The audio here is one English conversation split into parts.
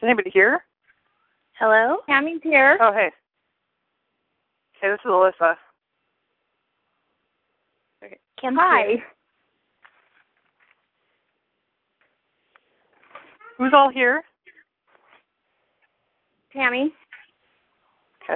anybody here? Hello? Tammy's here. Oh, hey. Hey, this is Alyssa. Okay. Hi. Who's all here? Tammy. Okay.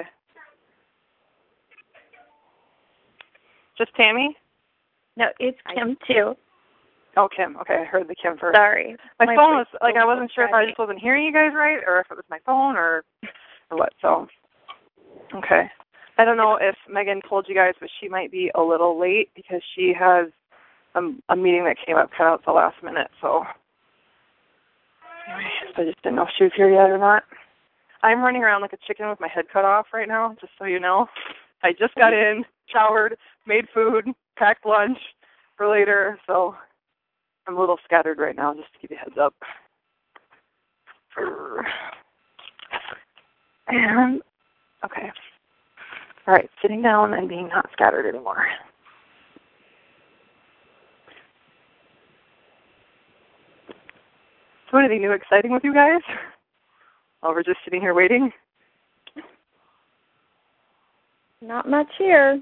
Just Tammy? No, it's Kim, too. Oh, Kim. Okay, I heard the Kim first. Sorry. My phone was, like, I wasn't sure if I just wasn't hearing you guys right or if it was my phone or what, so. Okay. I don't know if Megan told you guys, but she might be a little late because she has a meeting that came up kind of at the last minute, so. Anyway, I just didn't know if she was here yet or not. I'm running around like a chicken with my head cut off right now, just so you know. I just got in, showered, made food, packed lunch for later, so I'm a little scattered right now, just to give you a heads up. And, okay. All right, sitting down and being not scattered anymore. So anything new exciting with you guys? While we're just sitting here waiting? Not much here.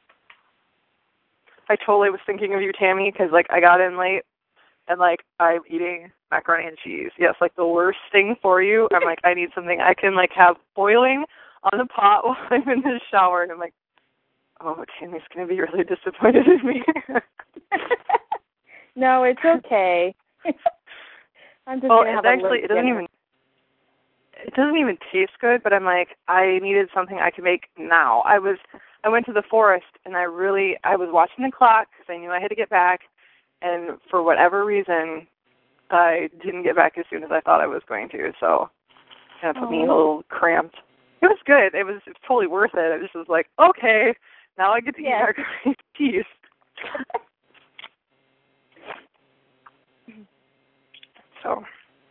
I totally was thinking of you, Tammy, because, like, I got in late, and, like, I'm eating macaroni and cheese. Yes, like, the worst thing for you. I'm like, I need something I can, like, have boiling on the pot while I'm in the shower, and I'm like, oh, Tammy's going to be really disappointed in me. No, it's okay. I'm just going to have a little dinner. It doesn't even taste good, but I'm like, I needed something I could make now. I went to the forest, and I was watching the clock because I knew I had to get back, and for whatever reason, I didn't get back as soon as I thought I was going to, so it kind of put me in a little cramped. It was good. It was totally worth it. I just was like, okay, now I get to eat macaroni cheese. So.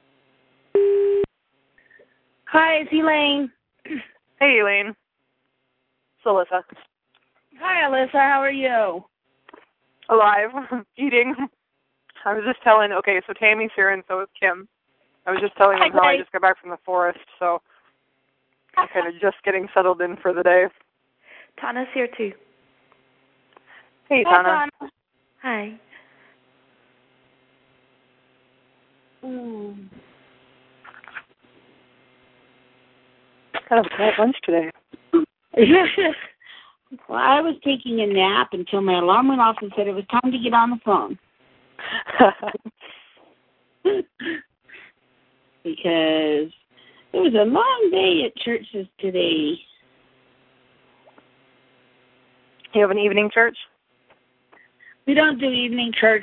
Hi, it's Elaine. Hey, Elaine. It's Alyssa. Hi, Alyssa. How are you? Alive. Eating. I was just telling, okay, so Tammy's here and so is Kim. I was just telling them how I just got back from the forest, so I'm kind of just getting settled in for the day. Tana's here, too. Hey, Tana. Hi. Kind of a quiet lunch today. Well, I was taking a nap until my alarm went off and said it was time to get on the phone. Because it was a long day at churches today. You have an evening church? We don't do evening church.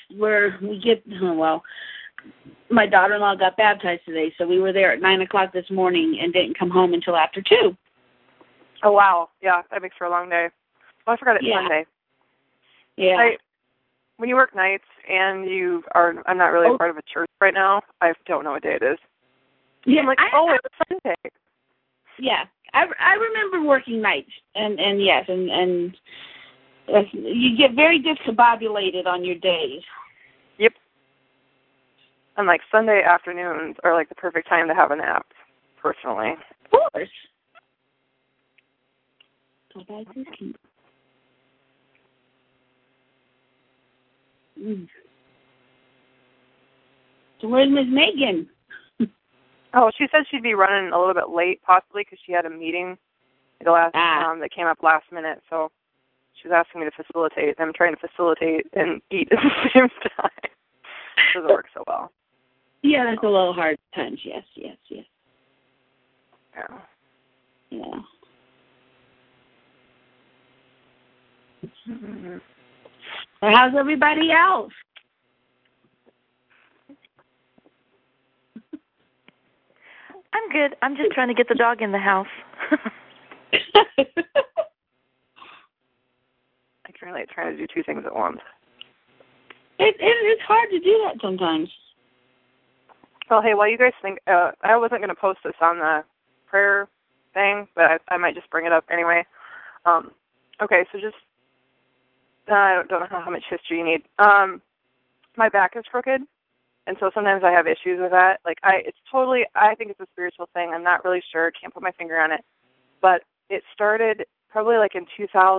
My daughter-in-law got baptized today, so we were there at 9 o'clock this morning and didn't come home until after 2. Oh, wow. Yeah, that makes for a long day. Oh, I forgot it's Sunday. Yeah. When you work nights and I'm not really a part of a church right now, I don't know what day it is. Yeah, I'm like, it's Sunday. Yeah. I remember working nights, and yes, and you get very discombobulated on your days. Yep. And like Sunday afternoons are like the perfect time to have a nap, personally. Of course. So where's Miss Megan? Oh, she said she'd be running a little bit late, possibly, because she had a meeting that came up last minute. So she was asking me to facilitate. I'm trying to facilitate and eat at the same time. It doesn't work so well. Yeah, that's a little hard at times. Yes. Yeah. Mm-hmm. Well, how's everybody else? I'm good. I'm just trying to get the dog in the house. I can relate trying to do two things at once. It's hard to do that sometimes. Well, hey, while you guys think, I wasn't going to post this on the prayer thing, but I might just bring it up anyway. Okay, so just, I don't know how much history you need. My back is crooked, And so sometimes I have issues with that. Like, I think it's a spiritual thing. I'm not really sure. Can't put my finger on it. But it started probably like in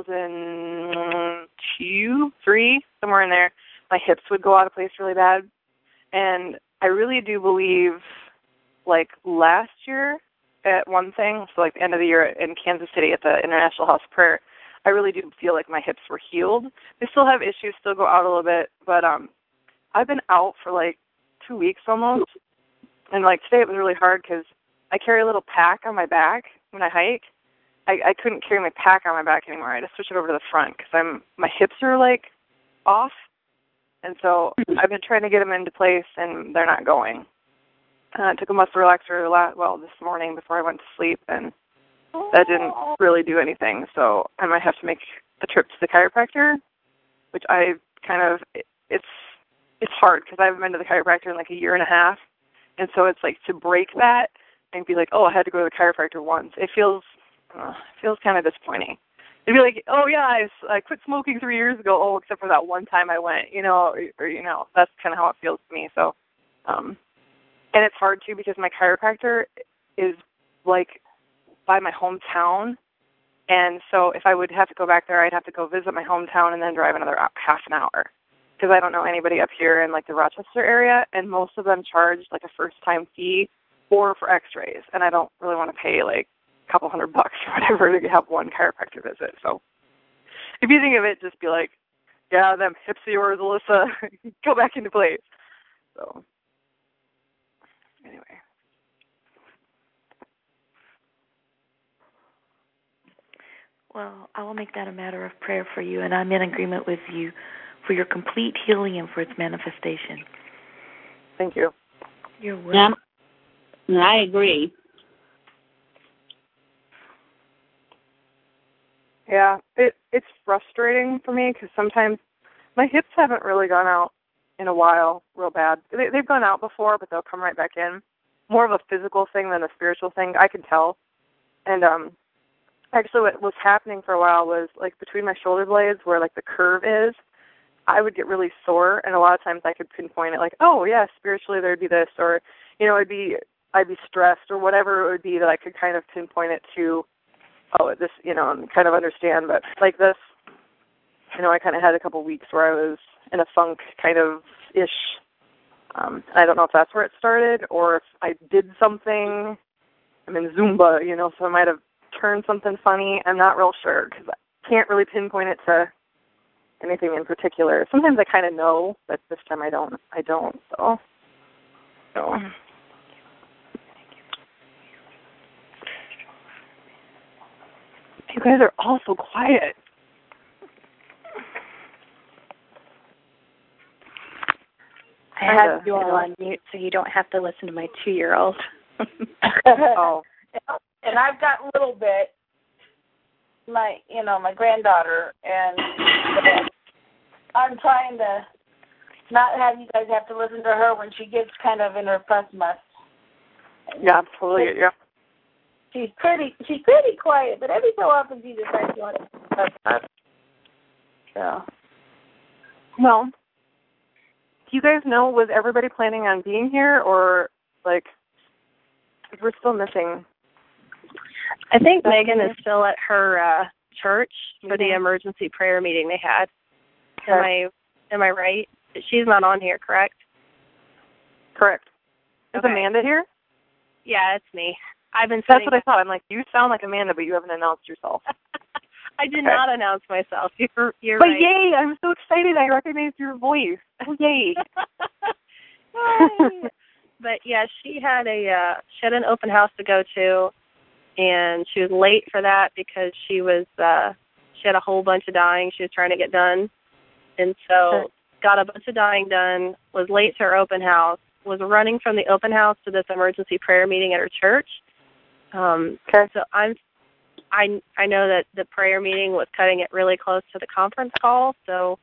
2002, 3, somewhere in there. My hips would go out of place really bad. And I really do believe, like, last year at one thing, so like the end of the year in Kansas City at the International House of Prayer, I really do feel like my hips were healed. They still have issues, still go out a little bit, but I've been out for like 2 weeks almost. And like today it was really hard because I carry a little pack on my back when I hike. I couldn't carry my pack on my back anymore. I had to switch it over to the front because my hips are like off. And so I've been trying to get them into place, and they're not going. I took a muscle relaxer this morning before I went to sleep, and that didn't really do anything. So I might have to make a trip to the chiropractor, which it's hard because I haven't been to the chiropractor in like a year and a half. And so it's like to break that and be like, oh, I had to go to the chiropractor once. It feels kind of disappointing. It'd be like, oh yeah, I quit smoking 3 years ago. Oh, except for that one time I went, or that's kind of how it feels to me. So, and it's hard too because my chiropractor is like by my hometown, and so if I would have to go back there, I'd have to go visit my hometown and then drive another half an hour because I don't know anybody up here in like the Rochester area, and most of them charge like a first-time fee or for X-rays, and I don't really want to pay like a couple $100 or whatever to have one chiropractor visit. So if you think of it, just be like, yeah, them hips of yours, Alyssa, go back into place. So anyway. Well, I will make that a matter of prayer for you, and I'm in agreement with you for your complete healing and for its manifestation. Thank you. You're welcome. Yeah, I agree. Yeah, it's frustrating for me because sometimes my hips haven't really gone out in a while real bad. They've gone out before, but they'll come right back in. More of a physical thing than a spiritual thing, I can tell. And actually what was happening for a while was like between my shoulder blades where like the curve is, I would get really sore, and a lot of times I could pinpoint it like, oh yeah, spiritually there'd be this, or I'd be stressed or whatever it would be that I could kind of pinpoint it to, oh, this, and kind of understand. But like this, I kind of had a couple weeks where I was in a funk kind of ish. I don't know if that's where it started or if I did something. I'm in Zumba, so I might have turned something funny. I'm not real sure because I can't really pinpoint it to anything in particular. Sometimes I kind of know, but this time I don't. So. You guys are all so quiet. I have you all on mute so you don't have to listen to my 2-year-old. Oh. And I've got a little bit, my granddaughter, and I'm trying to not have you guys have to listen to her when she gets kind of in her fuss must. Yeah, totally. Yeah. She's pretty quiet, but every so often she decides she wants to fuss. So. Well, do you guys know, was everybody planning on being here, or like we're still missing? I think Megan is still at her church for the emergency prayer meeting they had. Okay. Am I right? She's not on here, correct? Correct. Is Okay. Amanda here? Yeah, it's me. I've been. That's what I thought. I'm like, you sound like Amanda, but you haven't announced yourself. I did not announce myself. You're but right. Yay! I'm so excited. I recognized your voice. Oh, yay! But yeah, she had an open house to go to, and she was late for that because she had a whole bunch of dyeing she was trying to get done, and so got a bunch of dyeing done. Was late to her open house. Was running from the open house to this emergency prayer meeting at her church. So I know that the prayer meeting was cutting it really close to the conference call, so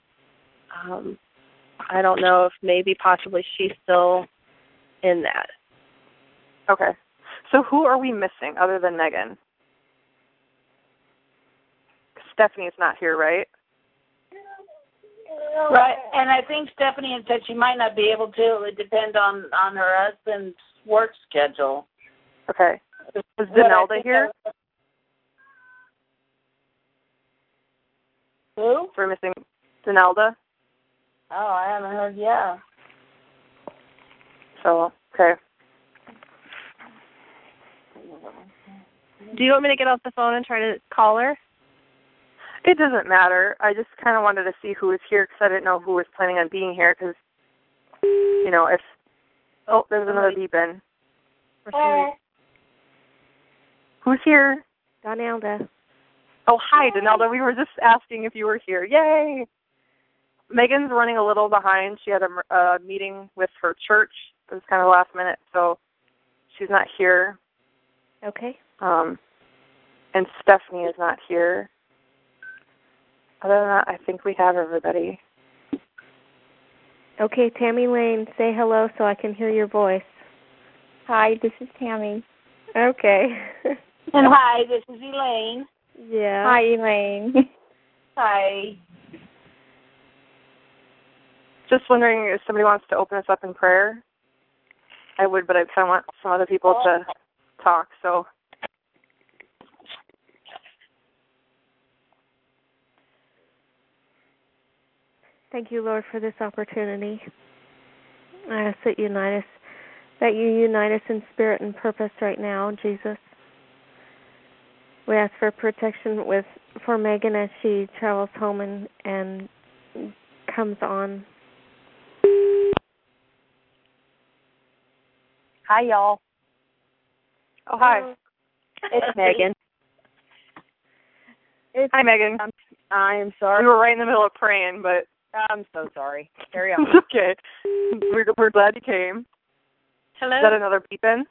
I don't know if maybe possibly she's still in that. Okay. So who are we missing other than Megan? Stephanie's not here, right? Right, and I think Stephanie had said she might not be able to. It would depend on her husband's work schedule. Okay. Is Donalda here? Who? We're missing Donalda. Oh, I haven't heard. Yeah. So, okay. Do you want me to get off the phone and try to call her? It doesn't matter. I just kind of wanted to see who was here because I didn't know who was planning on being here because, if... Oh, there's another beep in. Who's here? Donalda. Oh, hi, Donalda. We were just asking if you were here. Yay! Megan's running a little behind. She had a meeting with her church. It was kind of last minute, so she's not here. Okay. And Stephanie is not here. Other than that, I think we have everybody. Okay, Tammy Lane, say hello so I can hear your voice. Hi, this is Tammy. Okay. And hi, this is Elaine. Yeah. Hi, Elaine. Hi. Just wondering if somebody wants to open us up in prayer. I would, but I kind of want some other people to talk, so... Thank you, Lord, for this opportunity. I ask that you unite us in spirit and purpose right now, Jesus. We ask for protection for Megan as she travels home and comes on. Hi, y'all. Oh, hi. It's Megan. Hi, Megan. I'm sorry. We were right in the middle of praying, but... I'm so sorry. Carry on. It's okay. We're glad you came. Hello? Is that another beep-in?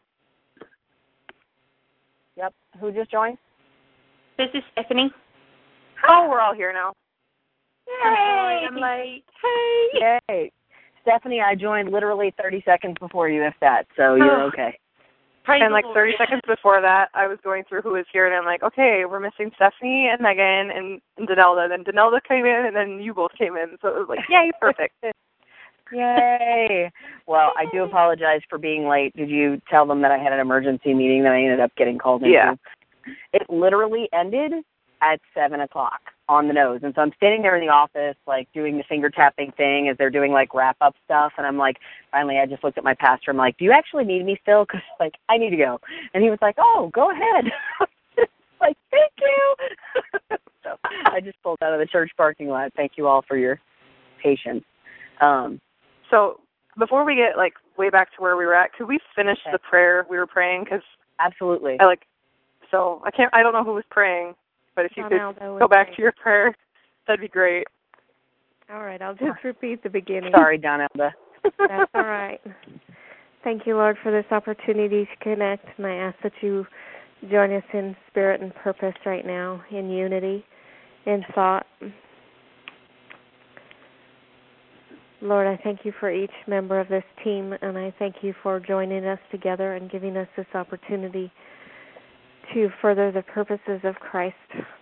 Yep. Who just joined? This is Stephanie. Oh, we're all here now. Yay! I'm late. Hey. Yay. Stephanie, I joined literally 30 seconds before you, if that, so you're okay. And 30 seconds before that, I was going through who was here, and I'm like, okay, we're missing Stephanie and Megan and Donalda. Then Donalda came in, and then you both came in. So it was like, yay, perfect. Yay. Well, I do apologize for being late. Did you tell them that I had an emergency meeting that I ended up getting called into? Yeah. It literally ended at 7 o'clock on the nose. And so I'm standing there in the office, doing the finger tapping thing as they're doing, wrap-up stuff. And I'm finally, I just looked at my pastor. I'm like, do you actually need me still? Because, I need to go. And he was like, oh, go ahead. Thank you. So I just pulled out of the church parking lot. Thank you all for your patience. So before we get, way back to where we were at, could we finish the prayer we were praying? Because absolutely. I don't know who was praying. But if you could go back to your prayer, that'd be great. All right, I'll just repeat the beginning. Sorry, Donalda. That's all right. Thank you, Lord, for this opportunity to connect, and I ask that you join us in spirit and purpose right now, in unity, in thought. Lord, I thank you for each member of this team, and I thank you for joining us together and giving us this opportunity to further the purposes of Christ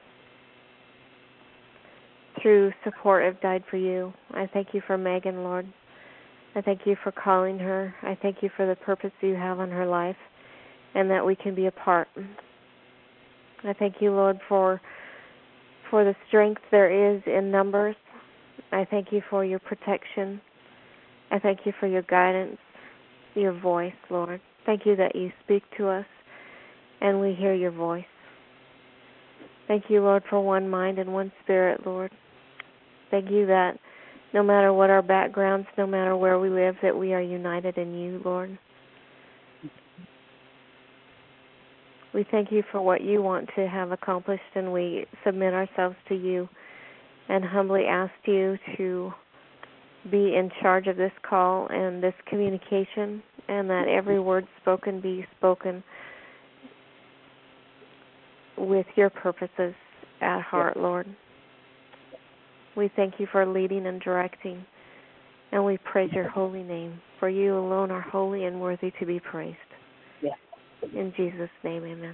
through support of Died for You. I thank you for Megan, Lord. I thank you for calling her. I thank you for the purpose you have on her life and that we can be a part. I thank you, Lord, for the strength there is in numbers. I thank you for your protection. I thank you for your guidance, your voice, Lord. Thank you that you speak to us and we hear your voice. Thank you, Lord, for one mind and one spirit, Lord. Thank you that no matter what our backgrounds, no matter where we live, that we are united in you, Lord. We thank you for what you want to have accomplished, and we submit ourselves to you and humbly ask you to be in charge of this call and this communication, and that every word spoken be spoken with your purposes at heart, yes. Lord. We thank you for leading and directing, and we praise your holy name, for you alone are holy and worthy to be praised. Yes. In Jesus' name, amen.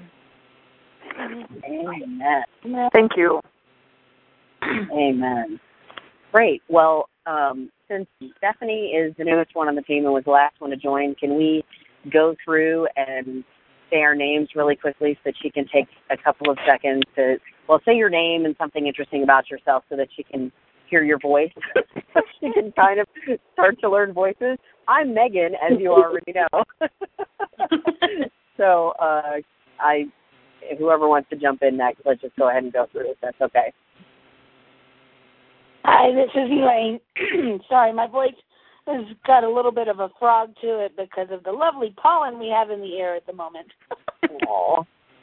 Amen. Thank you. Amen. Great. Well, since Stephanie is the newest one on the team and was the last one to join, can we go through and say our names really quickly so that she can take a couple of seconds to, well, say your name and something interesting about yourself so that she can hear your voice. So she can kind of start to learn voices. I'm Megan, as you already know. So whoever wants to jump in next, let's just go ahead and go through it. That's okay. Hi, this is Elaine. Sorry, my voice has got a little bit of a frog to it because of the lovely pollen we have in the air at the moment. Aww.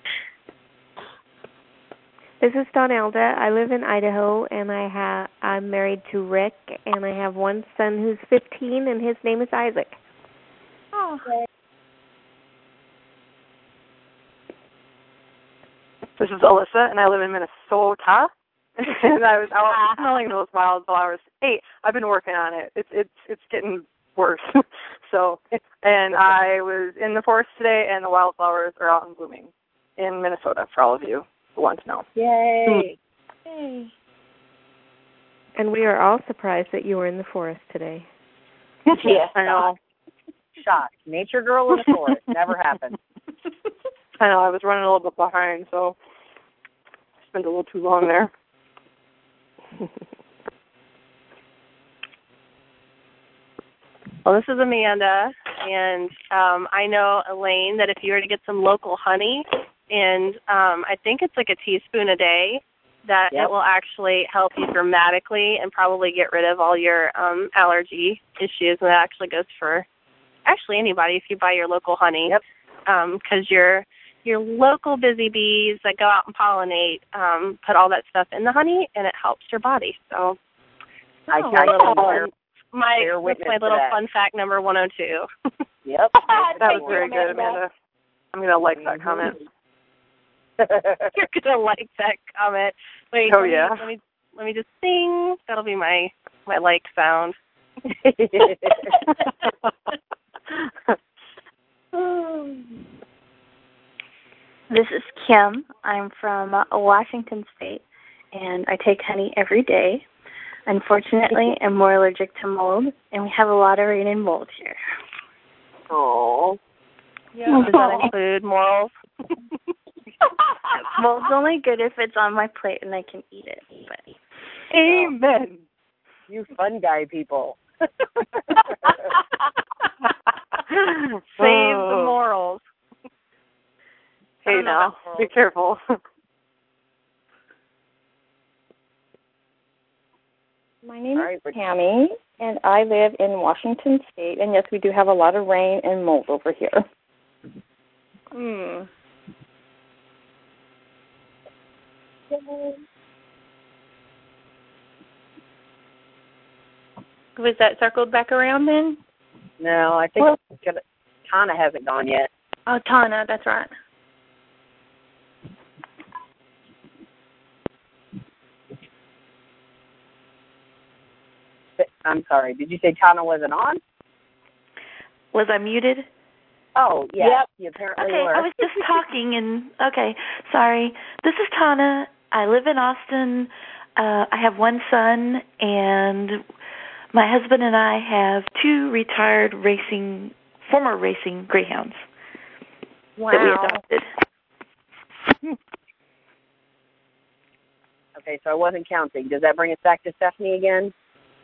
This is Donelda. I live in Idaho, and I'm married to Rick, and I have one son who's 15, and his name is Isaac. Oh. This is Alyssa, and I live in Minnesota. And I was out smelling those wildflowers. Hey, I've been working on it. It's getting worse. So, and I was in the forest today, and the wildflowers are out and blooming in Minnesota. For all of you who want to know. Yay! Yay. And we are all surprised that you were in the forest today. Yeah, I know. Shocked. Nature girl in the forest. Never happened. I know. I was running a little bit behind, so I spent a little too long there. Well, this is Amanda, and I know, Elaine, that if you were to get some local honey, and I think it's like a teaspoon a day, that Yep. it will actually help you dramatically and probably get rid of all your allergy issues, and that actually goes for actually anybody if you buy your local honey. Yep. Because your local busy bees that go out and pollinate put all that stuff in the honey, and it helps your body. So I that's my little that. fun fact number 102. Yep. That was very good, Amanda. I'm going to like that comment. You're gonna like that comment. Wait, Oh, let yeah. me just sing. That'll be my like sound. This is Kim. I'm from Washington State, and I take honey every day. Unfortunately, I'm more allergic to mold, and we have a lot of rain and mold here. Aww. Yeah. Does that include morals? Mold's only good if it's on my plate and I can eat it. But Amen. You fun guy people. Save the morals. Hey, now, be careful. My name is Tammy, and I live in Washington State. And yes, we do have a lot of rain and mold over here. was that circled back around then? No, I think Tana hasn't gone yet. Oh, Tana, that's right. I'm sorry. Did you say Tana wasn't on? Was I muted? Oh, yeah. Yep. You apparently Okay, were. I was just talking and, okay, sorry. This is Tana. I live in Austin. I have one son, and my husband and I have two retired former racing greyhounds that we adopted. Okay, so I wasn't counting. Does that bring us back to Stephanie again?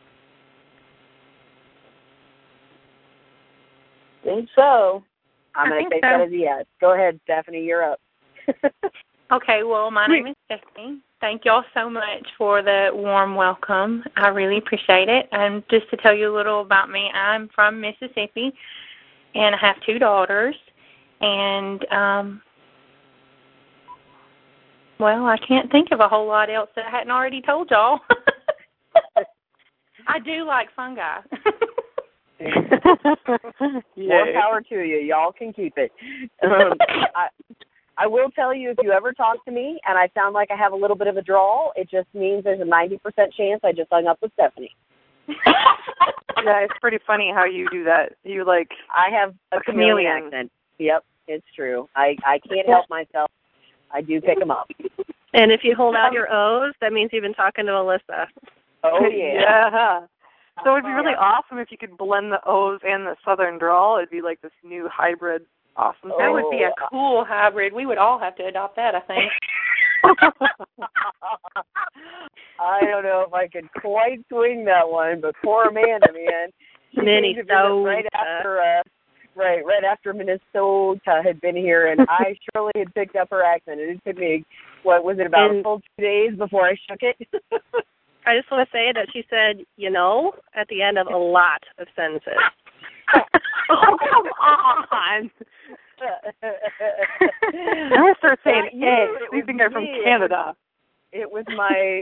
I think so. I'm going to take so. that as a yes. Go ahead, Stephanie. You're up. Okay, well, my name is Stephanie. Thank y'all so much for the warm welcome. I really appreciate it. And just to tell you a little about me, I'm from Mississippi, and I have two daughters. And, well, I can't think of a whole lot else that I hadn't already told y'all. I do like fungi. More power to you. Y'all can keep it. I will tell you, if you ever talk to me and I sound like I have a little bit of a drawl, it just means there's a 90% chance I just hung up with Stephanie. Yeah, it's pretty funny how you do that. You I have a chameleon accent. Yep, it's true. I can't help myself. I do pick them up. And if you hold out your O's, that means you've been talking to Alyssa. Oh, yeah. So it'd be really awesome if you could blend the O's and the Southern drawl. It'd be like this new hybrid awesome thing. That would be a cool hybrid. We would all have to adopt that, I think. I don't know if I could quite swing that one, but poor Amanda, man. She Minnesota. Right after Minnesota had been here, and I surely had picked up her accent. And it took me, what was it, about a full 2 days before I shook it? I just want to say that she said, at the end of a lot of sentences. Oh, come on. I'm going to start saying eggs. You think I'm from Canada. It was my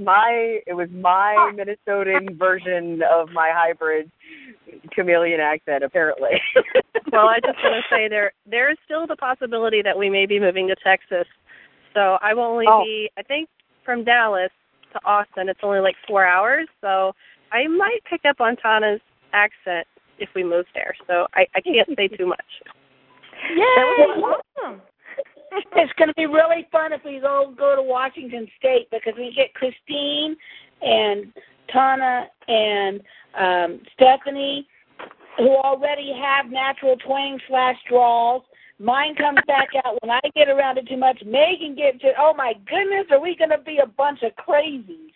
Minnesotan version of my hybrid chameleon accent, apparently. Well, I just want to say there is still the possibility that we may be moving to Texas. So I will only be, I think, from Dallas to Austin, it's only like 4 hours. So I might pick up on Tana's accent if we move there. So I can't say too much. Yeah, that would be awesome. It's going to be really fun if we all go to Washington State, because we get Christine and Tana and Stephanie, who already have natural twang/draws. Mine comes back out when I get around it too much. Megan gets it. Oh, my goodness, are we going to be a bunch of crazies?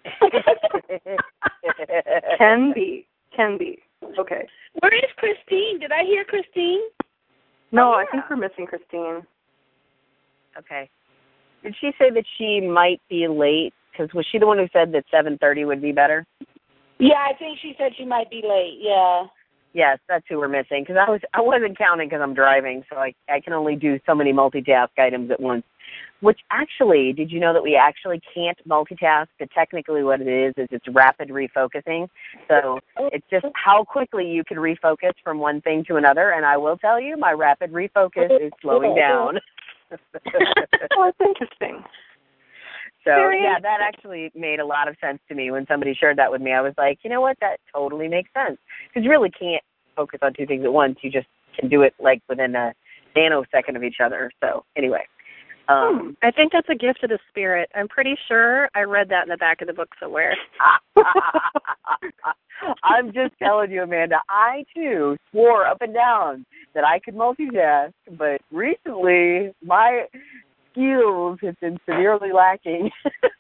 Can be. Okay. Where is Christine? Did I hear Christine? No, I think we're missing Christine. Okay. Did she say that she might be late? Because was she the one who said that 7:30 would be better? Yeah, I think she said she might be late. Yeah. Yes, that's who we're missing. Because I wasn't counting because I'm driving, so I can only do so many multitask items at once. Which actually, did you know that we actually can't multitask? But technically, what it is it's rapid refocusing. So it's just how quickly you can refocus from one thing to another. And I will tell you, my rapid refocus is slowing down. Oh, that's interesting. So, yeah, that actually made a lot of sense to me when somebody shared that with me. I was like, you know what, that totally makes sense. Because you really can't focus on two things at once. You just can do it, like, within a nanosecond of each other. So, anyway. I think that's a gift of the spirit. I'm pretty sure I read that in the back of the book somewhere. I'm just telling you, Amanda, I, too, swore up and down that I could multitask. But recently, my skills have been severely lacking.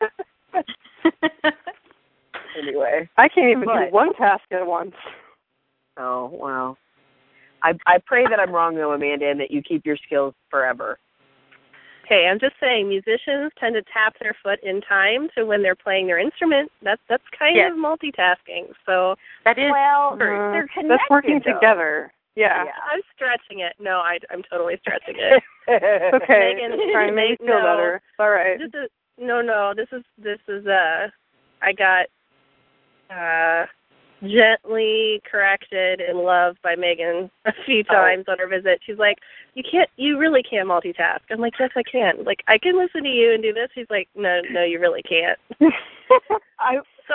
Anyway. I can't even do one task at once. Oh, wow. I pray that I'm wrong, though, Amanda, and that you keep your skills forever. Okay, I'm just saying musicians tend to tap their foot in time to when they're playing their instrument. That's kind of multitasking. So that is they're connected. That's working together. Yeah. I'm stretching it. No, I'm totally stretching it. Okay. Megan, trying to make you feel better. It's all right. This is I got gently corrected in love by Megan a few times on her visit. She's like, you really can't multitask. I'm like, yes, I can. Like, I can listen to you and do this. She's like, no, you really can't. I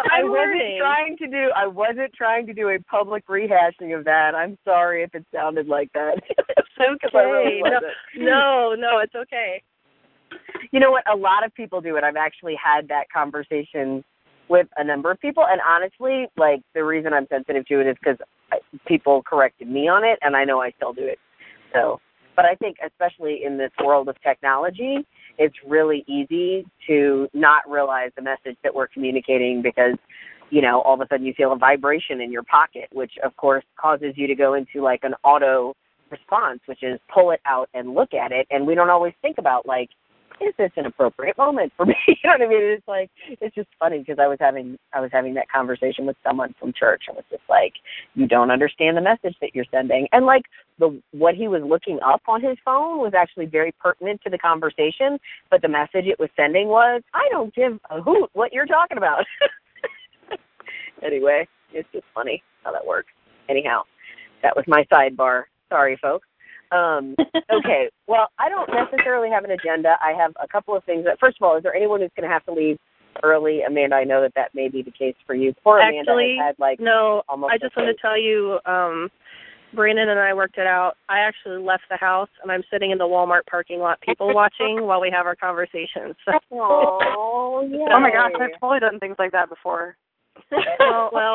wasn't trying to do a public rehashing of that. I'm sorry if it sounded like that. It's okay. No, it's okay. You know what? A lot of people do it. I've actually had that conversation with a number of people, and honestly, like, the reason I'm sensitive to it is because people corrected me on it, and I know I still do it. So, but I think especially in this world of technology, it's really easy to not realize the message that we're communicating because, all of a sudden you feel a vibration in your pocket, which of course causes you to go into like an auto response, which is pull it out and look at it. And we don't always think about, like, is this an appropriate moment for me? You know what I mean? It's like, it's just funny because I was having that conversation with someone from church, and it's just like, you don't understand the message that you're sending. And like what he was looking up on his phone was actually very pertinent to the conversation, but the message it was sending was, I don't give a hoot what you're talking about. Anyway, it's just funny how that works. Anyhow, that was my sidebar. Sorry, folks. Okay, well, I don't necessarily have an agenda. I have a couple of things. First of all, is there anyone who's going to have to leave early? Amanda, I know that may be the case for you. Poor Amanda has had, like, no, almost I just want to tell you, Brandon and I worked it out. I actually left the house, and I'm sitting in the Walmart parking lot, people watching while we have our conversations. So. Oh, yeah. Oh, my gosh, I've totally done things like that before. Well,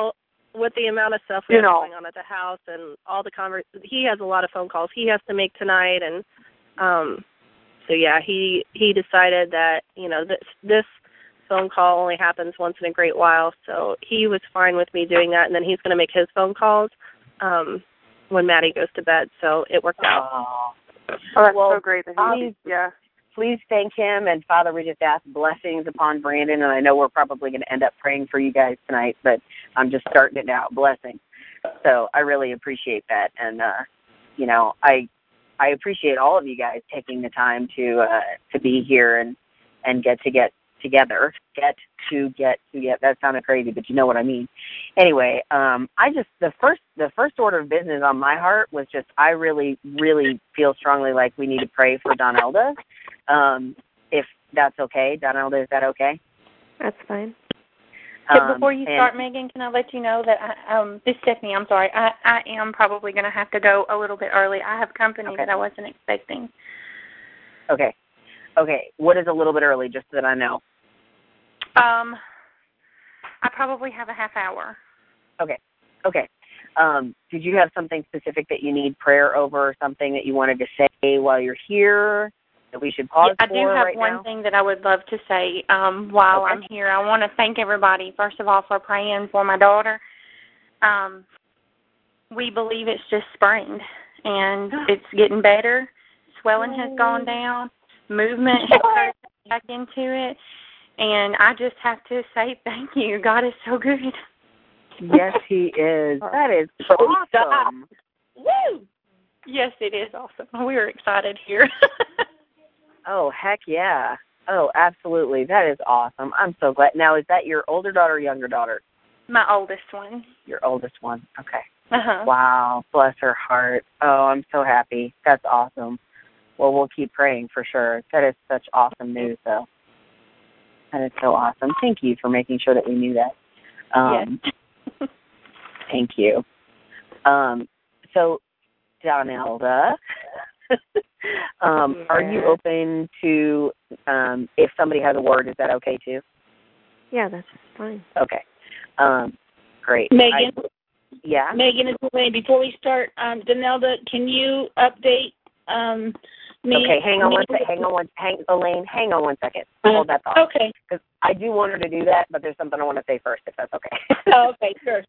with the amount of stuff we have going on at the house and all the he has a lot of phone calls he has to make tonight, and so yeah, he decided that this phone call only happens once in a great while, so he was fine with me doing that, and then he's going to make his phone calls when Maddie goes to bed, so it worked out. Oh, that's so great that Please thank him, and Father, we just ask blessings upon Brandon, and I know we're probably going to end up praying for you guys tonight, but I'm just starting it now, blessings. So I really appreciate that, and I appreciate all of you guys taking the time to be here and get together. That sounded crazy, but you know what I mean. Anyway, the first order of business on my heart was just I really, really feel strongly like we need to pray for Donelda. If that's okay. Donelda, is that okay? That's fine. Before you start, Megan, can I let you know that this is Stephanie, I'm sorry. I am probably going to have to go a little bit early. I have company that I wasn't expecting. Okay. What is a little bit early, just so that I know? I probably have a half hour. Okay. Did you have something specific that you need prayer over, or something that you wanted to say while you're here that we should pause for right now? I do have one thing that I would love to say while I'm here. I want to thank everybody, first of all, for praying for my daughter. We believe it's just spring, and it's getting better. Swelling has gone down. Movement has started back into it. And I just have to say thank you. God is so good. Yes, he is. That is awesome. Woo! Yes, it is awesome. We're excited here. Oh, heck yeah. Oh, absolutely. That is awesome. I'm so glad. Now, is that your older daughter or younger daughter? My oldest one. Your oldest one. Okay. Uh-huh. Wow. Bless her heart. Oh, I'm so happy. That's awesome. Well, we'll keep praying for sure. That is such awesome news, though. That is so awesome. Thank you for making sure that we knew that. Yes. Thank you. So, Donelda, are you open to, if somebody has a word, is that okay too? Yeah, that's fine. Okay. Great. Megan? Yeah? Megan, before we start, Donelda, can you update me? Okay, hang on one second. Hold that thought. Okay. Because I do want her to do that, but there's something I want to say first, if that's okay. Okay, sure.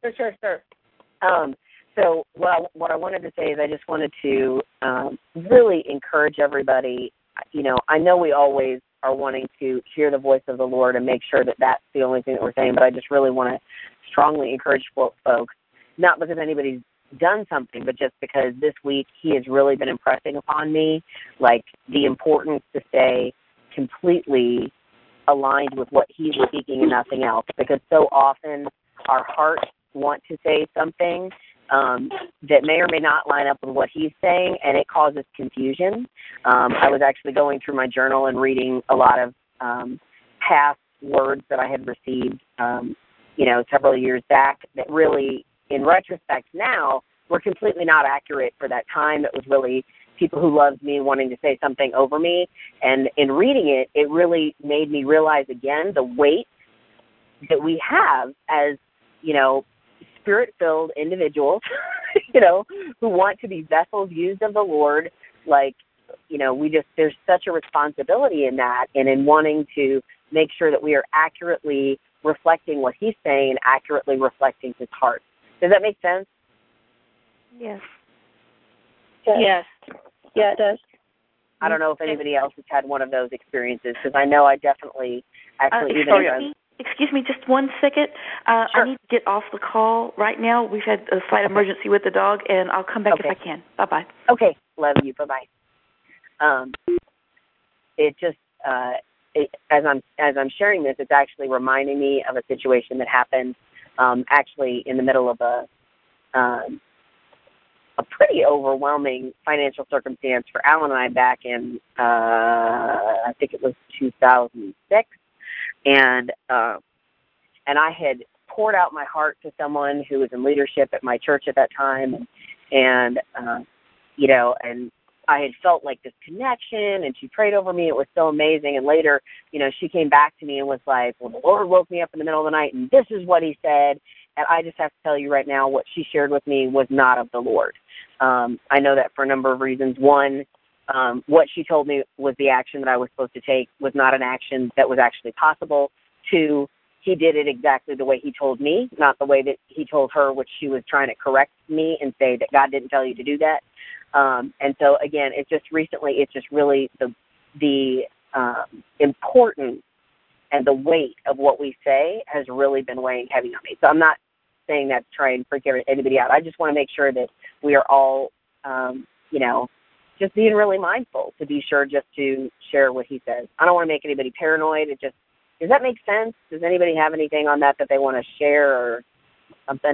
So what I wanted to say is I just wanted to really encourage everybody. I know we always are wanting to hear the voice of the Lord and make sure that that's the only thing that we're saying, but I just really want to strongly encourage folks, not because anybody's done something, but just because this week he has really been impressing upon me, like the importance to stay completely aligned with what he's speaking and nothing else, because so often our hearts want to say something that may or may not line up with what he's saying, and it causes confusion. I was actually going through my journal and reading a lot of past words that I had received, several years back that really, in retrospect now, were completely not accurate for that time. It was really people who loved me wanting to say something over me. And in reading it, it really made me realize again the weight that we have as, Spirit-filled individuals, who want to be vessels used of the Lord. Like, there's such a responsibility in that, and in wanting to make sure that we are accurately reflecting what he's saying and accurately reflecting his heart. Does that make sense? Yes. Yes. Yeah, it does. I don't know if anybody else has had one of those experiences, because I know I definitely Excuse me, just 1 second. Sure. I need to get off the call right now. We've had a slight emergency with the dog, and I'll come back if I can. Bye-bye. Okay. Love you. Bye-bye. It just, as I'm sharing this, it's actually reminding me of a situation that happened actually in the middle of a pretty overwhelming financial circumstance for Alan and I back in, I think it was 2006. And I had poured out my heart to someone who was in leadership at my church at that time, and I had felt like this connection, and she prayed over me. It was so amazing. And later, she came back to me and was like, well, the Lord woke me up in the middle of the night, and this is what he said. And I just have to tell you right now, what she shared with me was not of the Lord. I know that for a number of reasons. One, what she told me was the action that I was supposed to take was not an action that was actually possible. Two, he did it exactly the way he told me, not the way that he told her, which she was trying to correct me and say that God didn't tell you to do that. And so, again, it's just really the importance and the weight of what we say has really been weighing heavy on me. So I'm not saying that to try and freak anybody out. I just want to make sure that we are all, just being really mindful to be sure just to share what he says. I don't want to make anybody paranoid. Does that make sense? Does anybody have anything on that they want to share or something?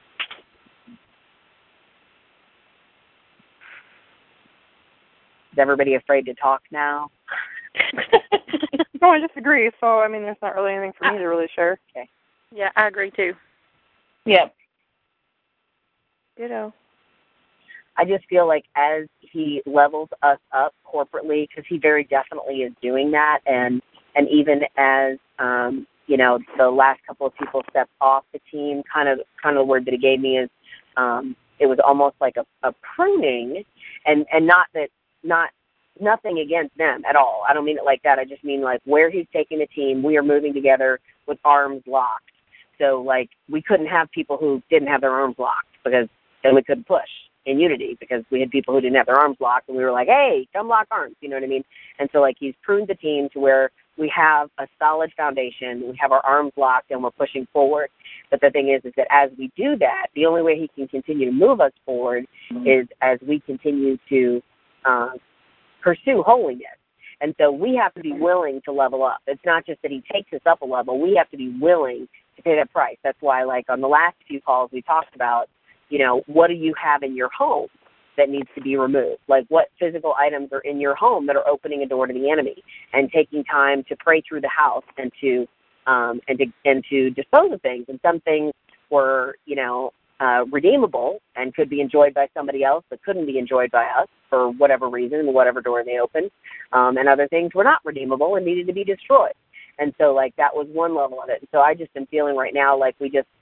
Is everybody afraid to talk now? No, I disagree. So, I mean, there's not really anything for me to really share. Okay. Yeah, I agree too. Yep. Ditto. I just feel like as he levels us up corporately, because he very definitely is doing that, and even as the last couple of people stepped off the team, kind of the word that he gave me is it was almost like a pruning, and nothing against them at all. I don't mean it like that. I just mean like where he's taking the team, we are moving together with arms locked. So like we couldn't have people who didn't have their arms locked, because then we couldn't push in unity, because we had people who didn't have their arms locked, and we were like, hey, come lock arms, you know what I mean? And so like he's pruned the team to where we have a solid foundation, we have our arms locked, and we're pushing forward. But the thing is that as we do that, the only way he can continue to move us forward is as we continue to pursue holiness. And so we have to be willing to level up. It's not just that he takes us up a level. We have to be willing to pay that price. That's why, like, on the last few calls we talked about, what do you have in your home that needs to be removed? Like, what physical items are in your home that are opening a door to the enemy? And taking time to pray through the house and to dispose of things. And some things were, redeemable and could be enjoyed by somebody else, but couldn't be enjoyed by us for whatever reason, whatever door they opened. And other things were not redeemable and needed to be destroyed. And so, like, that was one level of it. And so I just am feeling right now like we just,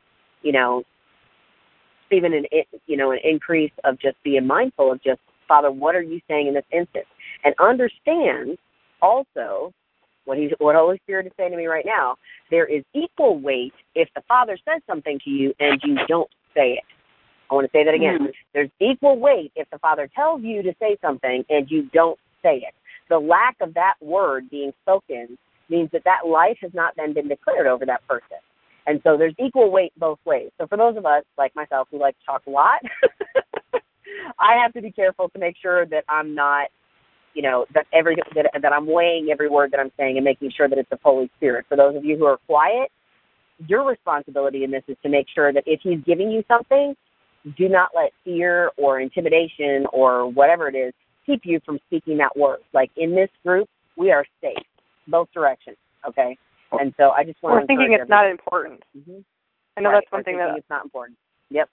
even an increase of just being mindful of just, Father, what are you saying in this instance? And understand also what Holy Spirit is saying to me right now. There is equal weight if the Father says something to you and you don't say it. I want to say that again. Mm-hmm. There's equal weight if the Father tells you to say something and you don't say it. The lack of that word being spoken means that life has not then been declared over that person. And so there's equal weight both ways. So for those of us, like myself, who like to talk a lot, I have to be careful to make sure that I'm not, that I'm weighing every word that I'm saying and making sure that it's the Holy Spirit. For those of you who are quiet, your responsibility in this is to make sure that if he's giving you something, do not let fear or intimidation or whatever it is keep you from speaking that word. Like in this group, we are safe, both directions, okay? And so I just want to thinking it's not important. Mm-hmm. I know that's one thing that it's not important. Yep.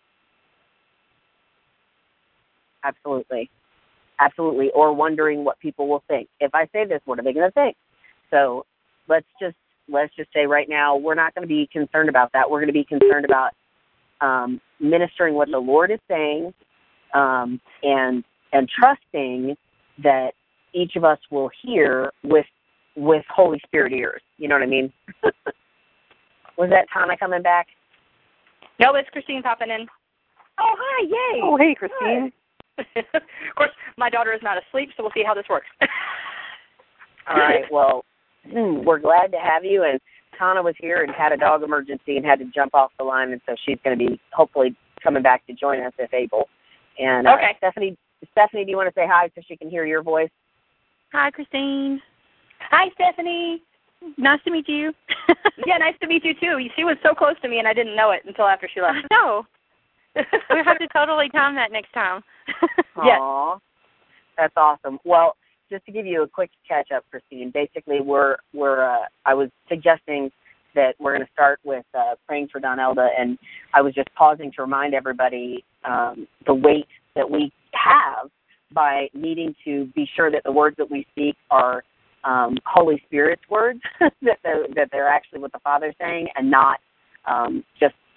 Absolutely. Or wondering what people will think. If I say this, what are they going to think? So let's just say right now we're not going to be concerned about that. We're going to be concerned about ministering what the Lord is saying, and trusting that each of us will hear with Holy Spirit ears. You know what I mean? Was that Tana coming back? No, it's Christine popping in. Oh, hi, yay. Oh, hey, Christine. Of course, my daughter is not asleep, so we'll see how this works. All right, well, we're glad to have you. And Tana was here and had a dog emergency and had to jump off the line, and so she's going to be hopefully coming back to join us if able. And okay. Stephanie, do you want to say hi so she can hear your voice? Hi, Christine. Hi, Stephanie. Nice to meet you. Yeah, nice to meet you, too. She was so close to me, and I didn't know it until after she left. I know. We'll have to totally time that next time. Yes. Aww. That's awesome. Well, just to give you a quick catch-up, Christine, basically I was suggesting that we're going to start with praying for Donelda, and I was just pausing to remind everybody the weight that we have by needing to be sure that the words that we speak are Holy Spirit's words, that they're actually what the Father's saying, and not just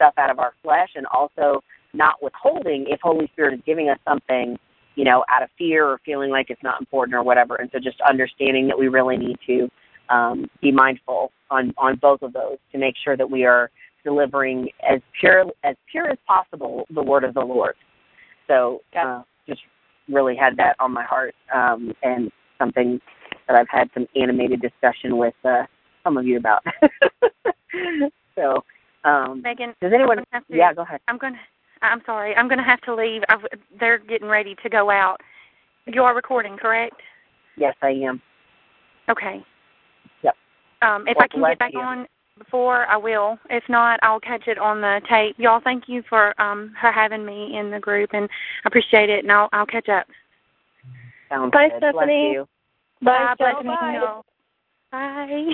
stuff out of our flesh, and also not withholding if Holy Spirit is giving us something, out of fear or feeling like it's not important or whatever. And so just understanding that we really need to be mindful on both of those to make sure that we are delivering as pure as possible the word of the Lord. So just really had that on my heart, and something that I've had some animated discussion with some of you about. So, Megan, does anyone? Yeah, go ahead. I'm sorry. I'm going to have to leave. They're getting ready to go out. You are recording, correct? Yes, I am. Okay. Yep. If I can get back on before, I will. If not, I'll catch it on the tape. Y'all, thank you for having me in the group, and I appreciate it, and I'll catch up. Sounds Bye, good. Stephanie. Bless you. Bye, Stephanie. Bye. Bye.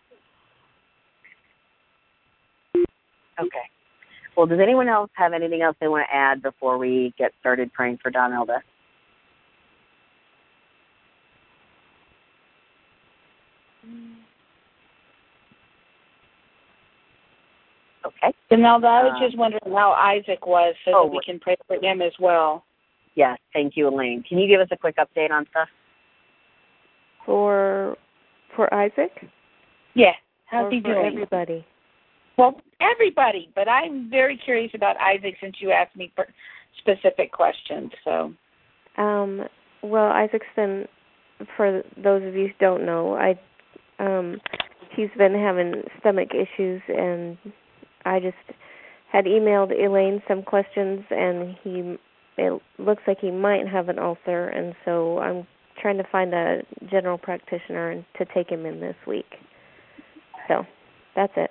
Okay. Well, does anyone else have anything else they want to add before we get started praying for Donelda? Okay. Donelda, I was just wondering how Isaac was so that we can pray for him as well. Yes, thank you, Elaine. Can you give us a quick update on stuff? For Isaac? Yeah. How's he doing? For everybody? Well, everybody, but I'm very curious about Isaac since you asked me for specific questions. So, well, Isaac's been, for those of you who don't know, he's been having stomach issues, and I just had emailed Elaine some questions, and it looks like he might have an ulcer, and so I'm trying to find a general practitioner to take him in this week. So, that's it.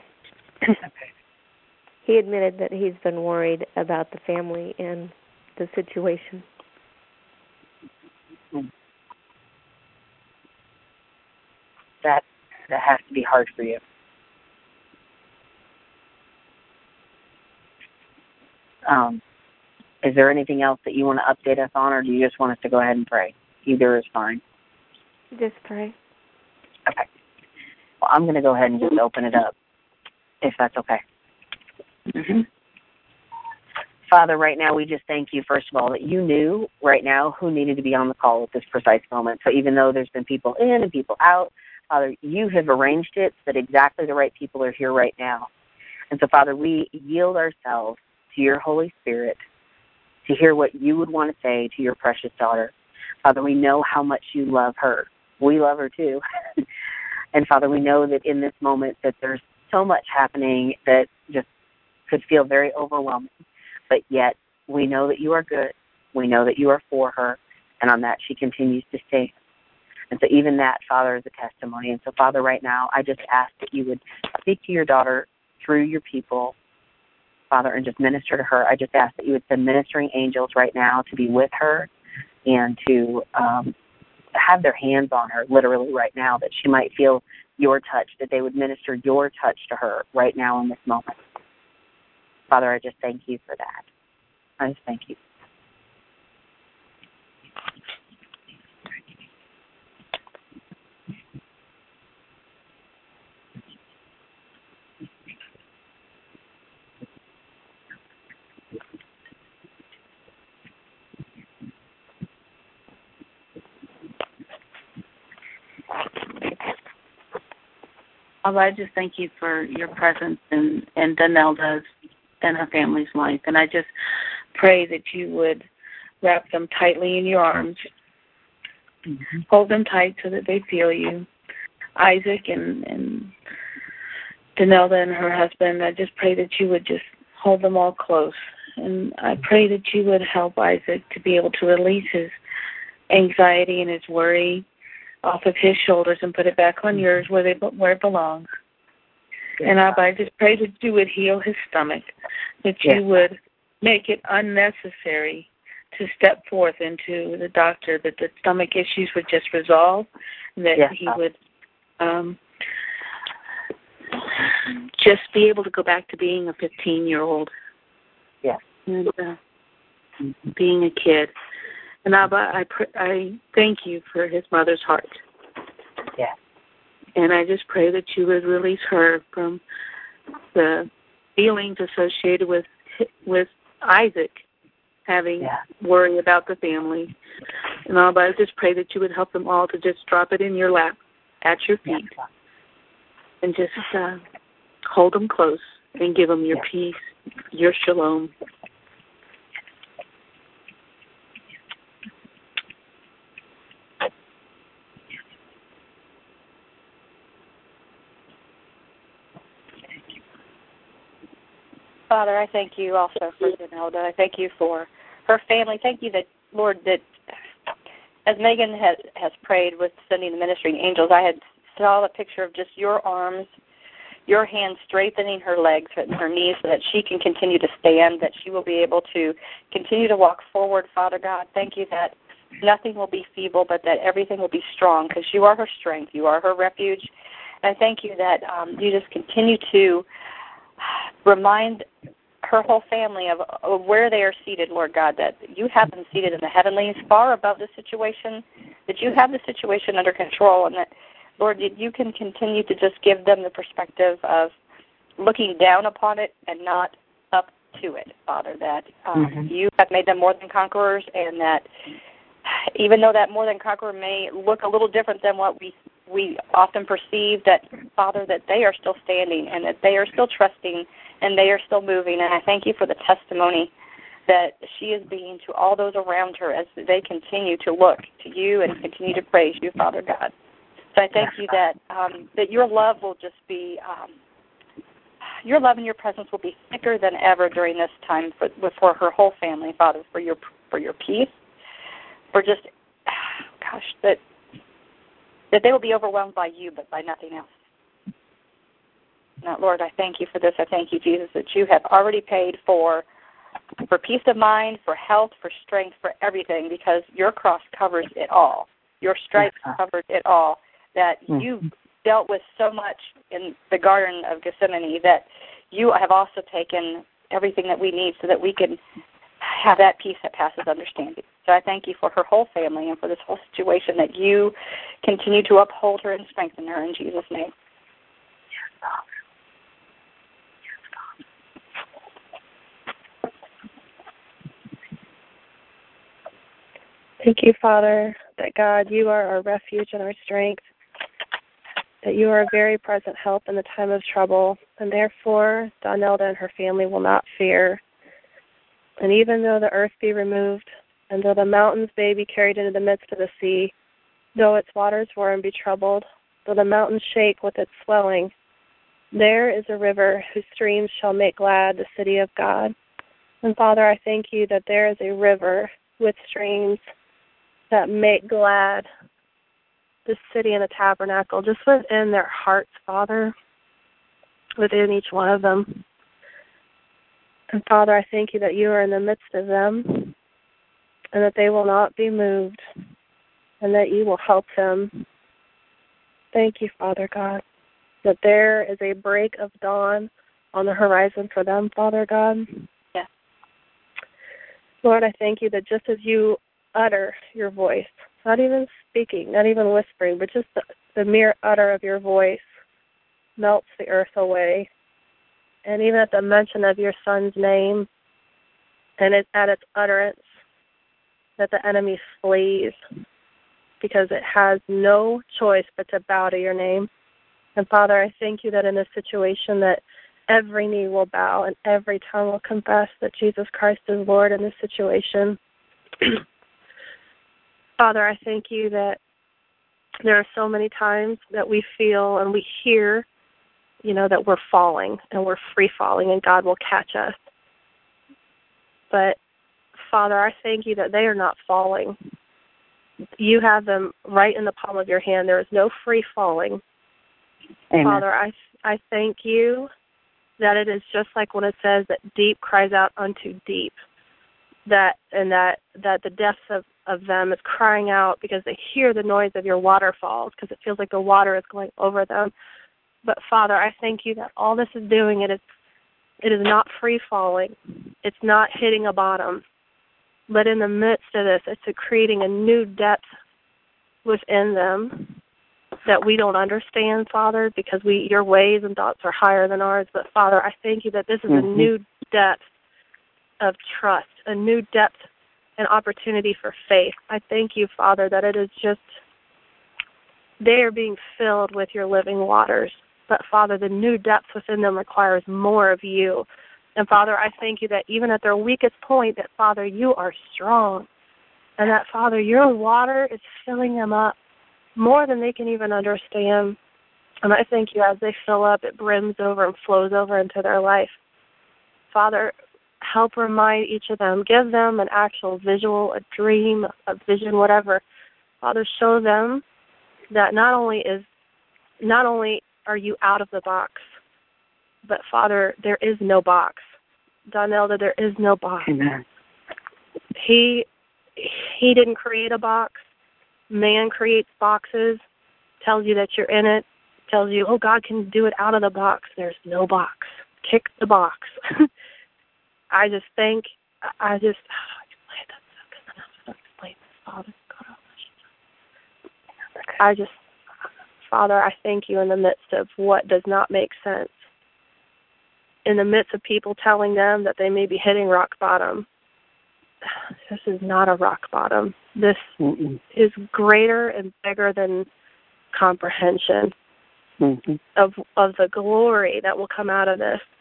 He admitted that he's been worried about the family and the situation. That has to be hard for you. Is there anything else that you want to update us on, or do you just want us to go ahead and pray? Either is fine. Just pray. Okay. Well, I'm going to go ahead and just open it up, if that's okay. Mm-hmm. Father, right now we just thank you, first of all, that you knew right now who needed to be on the call at this precise moment. So even though there's been people in and people out, Father, you have arranged it so that exactly the right people are here right now. And so, Father, we yield ourselves to your Holy Spirit to hear what you would want to say to your precious daughter. Father, we know how much you love her. We love her too. And Father, we know that in this moment that there's so much happening that just could feel very overwhelming. But yet we know that you are good. We know that you are for her. And on that she continues to stand. And so even that, Father, is a testimony. And so, Father, right now, I just ask that you would speak to your daughter through your people, Father, and just minister to her. I just ask that you would send ministering angels right now to be with her and to have their hands on her literally right now, that she might feel your touch, that they would minister your touch to her right now in this moment. Father, I just thank you for that. I just thank you. Father, I just thank you for your presence in Donelda's and her family's life. And I just pray that you would wrap them tightly in your arms. Mm-hmm. Hold them tight so that they feel you. Isaac and Donelda and her husband, I just pray that you would just hold them all close. And I pray that you would help Isaac to be able to release his anxiety and his worry off of his shoulders and put it back on yours where it belongs. And I just pray that you would heal his stomach, that you would make it unnecessary to step forth into the doctor, that the stomach issues would just resolve, and that he would just be able to go back to being a 15-year-old. Yes. And being a kid. And Abba, I thank you for his mother's heart. Yes. And I just pray that you would release her from the feelings associated with Isaac having worry about the family and all. But I just pray that you would help them all to just drop it in your lap at your feet and just hold them close and give them your peace, your shalom. Father, I thank you also for Zanelda. I thank you for her family. Thank you that, Lord, that as Megan has prayed with sending the ministering angels, I had saw a picture of just your arms, your hands strengthening her legs and her knees so that she can continue to stand, that she will be able to continue to walk forward, Father God. Thank you that nothing will be feeble, but that everything will be strong because you are her strength. You are her refuge. And I thank you that you just continue to remind her whole family of where they are seated, Lord God, that you have them seated in the heavenlies, far above the situation, that you have the situation under control, and that, Lord, you can continue to just give them the perspective of looking down upon it and not up to it, Father, that you have made them more than conquerors, and that even though that more than conqueror may look a little different than what we often perceive, that, Father, that they are still standing and that they are still trusting and they are still moving. And I thank you for the testimony that she is being to all those around her as they continue to look to you and continue to praise you, Father God. So I thank you that that your love will just be, your love and your presence will be thicker than ever during this time for her whole family, Father, for your peace, for just, that they will be overwhelmed by you, but by nothing else. Now, Lord, I thank you for this. I thank you, Jesus, that you have already paid for peace of mind, for health, for strength, for everything, because your cross covers it all. Your stripes covered it all, that you dealt with so much in the Garden of Gethsemane that you have also taken everything that we need so that we can have that peace that passes understanding. So I thank you for her whole family and for this whole situation, that you continue to uphold her and strengthen her in Jesus' name. Thank you, Father, that God, you are our refuge and our strength, that you are a very present help in the time of trouble, and therefore Donelda and her family will not fear. And even though the earth be removed, and though the mountains may be carried into the midst of the sea, though its waters roar and be troubled, though the mountains shake with its swelling, there is a river whose streams shall make glad the city of God. And Father, I thank you that there is a river with streams that make glad the city and the tabernacle, just within their hearts, Father, within each one of them. And Father, I thank you that you are in the midst of them and that they will not be moved and that you will help them. Thank you, Father God, that there is a break of dawn on the horizon for them, Father God. Yes. Lord, I thank you that just as you utter your voice, not even speaking, not even whispering, but just the mere utter of your voice melts the earth away. And even at the mention of your Son's name and at its utterance, that the enemy flees because it has no choice but to bow to your name. And Father, I thank you that in this situation that every knee will bow and every tongue will confess that Jesus Christ is Lord in this situation. Father, I thank you that there are so many times that we feel and we hear, that we're falling and we're free falling and God will catch us. But Father, I thank you that they are not falling. You have them right in the palm of your hand. There is no free falling. Amen. Father, I thank you that it is just like when it says that deep cries out unto deep, that the depths of them is crying out because they hear the noise of your waterfalls, because it feels like the water is going over them. But Father, I thank you that all this is doing, it is not free falling. It's not hitting a bottom. But in the midst of this, it's creating a new depth within them. that we don't understand, Father, because your ways and thoughts are higher than ours. But, Father, I thank you that this is a new depth of trust, a new depth and opportunity for faith. I thank you, Father, that it is just they are being filled with your living waters. But, Father, the new depth within them requires more of you. And, Father, I thank you that even at their weakest point, that, Father, you are strong. And that, Father, your water is filling them up more than they can even understand. And I thank you as they fill up, it brims over and flows over into their life. Father, help remind each of them. Give them an actual visual, a dream, a vision, whatever. Father, show them that not only are you out of the box, but, Father, there is no box. Donelda, there is no box. Amen. He didn't create a box. Man creates boxes, tells you that you're in it, tells you, oh, God can do it out of the box. There's no box. Kick the box. I just, Father, I thank you in the midst of what does not make sense. In the midst of people telling them that they may be hitting rock bottom. This is not a rock bottom. This is greater and bigger than comprehension of the glory that will come out of this,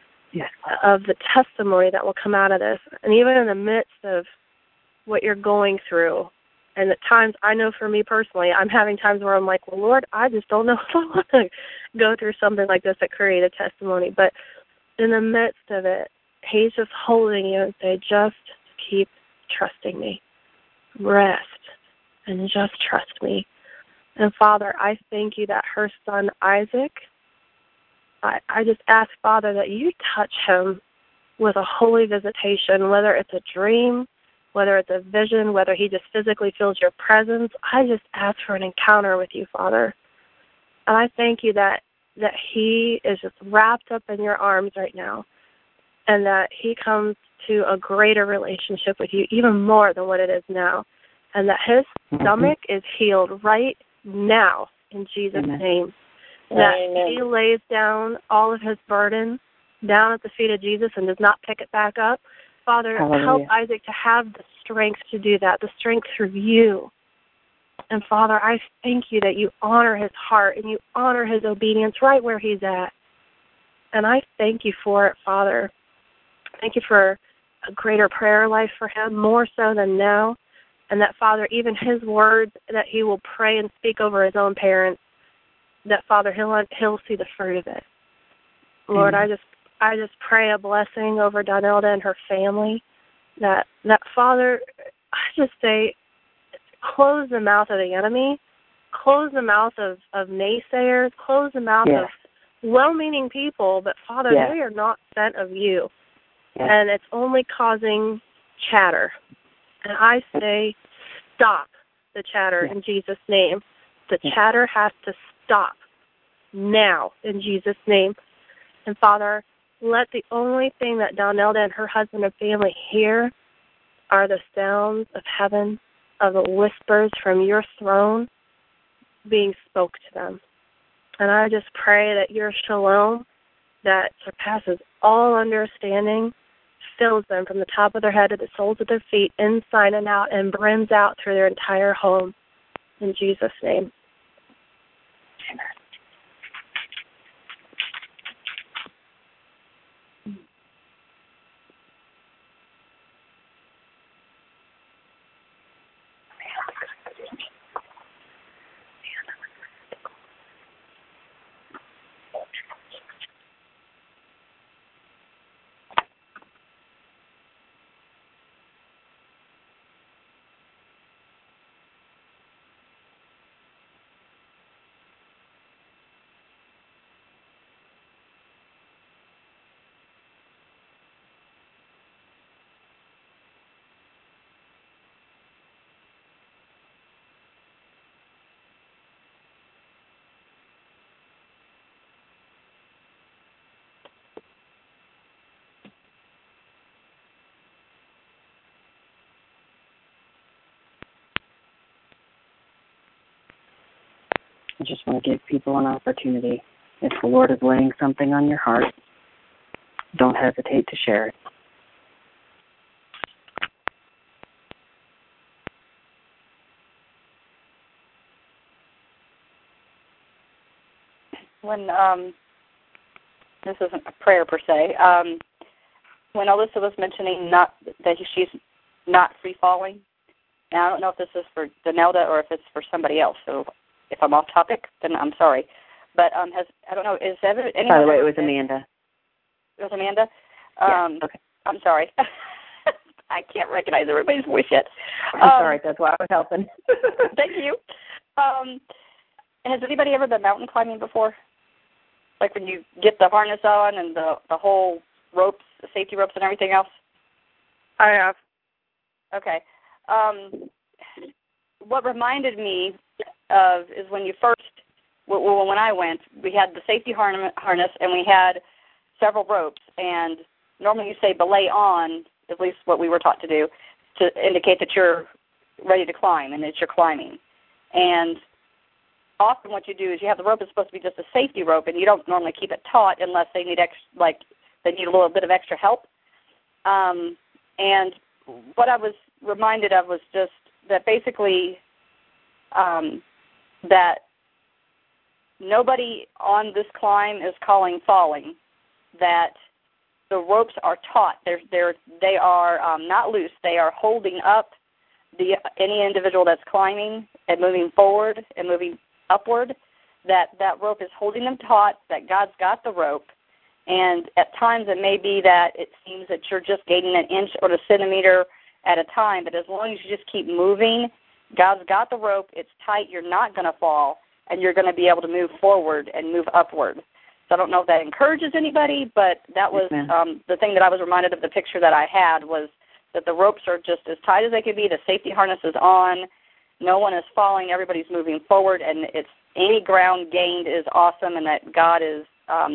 of the testimony that will come out of this. And even in the midst of what you're going through, and at times, I know for me personally, I'm having times where I'm like, well, Lord, I just don't know if I want to go through something like this that create a testimony. But in the midst of it, he's just holding you and say, just keep trusting me. Rest and just trust me. And, Father, I thank you that her son, Isaac, I just ask, Father, that you touch him with a holy visitation, whether it's a dream, whether it's a vision, whether he just physically feels your presence. I just ask for an encounter with you, Father. And I thank you that he is just wrapped up in your arms right now, and that he comes to a greater relationship with you, even more than what it is now, and that his stomach is healed right now in Jesus' name. That he lays down all of his burden down at the feet of Jesus and does not pick it back up. Father, help Isaac to have the strength to do that, the strength through you. And, Father, I thank you that you honor his heart and you honor his obedience right where he's at. And I thank you for it, Father. Thank you for a greater prayer life for him, more so than now. And that, Father, even his words that he will pray and speak over his own parents, that, Father, he'll see the fruit of it. Lord, I just pray a blessing over Donelda and her family. That Father, I just say, close the mouth of the enemy, close the mouth of naysayers, close the mouth of well-meaning people, but, Father, they are not sent of you. And it's only causing chatter. And I say, stop the chatter in Jesus' name. The chatter has to stop now in Jesus' name. And, Father, let the only thing that Donelda and her husband and family hear are the sounds of heaven, of the whispers from your throne being spoke to them. And I just pray that your shalom that surpasses all understanding fills them from the top of their head to the soles of their feet, inside and out, and brims out through their entire home. In Jesus' name. Amen. I just want to give people an opportunity. If the Lord is laying something on your heart, don't hesitate to share it. When this isn't a prayer per se, when Alyssa was mentioning that she's not free falling, now I don't know if this is for Danelda or if it's for somebody else. So if I'm off topic, then I'm sorry. But I don't know. Is anyone? By the way, it was Amanda. It was Amanda. Okay. I'm sorry. I can't recognize everybody's voice yet. I'm sorry. That's why I was helping. Thank you. Has anybody ever been mountain climbing before? Like when you get the harness on and the whole ropes, the safety ropes and everything else? I have. Okay. What reminded me of is when you first, when I went, we had the safety harness and we had several ropes. And normally you say belay on, at least what we were taught to do, to indicate that you're ready to climb and that you're climbing. And often what you do is you have the rope is supposed to be just a safety rope, and you don't normally keep it taut unless they need they need a little bit of extra help. And what I was reminded of was just that basically that nobody on this climb is calling falling, that the ropes are taut. They are not loose. They are holding up any individual that's climbing and moving forward and moving upward, that rope is holding them taut, that God's got the rope. And at times it may be that it seems that you're just gaining an inch or a centimeter at a time, but as long as you just keep moving, God's got the rope, it's tight, you're not going to fall, and you're going to be able to move forward and move upward. So I don't know if that encourages anybody, but that was the thing that I was reminded of. The picture that I had was that the ropes are just as tight as they can be, the safety harness is on, no one is falling, everybody's moving forward, and it's any ground gained is awesome, and that God is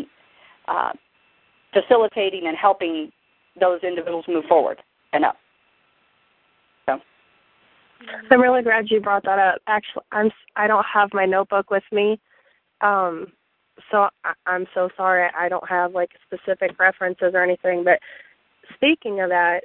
facilitating and helping those individuals move forward and up. So I'm really glad you brought that up. Actually, I don't have my notebook with me, so I'm so sorry. I don't have like specific references or anything. But speaking of that,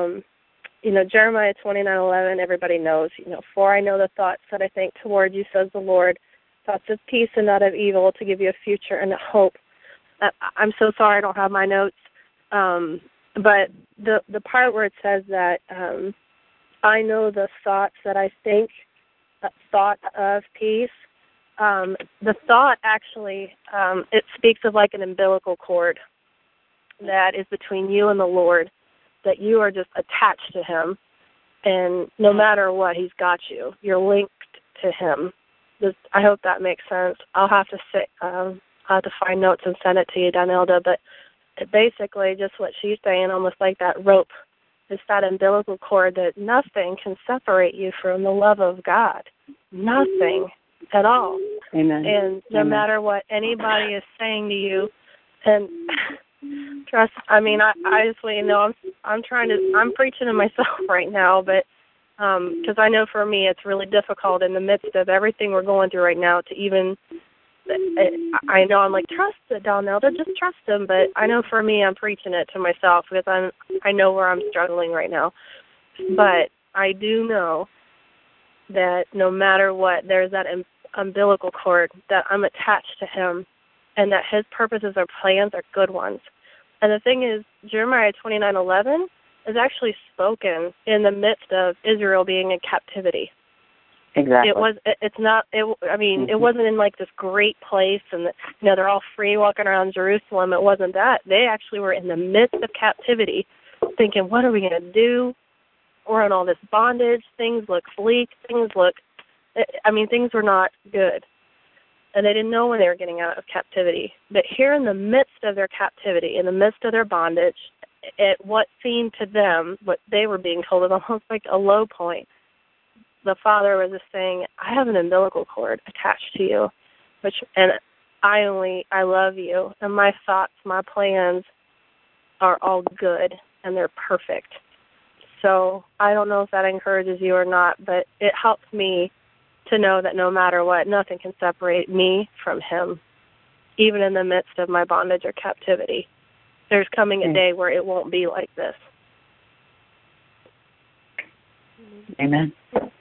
Jeremiah 29:11, everybody knows. For I know the thoughts that I think toward you, says the Lord, thoughts of peace and not of evil, to give you a future and a hope. I'm so sorry I don't have my notes, but the part where it says that I know the thoughts that I think, thought of peace, the thought actually, it speaks of like an umbilical cord that is between you and the Lord, that you are just attached to him, and no matter what, he's got you. You're linked to him. I hope that makes sense. I'll have to find notes and send it to you, Danelda, but basically just what she's saying, almost like that rope, is that umbilical cord that nothing can separate you from the love of God. Nothing at all. Amen. And no matter what anybody is saying to you, and trust, I just want you to know I'm preaching to myself right now, but because I know for me it's really difficult in the midst of everything we're going through right now to even, I know I'm like, trust it, Danelda, just trust him, but I know for me I'm preaching it to myself because I know where I'm struggling right now. But I do know that no matter what, there's that umbilical cord, that I'm attached to him, and that his purposes or plans are good ones. And the thing is, Jeremiah 29:11 is actually spoken in the midst of Israel being in captivity. Exactly. It wasn't in like this great place and they're all free walking around Jerusalem. It wasn't that. They actually were in the midst of captivity thinking, what are we going to do? We're in all this bondage. Things look bleak. Things were not good. And they didn't know when they were getting out of captivity. But here in the midst of their captivity, in the midst of their bondage, at what seemed to them, what they were being told was almost like a low point, the Father was just saying, I have an umbilical cord attached to you, and I love you, and my thoughts, my plans are all good, and they're perfect. So I don't know if that encourages you or not, but it helps me to know that no matter what, nothing can separate me from him, even in the midst of my bondage or captivity. There's coming a day where it won't be like this. Amen.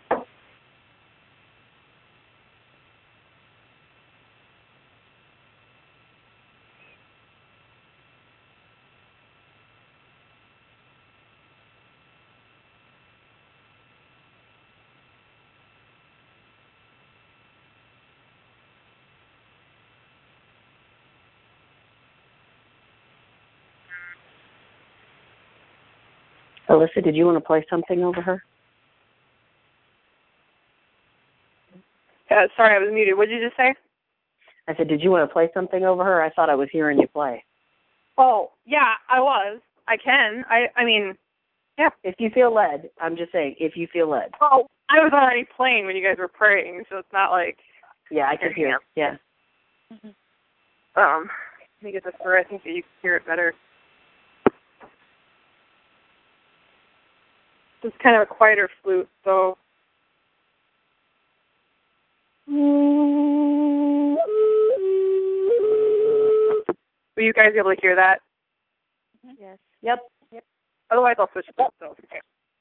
Alyssa, did you want to play something over her? Sorry, I was muted. What did you just say? I said, did you want to play something over her? I thought I was hearing you play. Oh, yeah, I was. I can. I mean, yeah. If you feel led, I'm just saying, if you feel led. Oh, I was already playing when you guys were praying, so it's not like... Yeah, I can hear. Yeah. Let me get this where I think that you can hear it better. It's kind of a quieter flute, so... Will you guys be able to hear that? Yes. Yep. Otherwise, I'll switch it up. So, okay.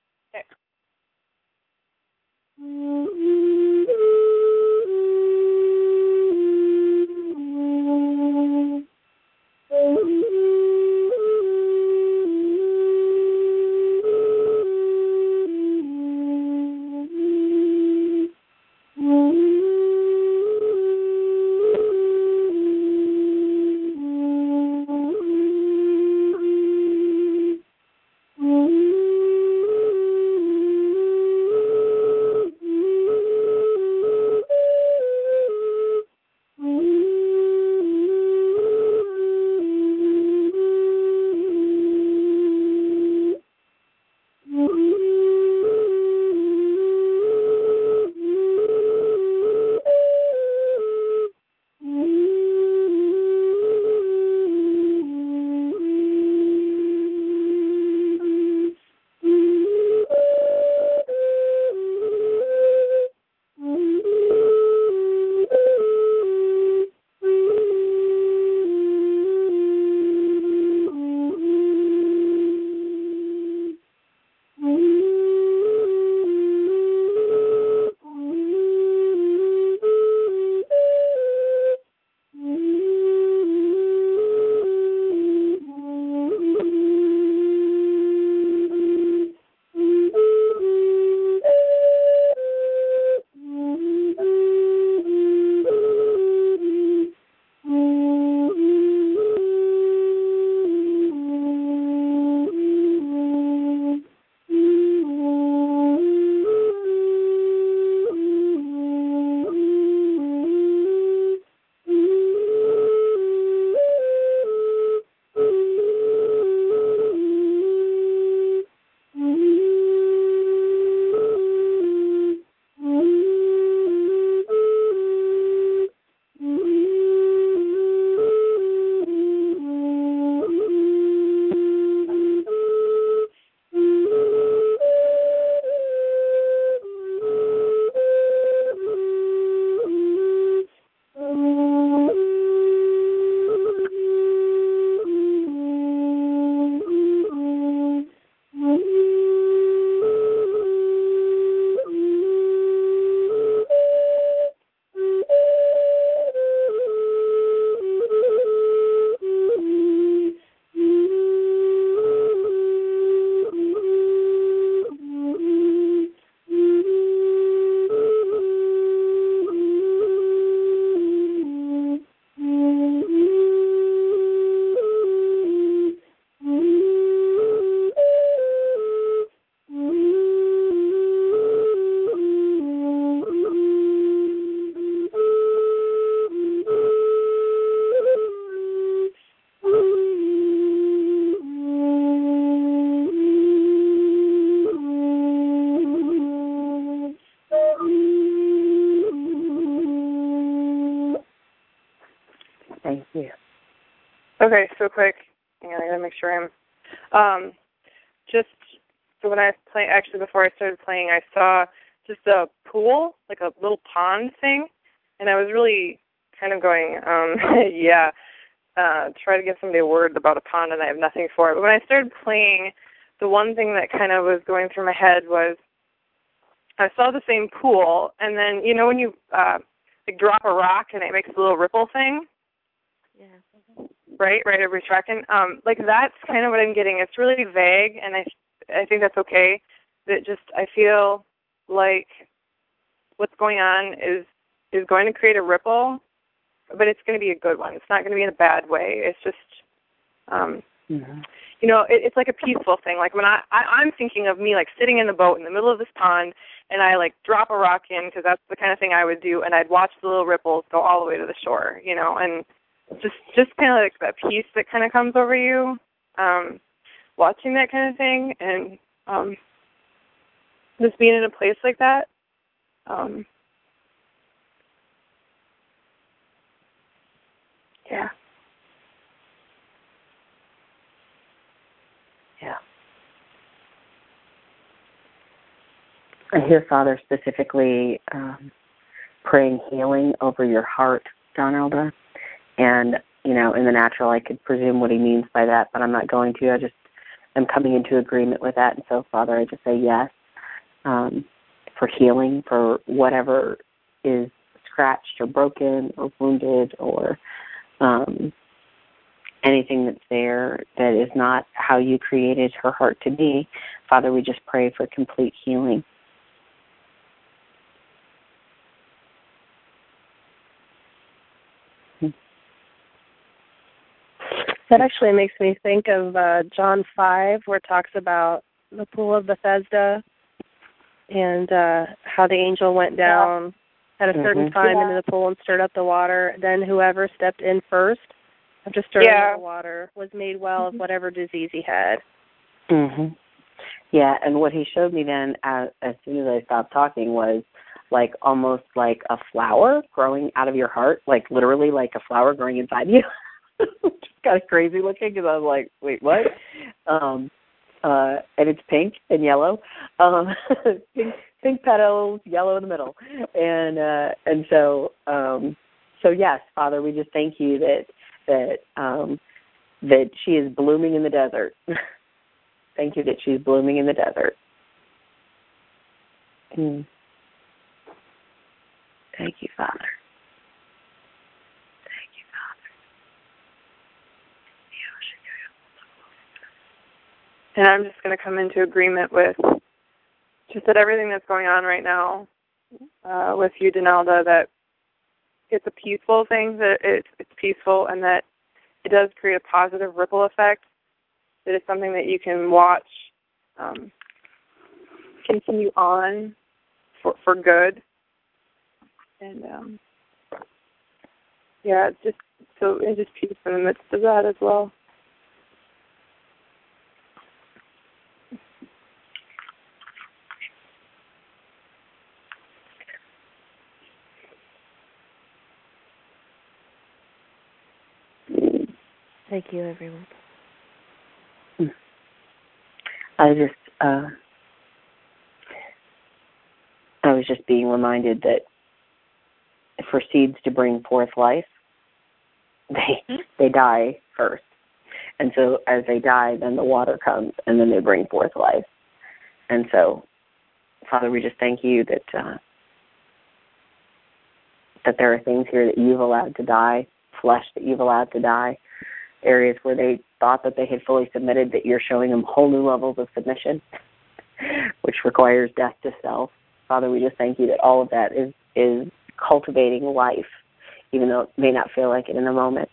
Okay, so quick. Hang on, I gotta make sure I'm. Just so when I was playing, actually before I started playing, I saw just a pool, like a little pond thing, and I was really kind of going, try to get somebody a word about a pond, and I have nothing for it. But when I started playing, the one thing that kind of was going through my head was I saw the same pool, and then, you know when you like drop a rock and it makes a little ripple thing? Yeah. Right, every second. Like that's kind of what I'm getting. It's really vague, and I think that's okay. That just I feel like what's going on is going to create a ripple, but it's going to be a good one. It's not going to be in a bad way. It's just, you know, it's like a peaceful thing. Like when I'm thinking of me like sitting in the boat in the middle of this pond, and I like drop a rock in because that's the kind of thing I would do, and I'd watch the little ripples go all the way to the shore, you know, and just kind of like that peace that kind of comes over you, watching that kind of thing, and just being in a place like that. Yeah. Yeah. I hear Father specifically praying healing over your heart, Donalda. And, you know, in the natural, I could presume what he means by that, but I'm not going to. I just am coming into agreement with that. And so, Father, I just say yes for healing, for whatever is scratched or broken or wounded or anything that's there that is not how you created her heart to be. Father, we just pray for complete healing. That actually makes me think of John 5, where it talks about the pool of Bethesda and how the angel went down at a certain time into the pool and stirred up the water. Then whoever stepped in first, after stirring up the water, was made well of whatever disease he had. Yeah, and what he showed me then as soon as I stopped talking was like almost like a flower growing out of your heart, like literally like a flower growing inside you. Just kind of crazy looking because I was like, wait, what? And it's pink and yellow, pink petals, yellow in the middle, and so yes, Father, we just thank you that she is blooming in the desert. Thank you that she's blooming in the desert. Thank you, Father. And I'm just going to come into agreement with just that everything that's going on right now with you, Donalda, that it's a peaceful thing, that it's peaceful, and that it does create a positive ripple effect, that it's something that you can watch continue on for good. And, it's just so it's just peace in the midst of that as well. Thank you, everyone. I was just being reminded that for seeds to bring forth life, they die first. And so as they die, then the water comes, and then they bring forth life. And so, Father, we just thank you that there are things here that you've allowed to die, flesh that you've allowed to die, areas where they thought that they had fully submitted, that you're showing them whole new levels of submission, which requires death to self. Father, we just thank you that all of that is cultivating life, even though it may not feel like it in a moment.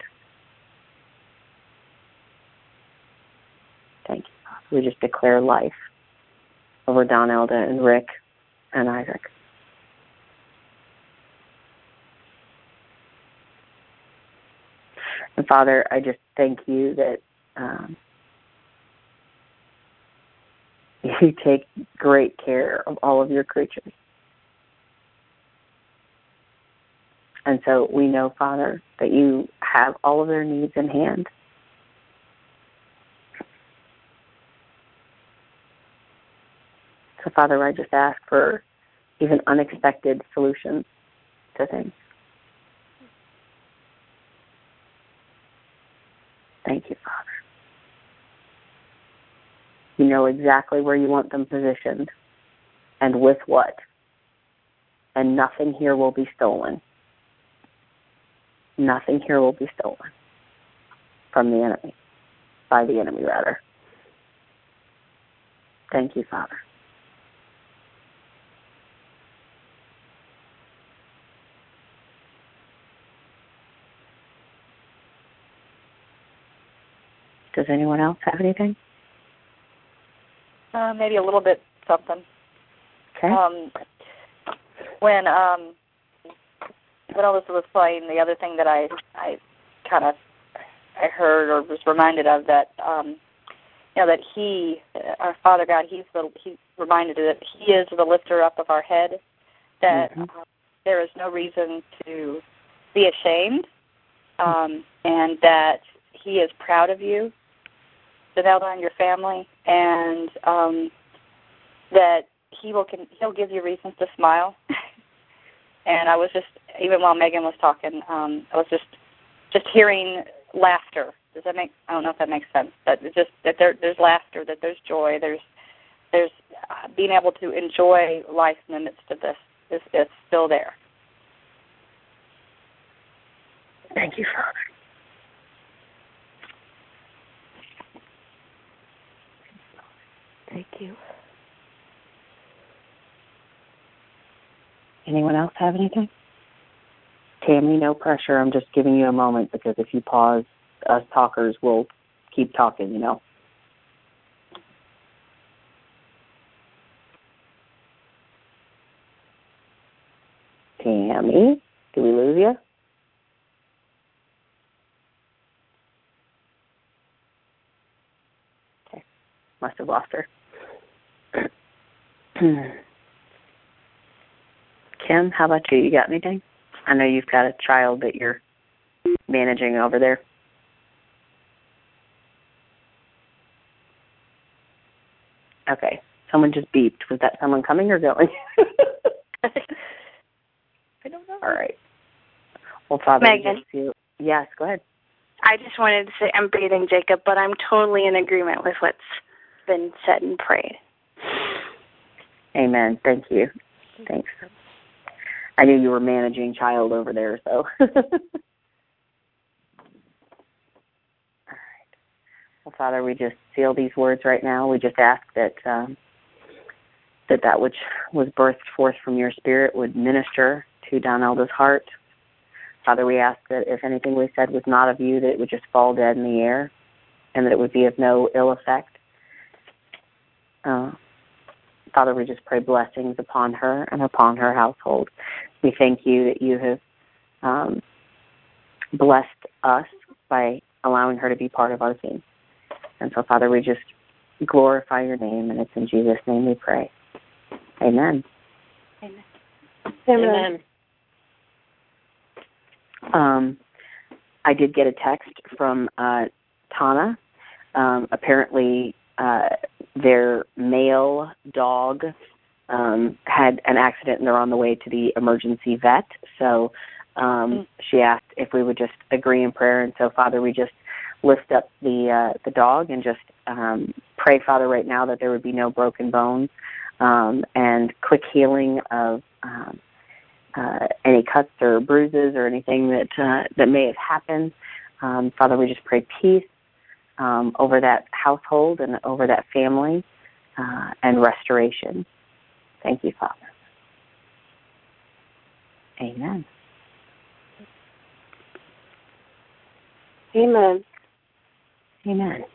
Thank you, Father. We just declare life over Donalda and Rick and Isaac. And Father, I just thank you that you take great care of all of your creatures. And so we know, Father, that you have all of their needs in hand. So, Father, I just ask for even unexpected solutions to things. Thank you, Father. You know exactly where you want them positioned and with what. And nothing here will be stolen. Nothing here will be stolen from the enemy, by the enemy, rather. Thank you, Father. Does anyone else have anything? Maybe a little bit something. Okay. When Alyssa was playing, the other thing that I heard or was reminded of that that He, our Father God, He's reminded that He is the lifter up of our head. That there is no reason to be ashamed, and that He is proud of you, Zanelda, and your family, and that He'll give you reasons to smile. And I was just, even while Megan was talking, I was just hearing laughter. Does that make? I don't know if that makes sense. But just that there's laughter, that there's joy, there's being able to enjoy life in the midst of this. It's still there. Thank you, Father. Thank you. Anyone else have anything? Tammy, no pressure. I'm just giving you a moment because if you pause, us talkers will keep talking, you know. Tammy, did we lose you? Okay, must have lost her. Kim, how about you? You got anything? I know you've got a child that you're managing over there. Okay. Someone just beeped. Was that someone coming or going? I don't know. All right. Well, Father, Megan. Yes, go ahead. I just wanted to say I'm breathing Jacob, but I'm totally in agreement with what's been said and prayed. Amen. Thank you. Thanks. I knew you were managing child over there, so. All right. Well, Father, we just seal these words right now. We just ask that that which was birthed forth from your Spirit would minister to Donelda's heart. Father, we ask that if anything we said was not of you, that it would just fall dead in the air and that it would be of no ill effect. Father, we just pray blessings upon her and upon her household. We thank you that you have blessed us by allowing her to be part of our team. And so, Father, we just glorify your name, and it's in Jesus' name we pray. Amen. Amen. Amen. I did get a text from Tana. Apparently, their male dog had an accident, and they're on the way to the emergency vet. So she asked if we would just agree in prayer. And so, Father, we just lift up the dog and just pray, Father, right now that there would be no broken bones and quick healing of any cuts or bruises or anything that may have happened. Father, we just pray peace over that household and over that family and restoration. Thank you, Father. Amen. Amen. Amen.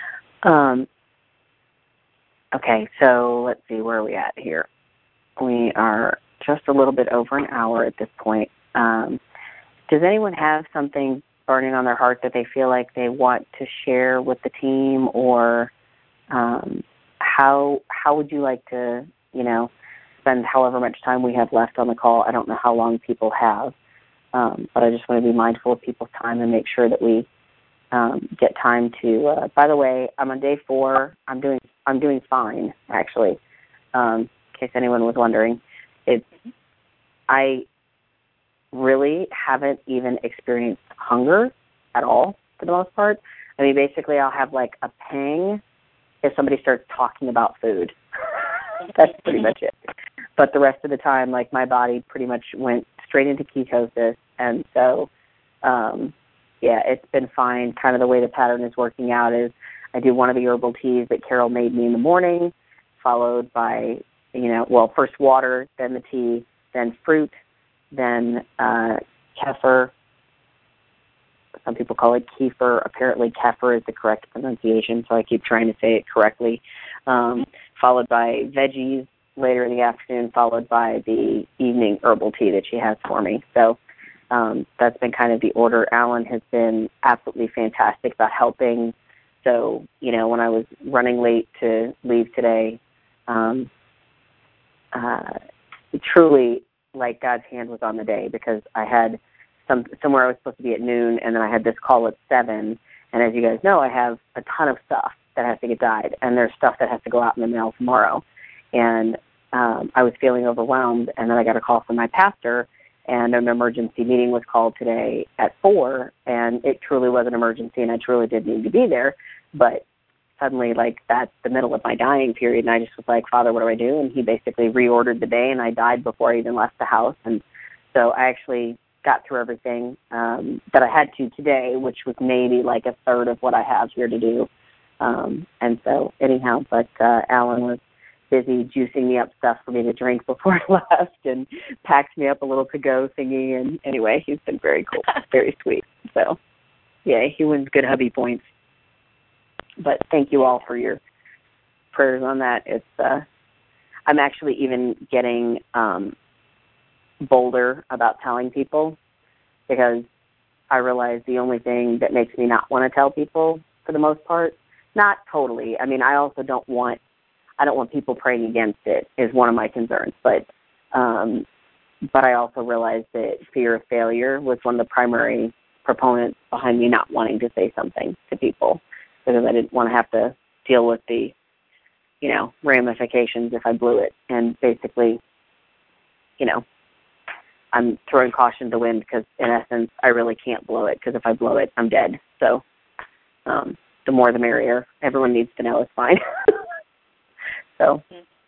Okay, so let's see, where are we at here? We are just a little bit over an hour at this point. Does anyone have something burning on their heart that they feel like they want to share with the team, or how would you like to, spend however much time we have left on the call? I don't know how long people have, but I just want to be mindful of people's time and make sure that we get time to. By the way, I'm on day 4. I'm doing fine, actually. In case anyone was wondering, I really haven't even experienced hunger at all for the most part. I mean, basically I'll have like a pang if somebody starts talking about food. That's pretty much it. But the rest of the time, like, my body pretty much went straight into ketosis. And so, it's been fine. Kind of the way the pattern is working out is I do one of the herbal teas that Carol made me in the morning, followed by, first water, then the tea, then fruit, then kefir. Some people call it kefir. Apparently kefir is the correct pronunciation, so I keep trying to say it correctly. Followed by veggies later in the afternoon, followed by the evening herbal tea that she has for me. So that's been kind of the order. Alan has been absolutely fantastic about helping. So, when I was running late to leave today, truly, like, God's hand was on the day, because I had somewhere I was supposed to be at noon, and then I had this call at 7. And as you guys know, I have a ton of stuff that has to get dyed, and there's stuff that has to go out in the mail tomorrow. And I was feeling overwhelmed, and then I got a call from my pastor, and an emergency meeting was called today at 4, and it truly was an emergency, and I truly did need to be there. But suddenly, like, that's the middle of my dying period, and I just was like, Father, what do I do? And he basically reordered the day, and I died before I even left the house. And so I actually got through everything that I had to today, which was maybe like a third of what I have here to do. And so anyhow, but Alan was busy juicing me up stuff for me to drink before I left, and packed me up a little to-go thingy. And anyway, he's been very cool, very sweet. So, yeah, he wins good hubby points. But thank you all for your prayers on that. It's I'm actually even getting bolder about telling people, because I realize the only thing that makes me not want to tell people, for the most part, not totally. I mean, I also don't want people praying against it, is one of my concerns. But I also realize that fear of failure was one of the primary proponents behind me not wanting to say something to people, because I didn't want to have to deal with the, ramifications if I blew it. And basically, I'm throwing caution to the wind, because in essence, I really can't blow it, because if I blow it, I'm dead. So the more the merrier. Everyone needs to know it's fine. So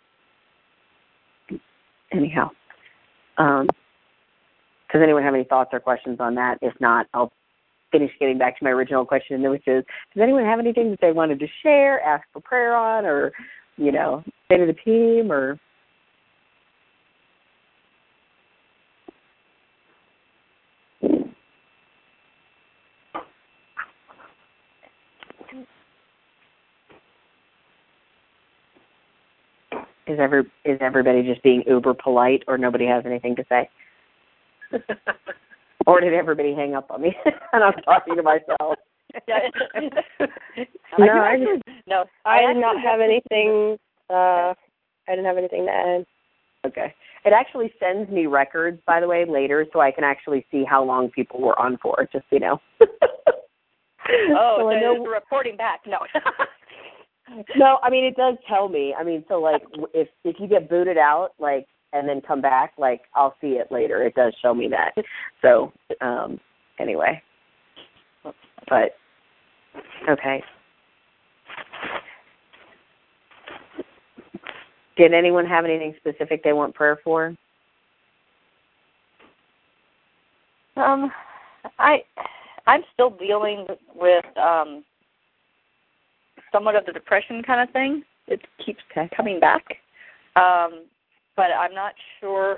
anyhow, does anyone have any thoughts or questions on that? If not, I'll finish getting back to my original question, which is, does anyone have anything that they wanted to share, ask for prayer on, or, say to the team, or... Is everybody just being uber polite, or nobody has anything to say? Or did everybody hang up on me and I'm talking to myself? No, I did not have anything. I didn't have anything to add. Okay. It actually sends me records, by the way, later, so I can actually see how long people were on for, just so you know. So it's reporting back. No. No, I mean, it does tell me. I mean, so, like, if you get booted out, like, and then come back, like, I'll see it later. It does show me that. So, anyway. But, okay. Did anyone have anything specific they want prayer for? I'm still dealing with somewhat of the depression kind of thing. It keeps coming back. But I'm not sure.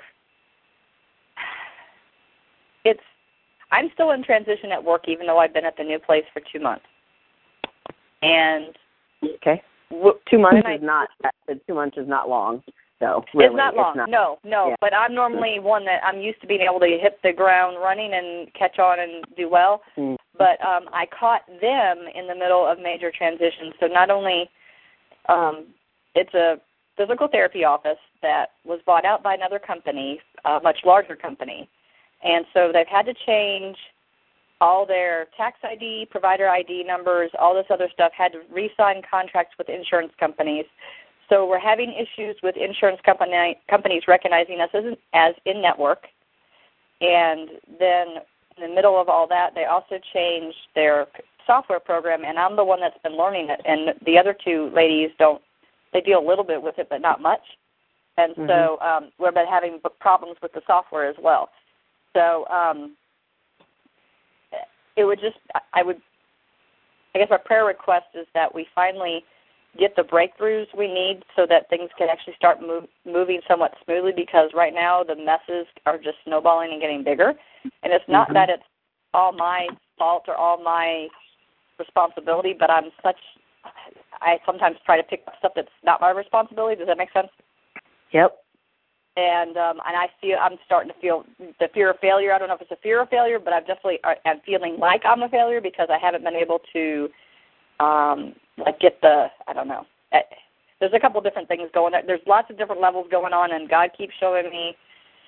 I'm still in transition at work, even though I've been at the new place for 2 months. And okay, 2 months is not 2 months is not long. So really, it's not long. No. Yeah. But I'm normally one that I'm used to being able to hit the ground running and catch on and do well. Mm. But I caught them in the middle of major transitions. So not only it's a physical therapy office that was bought out by another company, a much larger company. And so they've had to change all their tax ID, provider ID numbers, all this other stuff, had to re-sign contracts with insurance companies. So we're having issues with insurance companies recognizing us as in-network. And then in the middle of all that, they also changed their software program, and I'm the one that's been learning it. And the other two ladies don't. They deal a little bit with it, but not much. And so we've been having problems with the software as well. So it would just, I guess our prayer request is that we finally get the breakthroughs we need so that things can actually start moving somewhat smoothly, because right now the messes are just snowballing and getting bigger. And it's not that it's all my fault or all my responsibility, but I sometimes try to pick up stuff that's not my responsibility. Does that make sense? Yep. And I'm starting to feel the fear of failure. I don't know if it's a fear of failure, but I'm feeling like I'm a failure because I haven't been able to get I don't know. There's a couple different things going on. There's lots of different levels going on, and God keeps showing me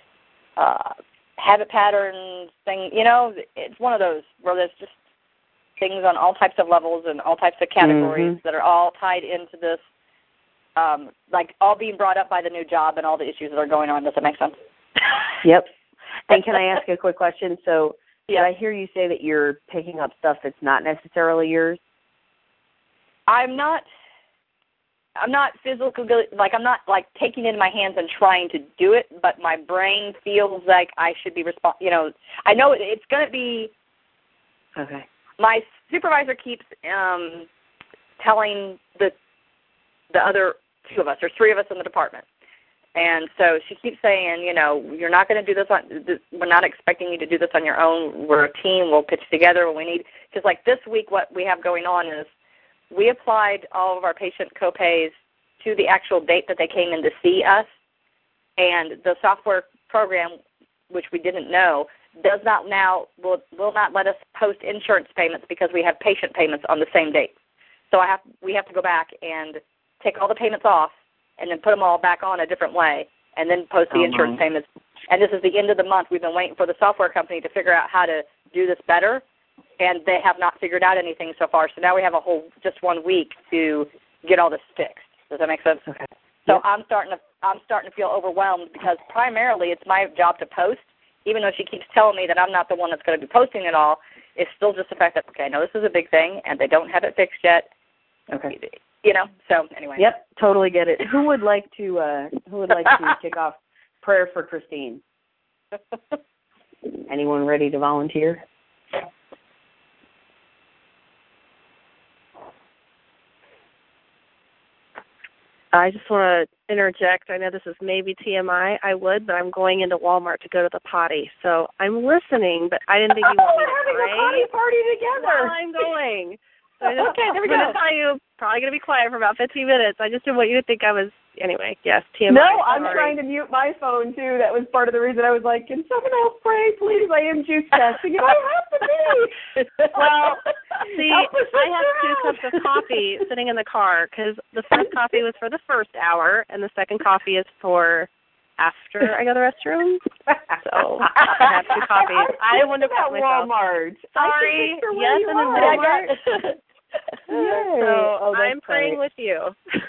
habit patterns, thing. It's one of those where there's just things on all types of levels and all types of categories that are all tied into this, all being brought up by the new job and all the issues that are going on. Does that make sense? Yep. And can I ask a quick question? So did I hear you say that you're picking up stuff that's not necessarily yours? I'm not physically, I'm not taking it in my hands and trying to do it, but my brain feels like I should be I know it's going to be. Okay. My supervisor keeps telling the other two of us, there's three of us in the department, and so she keeps saying, you're not going to do this we're not expecting you to do this on your own. We're a team. We'll pitch together when we need. Because this week, what we have going on is we applied all of our patient copays to the actual date that they came in to see us, and the software program, which we didn't know, will not let us post insurance payments because we have patient payments on the same date. So we have to go back and take all the payments off and then put them all back on a different way and then post the insurance payments. And this is the end of the month. We've been waiting for the software company to figure out how to do this better, and they have not figured out anything so far. So now we have just 1 week to get all this fixed. Does that make sense? Okay. So yep. I'm starting to feel overwhelmed because primarily it's my job to post. Even though she keeps telling me that I'm not the one that's going to be posting it all, it's still just the fact that, okay, I know this is a big thing, and they don't have it fixed yet. Okay. So anyway. Yep, totally get it. Who would like to kick off prayer for Christine? Anyone ready to volunteer? I just want to interject. I know this is maybe TMI. I would, but I'm going into Walmart to go to the potty. So I'm listening, but I didn't think you wanted me to pray. We're having a potty party together. While I'm going. So okay, there we go. I'm going to tell you, probably going to be quiet for about 15 minutes. I just didn't want you to think I was, anyway, yes, TMI. No, I'm trying to mute my phone, too. That was part of the reason I was like, can someone else pray, please? I am juice testing, and I have to be. Well, see, I have 2 cups of coffee sitting in the car because the first coffee was for the first hour, and the second coffee is for after I go to the restroom. So I have 2 coffees. I wouldn't have got myself. Walmart. Sorry. Yes, and in Walmart. So I'm praying with you.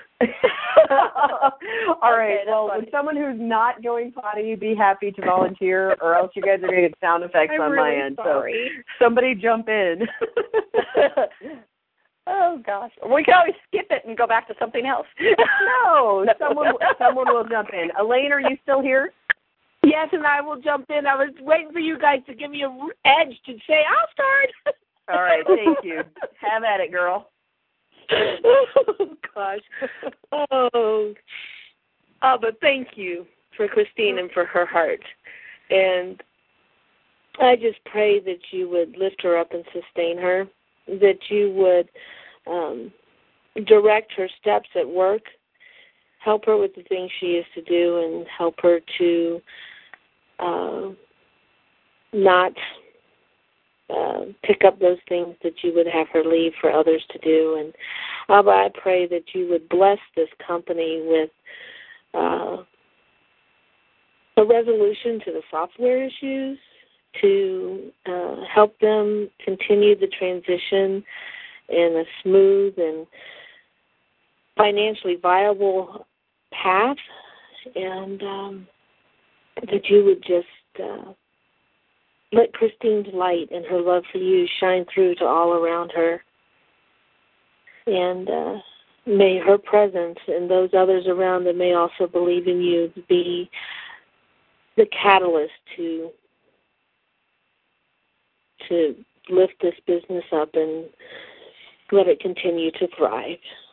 All right. Well, would someone who's not going potty be happy to volunteer, or else you guys are going to get sound effects on my end. Sorry. So somebody jump in. Oh gosh, we can always skip it and go back to something else. No, someone will jump in. Elaine, are you still here? Yes, and I will jump in. I was waiting for you guys to give me an edge to say I'll start. All right, thank you. Have at it, girl. Oh, gosh. But thank you for Christine and for her heart. And I just pray that you would lift her up and sustain her, that you would direct her steps at work, help her with the things she is to do, and help her to not pick up those things that you would have her leave for others to do. And Abba, I pray that you would bless this company with a resolution to the software issues, to help them continue the transition in a smooth and financially viable path, and that you would just let Christine's light and her love for you shine through to all around her. And may her presence and those others around that may also believe in you be the catalyst to lift this business up and let it continue to thrive.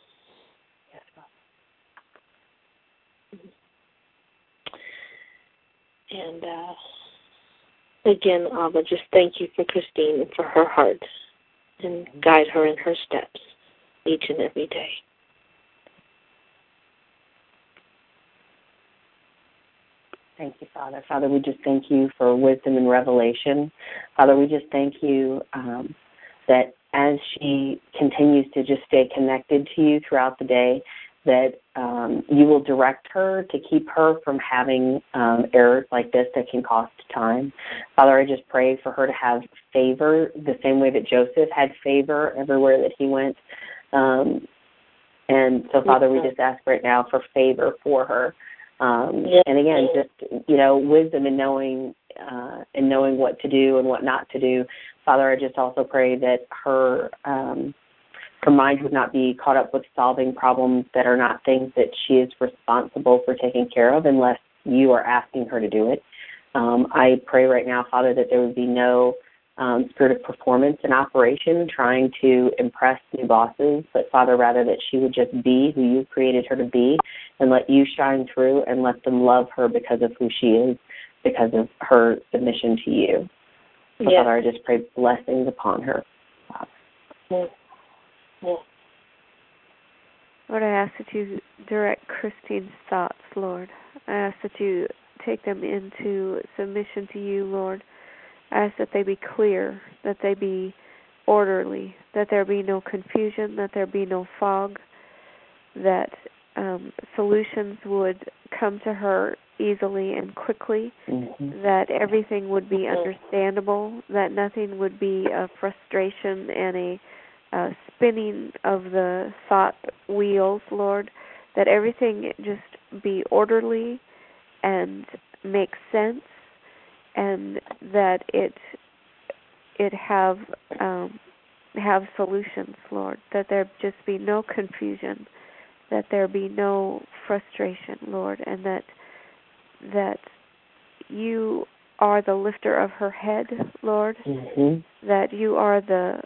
And again, Abba, just thank you for Christine and for her heart, and guide her in her steps each and every day. Thank you, Father. Father, we just thank you for wisdom and revelation. Father, we just thank you that as she continues to just stay connected to you throughout the day, that you will direct her to keep her from having errors like this that can cost time. Father, I just pray for her to have favor the same way that Joseph had favor everywhere that he went. And so, Father, we just ask right now for favor for her. And again, just, wisdom in knowing what to do and what not to do. Father, I just also pray that her mind would not be caught up with solving problems that are not things that she is responsible for taking care of unless you are asking her to do it. I pray right now, Father, that there would be no spirit of performance in operation trying to impress new bosses, but Father, rather that she would just be who you created her to be and let you shine through and let them love her because of who she is, because of her submission to you. So, Father, I just pray blessings upon her. Lord, I ask that you direct Christine's thoughts, Lord. I ask that you take them into submission to you, Lord. I ask that they be clear, that they be orderly, that there be no confusion, that there be no fog, that solutions would come to her easily and quickly, that everything would be understandable, that nothing would be a frustration and a spinning of the thought wheels, Lord, that everything just be orderly and make sense, and that it have solutions, Lord, that there just be no confusion, that there be no frustration, Lord, and that you are the lifter of her head, Lord, that you are the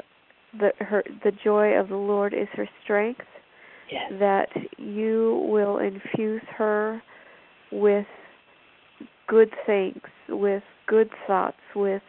joy of the Lord is her strength, that you will infuse her with good things, with good thoughts, with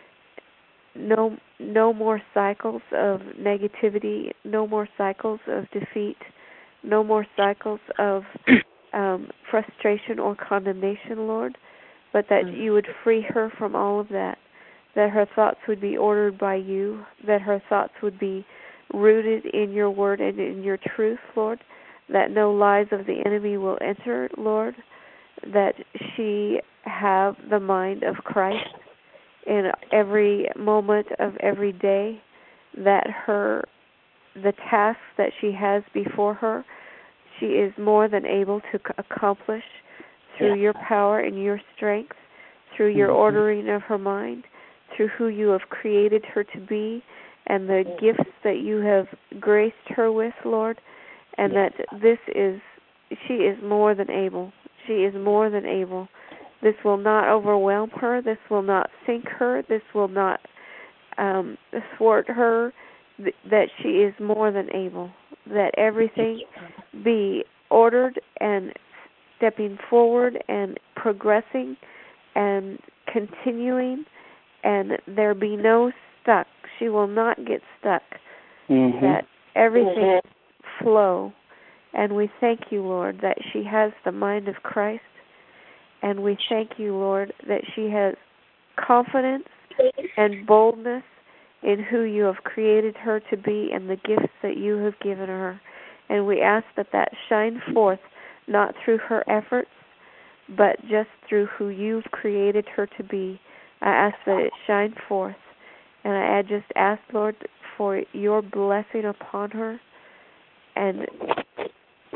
no more cycles of negativity, no more cycles of defeat, no more cycles of frustration or condemnation, Lord, but that you would free her from all of that her thoughts would be ordered by you, that her thoughts would be rooted in your word and in your truth, Lord, that no lies of the enemy will enter, Lord, that she have the mind of Christ in every moment of every day, that the tasks that she has before her, she is more than able to accomplish through your power and your strength, through your ordering of her mind, through who you have created her to be, and the gifts that you have graced her with, Lord, and that she is more than able. She is more than able. This will not overwhelm her. This will not sink her. This will not thwart her. That she is more than able. That everything be ordered and stepping forward and progressing and continuing, and there be no stuck. She will not get stuck. That everything flow. And we thank you, Lord, that she has the mind of Christ. And we thank you, Lord, that she has confidence and boldness in who you have created her to be and the gifts that you have given her. And we ask that shine forth, not through her efforts, but just through who you've created her to be. I ask that it shine forth. And I just ask, Lord, for your blessing upon her. And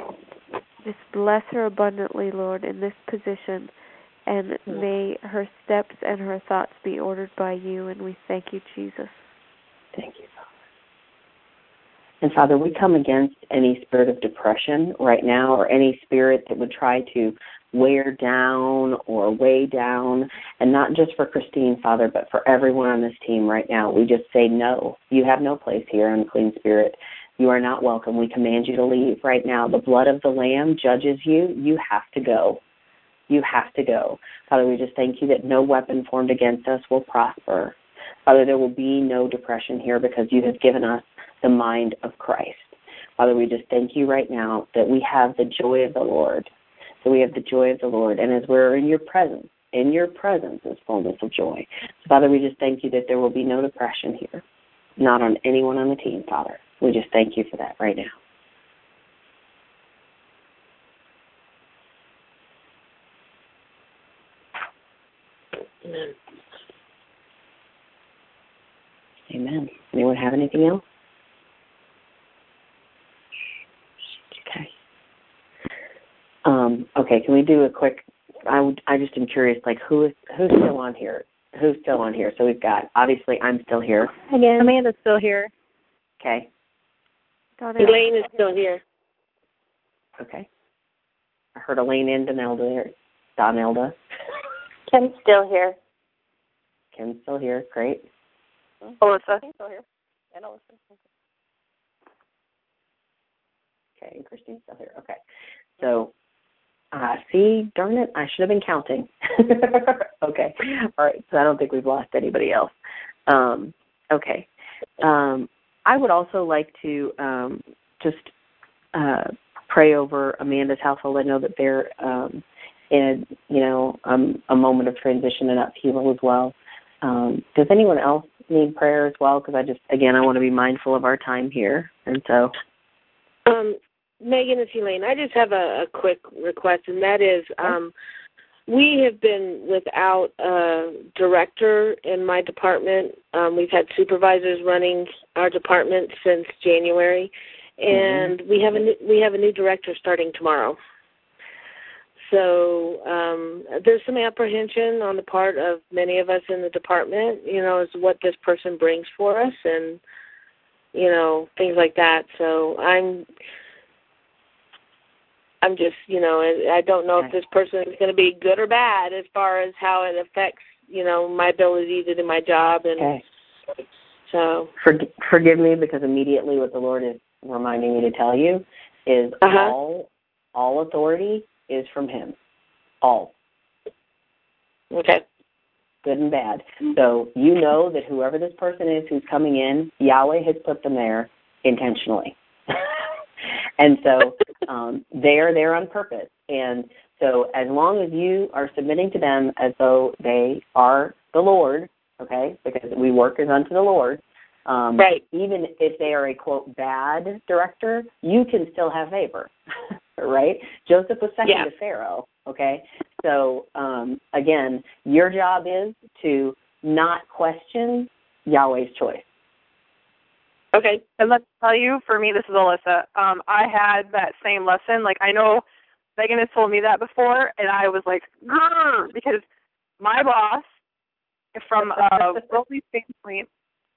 just bless her abundantly, Lord, in this position. And may her steps and her thoughts be ordered by you. And we thank you, Jesus. Thank you, Father. And Father, we come against any spirit of depression right now, or any spirit that would try to wear down or weigh down, and not just for Christine, Father, but for everyone on this team right now. We just say no. You have no place here, unclean spirit. You are not welcome. We command you to leave right now. The blood of the Lamb judges you. You have to go. You have to go. Father, we just thank you that no weapon formed against us will prosper. Father, there will be no depression here because you have given us the mind of Christ. Father, we just thank you right now that we have the joy of the Lord. So we have the joy of the Lord. And as we're in your presence is fullness of joy. So, Father, we just thank you that there will be no depression here, not on anyone on the team, Father. We just thank you for that right now. Amen. Amen. Anyone have anything else? Okay. Okay, can we do a quick, I just am curious, like, who's still on here? Who's still on here? So we've got, obviously, I'm still here. Again, Amanda's still here. Okay. Elaine is still here. Okay. I heard Elaine and Donelda. Kim's still here. Kim's still here. Great. Alyssa. She's still here. And Alyssa. Okay, and Christine's still here. Okay. So, see, darn it, I should have been counting. Okay. All right, so I don't think we've lost anybody else. Okay. I would also like to just pray over Amanda's household. I know that they're in, a moment of transition and upheaval as well. Does anyone else need prayer as well? Because I want to be mindful of our time here. And so. Megan, it's Elaine. I just have a quick request, and that is we have been without a director in my department. We've had supervisors running our department since January, and we have a new director starting tomorrow. So there's some apprehension on the part of many of us in the department, as what this person brings for us and, things like that. So I'm just, I don't know if this person is going to be good or bad as far as how it affects, my ability to do my job. And so forgive me, because immediately what the Lord is reminding me to tell you is all authority is from him. All. Okay. Good and bad. So you know that whoever this person is who's coming in, Yahweh has put them there intentionally. And so they are there on purpose. And so as long as you are submitting to them as though they are the Lord, okay, because we work as unto the Lord, right. Even if they are a, quote, bad director, you can still have favor, right? Joseph was second to Pharaoh, okay? So, again, your job is to not question Yahweh's choice. Okay, and let's tell you, for me, this is Alyssa. I had that same lesson. Like, I know Megan has told me that before, and I was like, grrr, because my boss, from a worldly standpoint,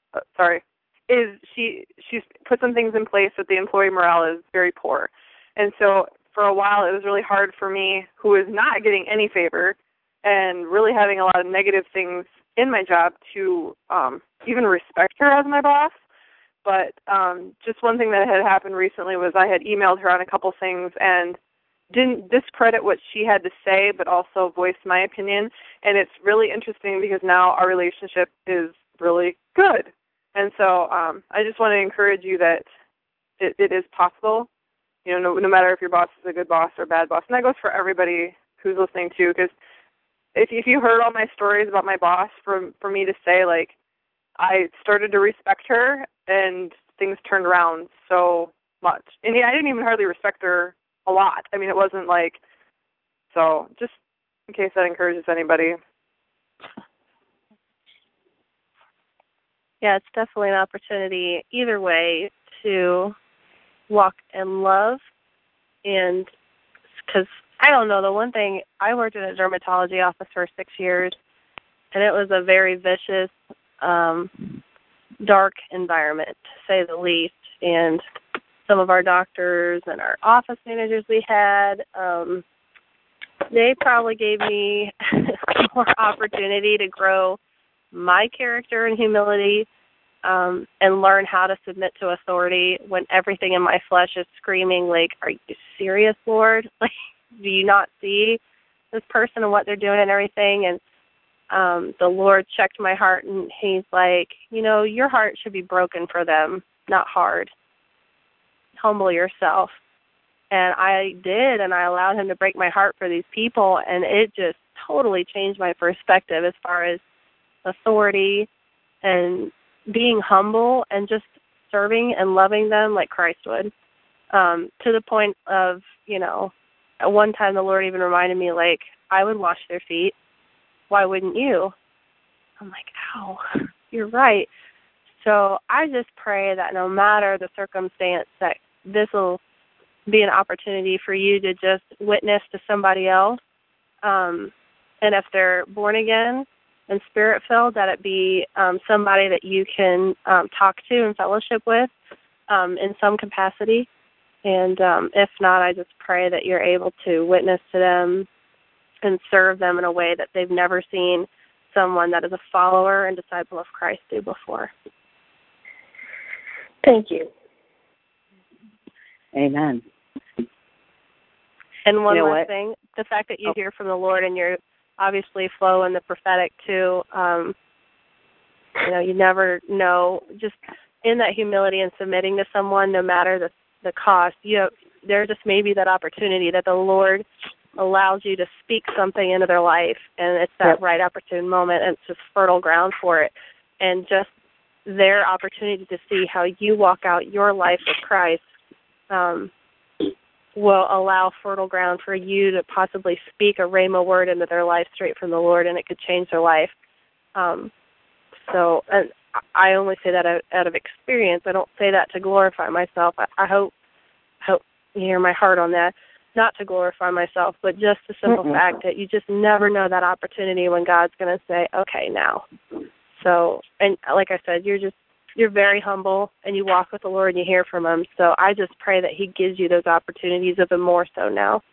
is she's put some things in place that the employee morale is very poor. And so for a while it was really hard for me, who is not getting any favor and really having a lot of negative things in my job, to even respect her as my boss. But just one thing that had happened recently was I had emailed her on a couple things and didn't discredit what she had to say, but also voiced my opinion. And it's really interesting because now our relationship is really good. And so I just want to encourage you that it is possible, no matter if your boss is a good boss or a bad boss. And that goes for everybody who's listening too, because if you heard all my stories about my boss, for me to say, like, I started to respect her and things turned around so much. And I didn't even hardly respect her a lot. I mean, it wasn't like, so just in case that encourages anybody. Yeah, it's definitely an opportunity either way to walk in love and because I don't know, the one thing, I worked in a dermatology office for 6 years, and it was a very vicious, dark environment, to say the least. And some of our doctors and our office managers we had, they probably gave me more opportunity to grow my character and humility, and learn how to submit to authority when everything in my flesh is screaming, like, are you serious, Lord? Like, do you not see this person and what they're doing and everything? And the Lord checked my heart, and he's like, your heart should be broken for them, not hard. Humble yourself. And I did, and I allowed him to break my heart for these people, and it just totally changed my perspective as far as authority and being humble and just serving and loving them like Christ would, to the point of, at one time the Lord even reminded me, like, I would wash their feet. Why wouldn't you? I'm like, ow, you're right. So I just pray that no matter the circumstance, that this will be an opportunity for you to just witness to somebody else. And if they're born again and spirit-filled, that it be somebody that you can talk to and fellowship with in some capacity. And if not, I just pray that you're able to witness to them and serve them in a way that they've never seen someone that is a follower and disciple of Christ do before. Thank you. Amen. And one last thing, the fact that you hear from the Lord and you're obviously flow in the prophetic too, you never know, just in that humility and submitting to someone, no matter the cost, there just may be that opportunity that the Lord allows you to speak something into their life, and it's that right opportune moment, and it's just fertile ground for it. And just their opportunity to see how you walk out your life with Christ will allow fertile ground for you to possibly speak a rhema word into their life straight from the Lord, and it could change their life. And I only say that out of experience. I don't say that to glorify myself. I hope you hear my heart on that. Not to glorify myself, but just the simple fact that you just never know that opportunity when God's going to say, okay, now. So, and like I said, you're very humble, and you walk with the Lord and you hear from him. So I just pray that he gives you those opportunities even more so now.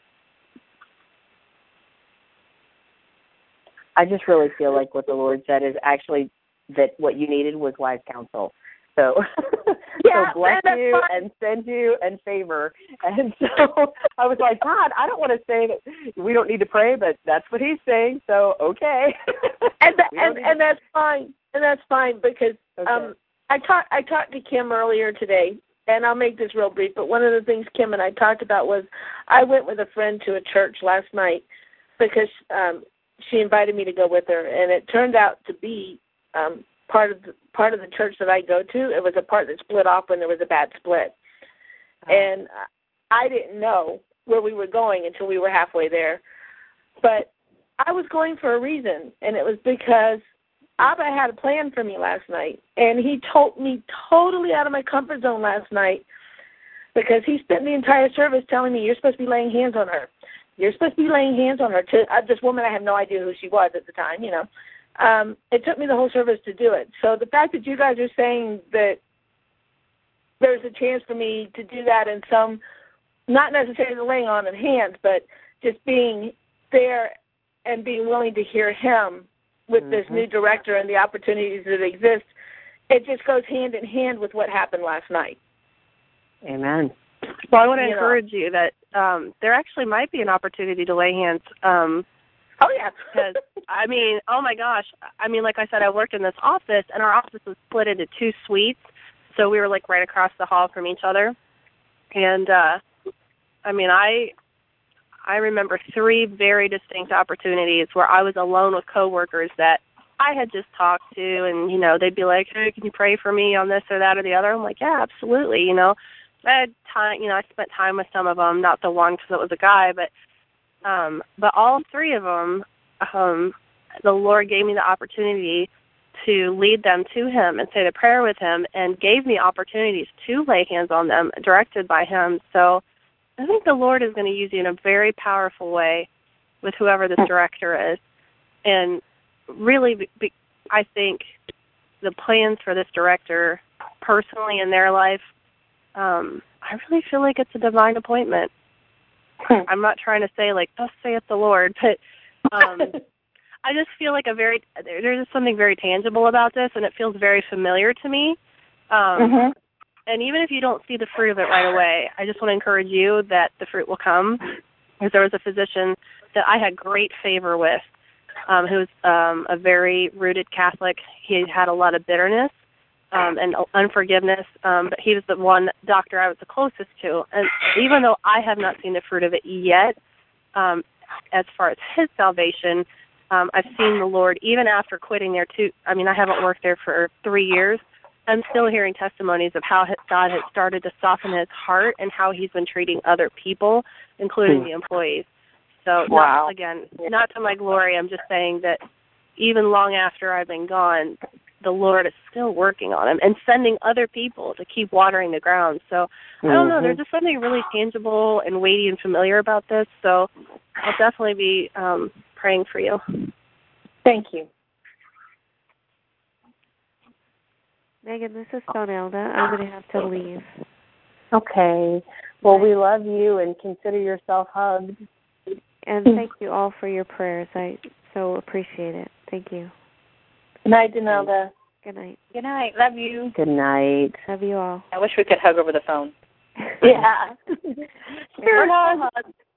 I just really feel like what the Lord said is actually that what you needed was wise counsel. So, so bless you and send you and favor. And so I was like, God, I don't want to say that we don't need to pray, but that's what he's saying. So, okay. and that's fine. And that's fine because I talked to Kim earlier today, and I'll make this real brief, but one of the things Kim and I talked about was I went with a friend to a church last night because she invited me to go with her, and it turned out to be part of the church that I go to. It was a part that split off when there was a bad split. And I didn't know where we were going until we were halfway there. But I was going for a reason, and it was because Abba had a plan for me last night, and he told me totally out of my comfort zone last night because he spent the entire service telling me, you're supposed to be laying hands on her. You're supposed to be laying hands on her. To this woman, I have no idea who she was at the time, It took me the whole service to do it. So the fact that you guys are saying that there's a chance for me to do that in some, not necessarily laying on of hands, but just being there and being willing to hear him with this new director and the opportunities that exist, it just goes hand in hand with what happened last night. Amen. Well, I want to encourage you that there actually might be an opportunity to lay hands. Oh, yeah. Because, oh, my gosh. Like I said, I worked in this office, and our office was split into 2 suites, so we were, right across the hall from each other. And, I remember 3 very distinct opportunities where I was alone with coworkers that I had just talked to, and, they'd be like, hey, can you pray for me on this or that or the other? I'm like, yeah, absolutely, I had time, I spent time with some of them, not the one because it was a guy, but all 3 of them, the Lord gave me the opportunity to lead them to him and say the prayer with him, and gave me opportunities to lay hands on them directed by him. So I think the Lord is going to use you in a very powerful way with whoever this director is. And really, I think the plans for this director personally in their life, I really feel like it's a divine appointment. I'm not trying to say, like, thus saith the Lord, but I just feel like there's just something very tangible about this, and it feels very familiar to me. And even if you don't see the fruit of it right away, I just want to encourage you that the fruit will come. Because there was a physician that I had great favor with who was a very rooted Catholic. He had a lot of bitterness and unforgiveness, but he was the one doctor I was the closest to. And even though I have not seen the fruit of it yet, as far as his salvation, I've seen the Lord, even after quitting there too. I mean, I haven't worked there for 3 years. I'm still hearing testimonies of how God has started to soften his heart and how he's been treating other people, including the employees. So, wow. Not to my glory, I'm just saying that even long after I've been gone, the Lord is still working on him and sending other people to keep watering the ground. So, I don't know, there's just something really tangible and weighty and familiar about this. So, I'll definitely be praying for you. Thank you. Megan, this is Sonelda. I'm going to have to leave. Okay. Well, we love you and consider yourself hugged. And thank you all for your prayers. I so appreciate it. Thank you. Good night, Donalda. Good night. Good night. Love you. Good night. Love you all. I wish we could hug over the phone. Yeah. Spirit hug.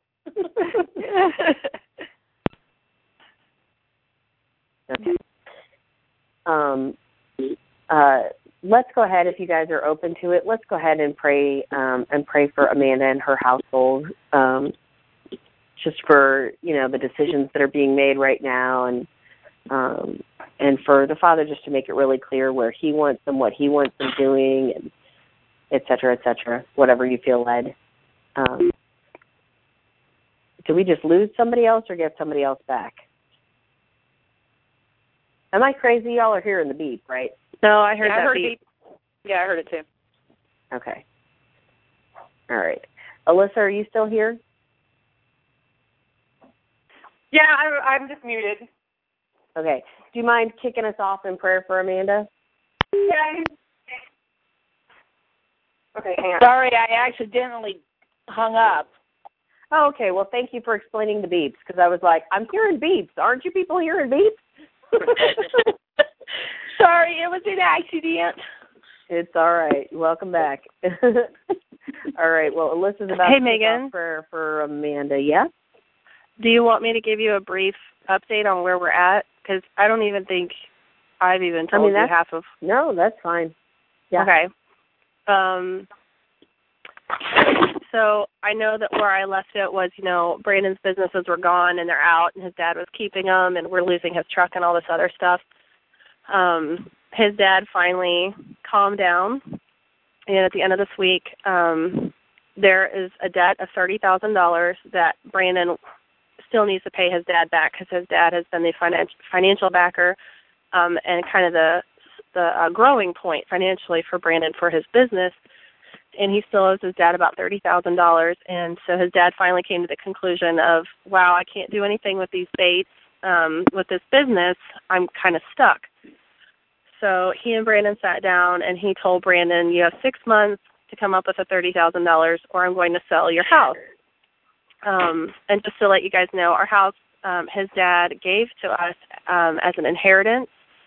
Let's go ahead, if you guys are open to it, let's go ahead and pray for Amanda and her household, just for, the decisions that are being made right now, and for the Father just to make it really clear where he wants them, what he wants them doing, and et cetera, whatever you feel led. Did we just lose somebody else or get somebody else back? Am I crazy? Y'all are hearing the beep, right? No, I heard that beep. Yeah, I heard it too. Okay. All right. Alyssa, are you still here? Yeah, I'm just muted. Okay. Do you mind kicking us off in prayer for Amanda? Yeah. Okay, hang on. Sorry, I accidentally hung up. Oh, okay. Well, thank you for explaining the beeps, because I was like, I'm hearing beeps. Aren't you people hearing beeps? Sorry, it was an accident. It's all right. Welcome back. All right. Well, Alyssa's about to Megan. off prayer for Amanda. Yeah? Do you want me to give you a brief update on where we're at? Because I don't even think I've even told you half of... No, that's fine. Yeah. Okay. So I know that where I left it was, Brandon's businesses were gone and they're out, and his dad was keeping them, and we're losing his truck and all this other stuff. His dad finally calmed down, and at the end of this week, there is a debt of $30,000 that Brandon still needs to pay his dad back, because his dad has been the financial backer and kind of the growing point financially for Brandon for his business. And he still owes his dad about $30,000. And so his dad finally came to the conclusion of, wow, I can't do anything with these baits, with this business. I'm kind of stuck. So he and Brandon sat down, and he told Brandon, you have 6 months to come up with the $30,000, or I'm going to sell your house. And just to let you guys know, our house, his dad gave to us as an inheritance.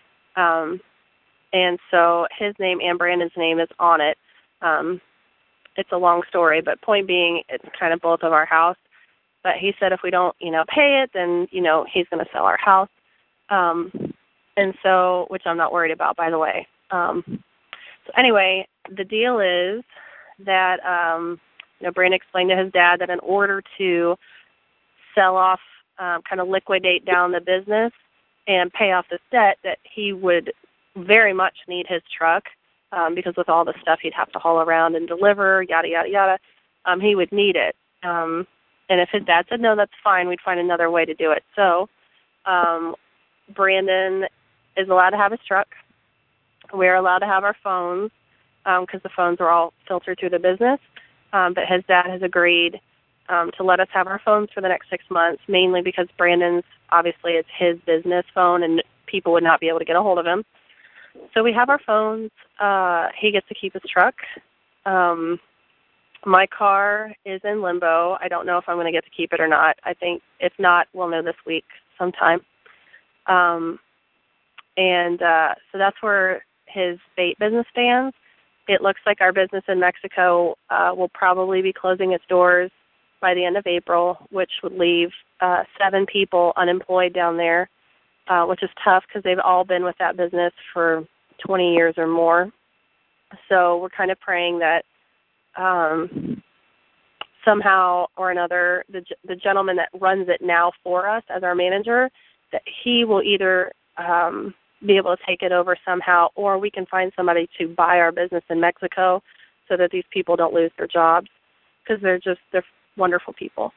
And so his name and Brandon's name is on it. It's a long story, but point being, it's kind of both of our house. But he said if we don't, pay it, then, he's going to sell our house. And so, which I'm not worried about, by the way. So anyway, the deal is that, Brandon explained to his dad that in order to sell off, kind of liquidate down the business and pay off this debt, that he would very much need his truck. Because with all the stuff he'd have to haul around and deliver, yada, yada, yada, he would need it. And if his dad said, no, that's fine, we'd find another way to do it. So Brandon is allowed to have his truck. We're allowed to have our phones because the phones are all filtered through the business. but his dad has agreed to let us have our phones for the next 6 months, mainly because Brandon's, obviously, it's his business phone, and people would not be able to get a hold of him. So we have our phones. He gets to keep his truck. My car is in limbo. I don't know if I'm going to get to keep it or not. I think if not, we'll know this week sometime. So that's where his bait business stands. It looks like our business in Mexico will probably be closing its doors by the end of April, which would leave 7 people unemployed down there, which is tough because they've all been with that business for 20 years or more. So we're kind of praying that somehow or another, the gentleman that runs it now for us as our manager, that he will either be able to take it over somehow, or we can find somebody to buy our business in Mexico so that these people don't lose their jobs, because they're wonderful people.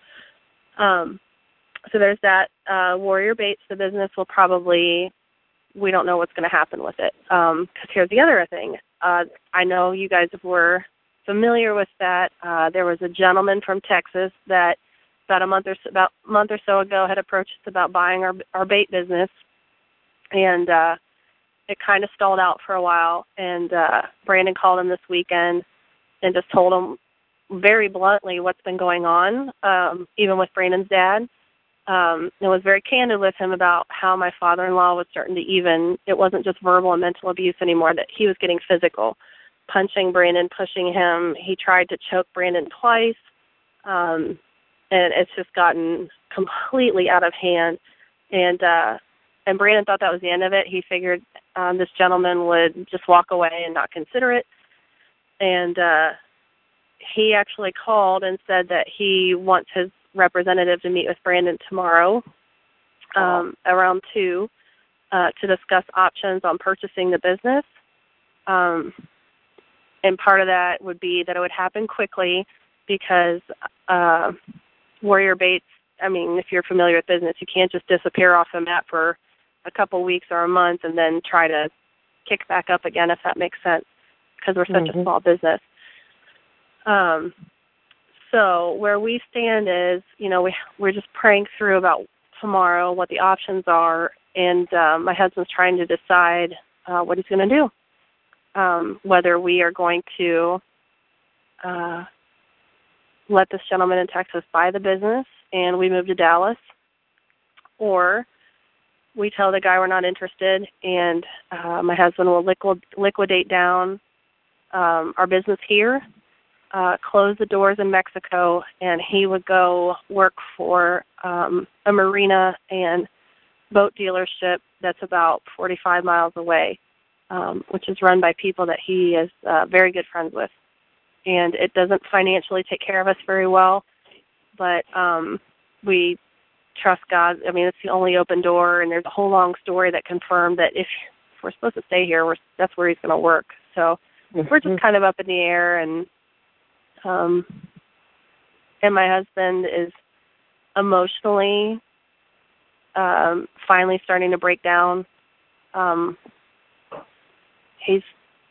So there's that. Warrior Baits, the business will probably, we don't know what's going to happen with it. Because here's the other thing. I know you guys were familiar with that. There was a gentleman from Texas that about a month or so ago had approached us about buying our bait business, and it kind of stalled out for a while. And Brandon called him this weekend and just told him very bluntly what's been going on, even with Brandon's dad. And was very candid with him about how my father-in-law was starting to it wasn't just verbal and mental abuse anymore, that he was getting physical, punching Brandon, pushing him. He tried to choke Brandon twice, and it's just gotten completely out of hand. And Brandon thought that was the end of it. He figured this gentleman would just walk away and not consider it. And he actually called and said that he wants his representative to meet with Brandon tomorrow around 2 to discuss options on purchasing the business. And part of that would be that it would happen quickly because Warrior Baits, I mean, if you're familiar with business, you can't just disappear off the map for a couple weeks or a month and then try to kick back up again, if that makes sense, because we're such a small business. So where we stand is, we're just praying through about tomorrow what the options are, and my husband's trying to decide what he's going to do, whether we are going to let this gentleman in Texas buy the business and we move to Dallas, or we tell the guy we're not interested, and my husband will liquidate down our business here, close the doors in Mexico, and he would go work for a marina and boat dealership that's about 45 miles away, which is run by people that he is very good friends with. And it doesn't financially take care of us very well, but we trust God. I mean, it's the only open door, and there's a whole long story that confirmed that if we're supposed to stay here, that's where he's going to work. So we're just kind of up in the air, and my husband is emotionally finally starting to break down. He's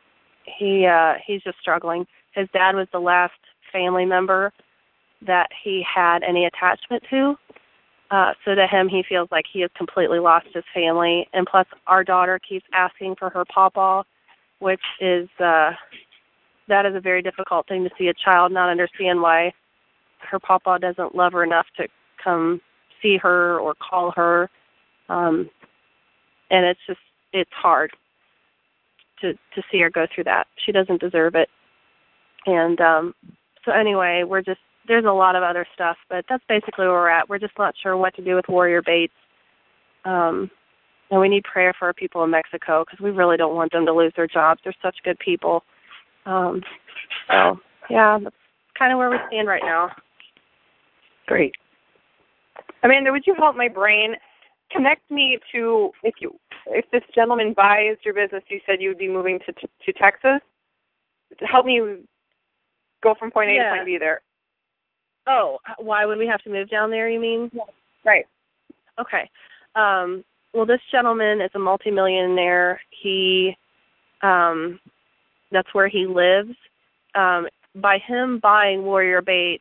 just struggling. His dad was the last family member that he had any attachment to. So to him, he feels like he has completely lost his family. And plus, our daughter keeps asking for her pawpaw, which is that is a very difficult thing to see a child not understand why her pawpaw doesn't love her enough to come see her or call her. And it's hard to see her go through that. She doesn't deserve it. And so anyway, there's a lot of other stuff, but that's basically where we're at. We're just not sure what to do with Warrior Baits. And we need prayer for our people in Mexico because we really don't want them to lose their jobs. They're such good people. So, yeah, that's kind of where we stand right now. Great. Amanda, would you help my brain? Connect me to, if this gentleman buys your business, you said you would be moving to Texas. Help me go from point A to point B there. Oh, why would we have to move down there, you mean? Yeah. Right. Okay. Well, this gentleman is a multimillionaire. That's where he lives. by him buying Warrior Baits,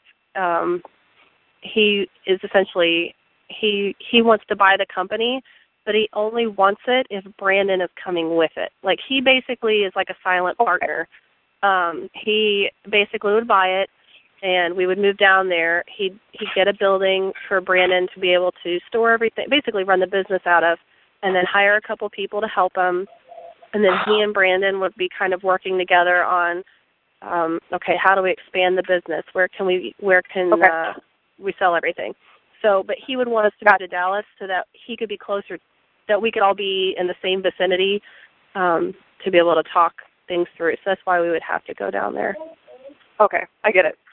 he is essentially he wants to buy the company, but he only wants it if Brandon is coming with it. Like, he basically is like a silent partner. He basically would buy it, and we would move down there. He'd get a building for Brandon to be able to store everything, basically run the business out of, and then hire a couple people to help him. And then he and Brandon would be kind of working together on, okay, how do we expand the business? Where can we sell everything? So, but he would want us to go to Dallas so that he could be closer, that we could all be in the same vicinity to be able to talk things through. So that's why we would have to go down there. Okay, I get it.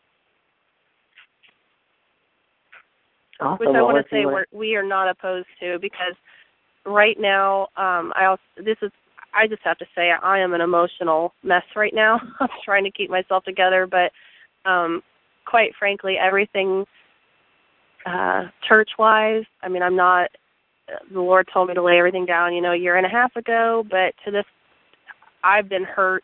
Awesome. Which I want to say we are not opposed to, because right now I just have to say I am an emotional mess right now. I'm trying to keep myself together, but quite frankly, everything church-wise, I mean, I'm not, the Lord told me to lay everything down, a year and a half ago, but to this, I've been hurt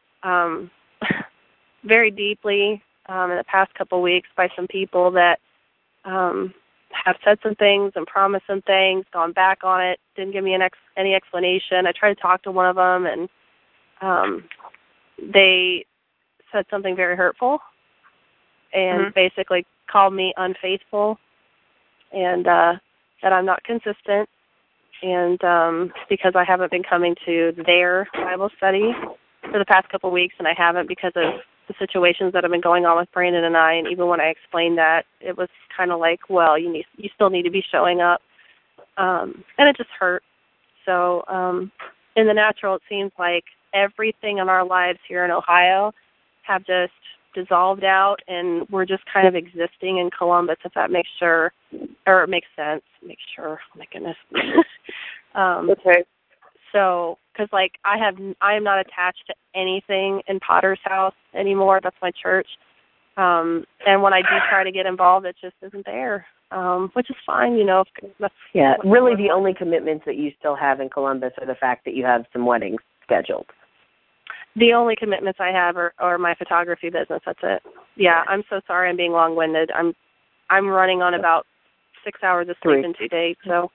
very deeply in the past couple of weeks by some people that have said some things and promised some things, gone back on it, didn't give me any explanation. I tried to talk to one of them, and they said something very hurtful and basically called me unfaithful and that I'm not consistent, and because I haven't been coming to their Bible study for the past couple of weeks, and I haven't because of the situations that have been going on with Brandon and I, and even when I explained that, it was kind of like, well, you still need to be showing up, and it just hurt. So in the natural, it seems like everything in our lives here in Ohio have just dissolved out, and we're just kind of existing in Columbus, if that makes sense. Oh my goodness. Okay. So, because I am not attached to anything in Potter's house anymore. That's my church. And when I do try to get involved, it just isn't there, which is fine, That's really the only commitments that you still have in Columbus are the fact that you have some weddings scheduled. The only commitments I have are my photography business. That's it. Yeah, I'm so sorry I'm being long-winded. I'm running on about 6 hours of sleep in 2 days, so.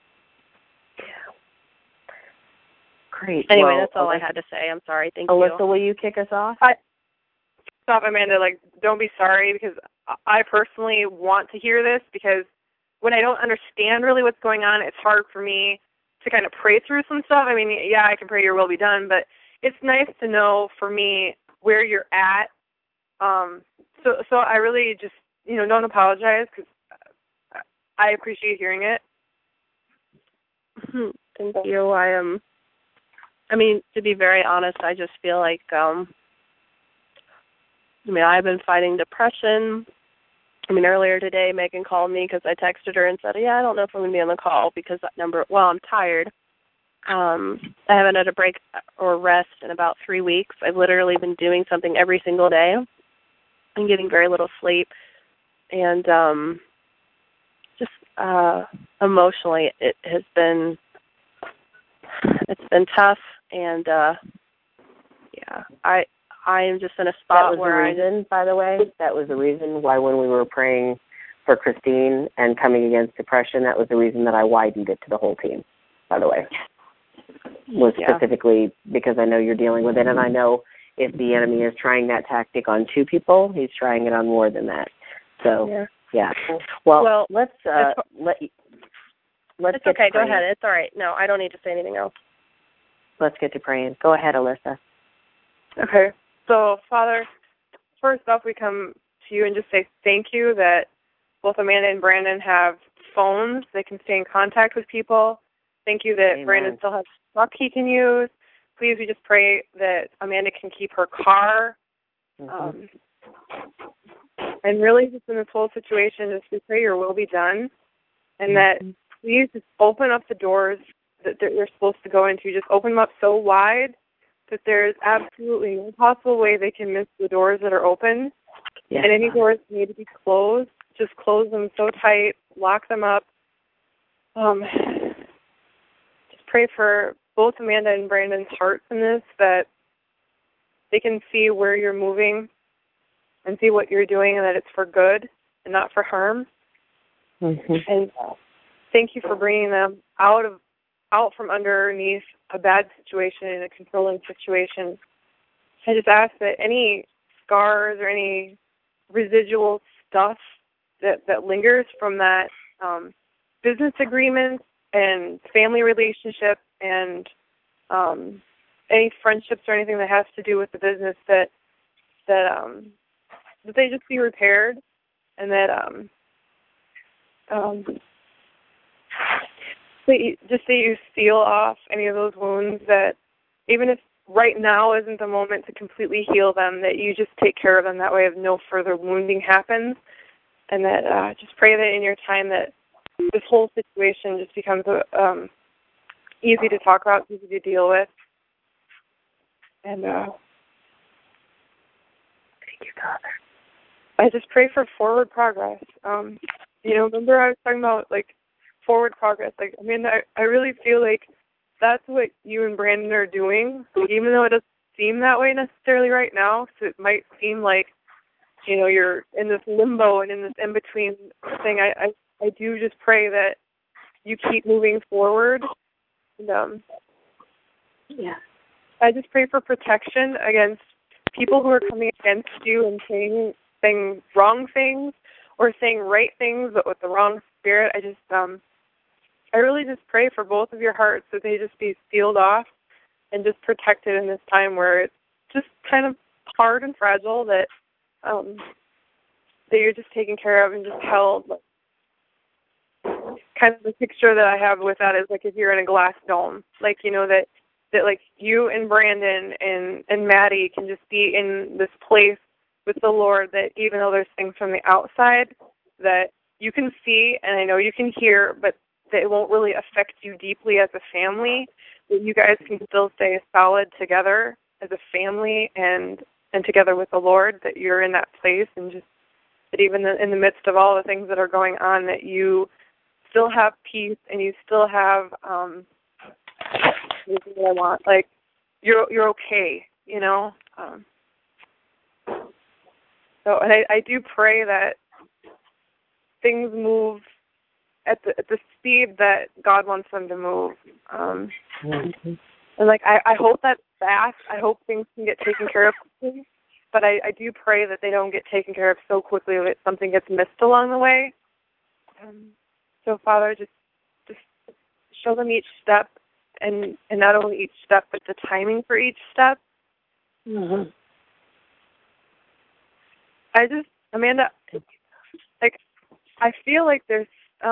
Great. Anyway, well, that's all I had to say. I'm sorry. Thank you. Alyssa, will you kick us off? Stop, Amanda. Don't be sorry, because I personally want to hear this, because when I don't understand really what's going on, it's hard for me to kind of pray through some stuff. I mean, yeah, I can pray your will be done, but it's nice to know for me where you're at. So I really just, don't apologize, because I appreciate hearing it. Thank you. I mean, to be very honest, I just feel like, I've been fighting depression. Earlier today, Megan called me because I texted her and said, I don't know if I'm going to be on the call because I'm tired. I haven't had a break or rest in about 3 weeks. I've literally been doing something every single day and getting very little sleep. And just emotionally, it's been tough. And I am just in a spot where by the way, that was the reason why when we were praying for Christine and coming against depression, that was the reason that I widened it to the whole team, by the way. Was specifically because I know you're dealing with it, and I know if the enemy is trying that tactic on 2 people, he's trying it on more than that. So, yeah. Well, let's it's get okay. to Go ahead. It's all right. No, I don't need to say anything else. Let's get to praying. Go ahead, Alyssa. Okay. So, Father, first off, we come to you and just say thank you that both Amanda and Brandon have phones. They can stay in contact with people. Thank you that Brandon still has truck he can use. Please, we just pray that Amanda can keep her car. And really, just in this whole situation, just we pray your will be done. And that please just open up the doors that they're supposed to go into. Just open them up so wide that there's absolutely no possible way they can miss the doors that are open. Yes. And any doors that need to be closed, just close them so tight, lock them up. Just pray for both Amanda and Brandon's hearts in this, that they can see where you're moving and see what you're doing and that it's for good and not for harm. Mm-hmm. And thank you for bringing them out from underneath a bad situation and a controlling situation. I just ask that any scars or any residual stuff that lingers from that business agreement and family relationship and any friendships or anything that has to do with the business, that they just be repaired, and that that you seal off any of those wounds, that even if right now isn't the moment to completely heal them, that you just take care of them that way, if no further wounding happens, and that just pray that in your time that this whole situation just becomes easy to talk about, easy to deal with. And thank you, Father. I just pray for forward progress. Remember I was talking about, like, forward progress. Like, I mean, I really feel like that's what you and Brandon are doing. Like, even though it doesn't seem that way necessarily right now, so it might seem like, you're in this limbo and in this in-between thing. I do just pray that you keep moving forward. And, I just pray for protection against people who are coming against you and saying wrong things or saying right things but with the wrong spirit. I really just pray for both of your hearts that they just be sealed off and just protected in this time where it's just kind of hard and fragile, that you're just taken care of and just held. Kind of the picture that I have with that is like if you're in a glass dome, like, that like you and Brandon and Maddie can just be in this place with the Lord, that even though there's things from the outside that you can see and I know you can hear, but that it won't really affect you deeply as a family, that you guys can still stay solid together as a family and together with the Lord, that you're in that place, and just that even in the midst of all the things that are going on, that you still have peace and you still have everything that I want. Like, you're okay, So, and I do pray that things move at the speed that God wants them to move. And like I hope that's fast. I hope things can get taken care of quickly. But I do pray that they don't get taken care of so quickly that something gets missed along the way. So, Father, just show them each step, and not only each step, but the timing for each step. Mm-hmm. Amanda, like, I feel like there's,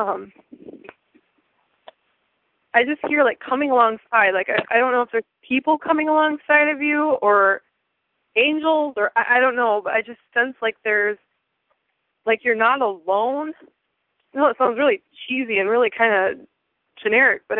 I just hear, like, coming alongside. Like, I don't know if there's people coming alongside of you or angels, or I don't know, but I just sense like there's, like, you're not alone. It sounds really cheesy and really kind of generic, but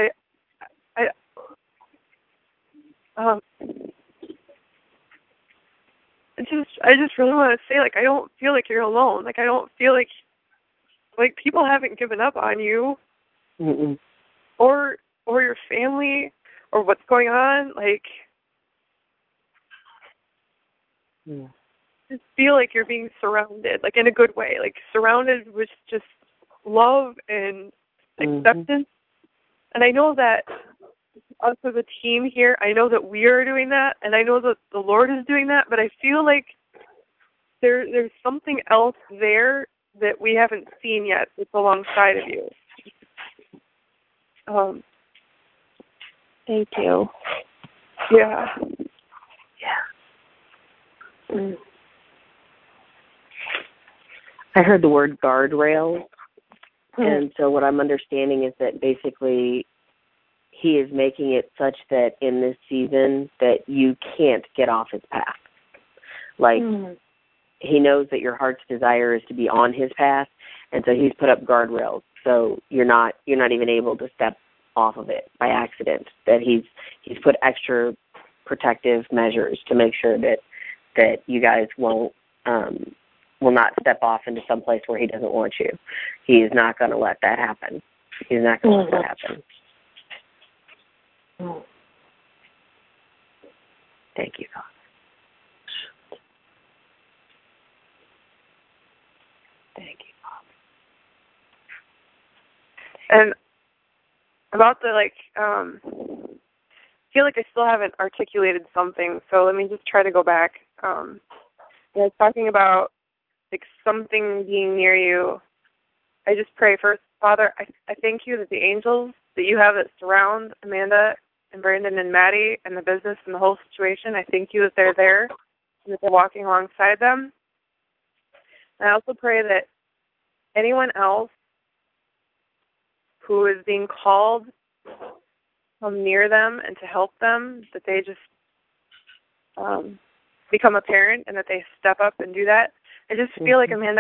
I just really want to say, like, I don't feel like you're alone. Like, I don't feel like people haven't given up on you. Mm-mm. or your family or what's going on. Like, just feel like you're being surrounded, like, in a good way, like surrounded with just love and acceptance. And I know that us as a team here, I know that we are doing that, and I know that the Lord is doing that, but I feel like there's something else there that we haven't seen yet that's alongside of you. Thank you. Yeah. I heard the word guardrails, and so what I'm understanding is that basically he is making it such that in this season that you can't get off his path. Like, he knows that your heart's desire is to be on his path, and so he's put up guardrails. So you're not even able to step off of it by accident. That he's put extra protective measures to make sure that you guys will not step off into some place where he doesn't want you. He is not going to let that happen. He's not going to let that happen. Thank you, God. And about the, I feel like I still haven't articulated something, so let me just try to go back. I was talking about, something being near you. I just pray first, Father, I thank you that the angels that you have that surround Amanda and Brandon and Maddie and the business and the whole situation, I thank you that they're there and that they're walking alongside them. And I also pray that anyone else who is being called to come near them and to help them, that they just become a parent and that they step up and do that. I just feel like, Amanda,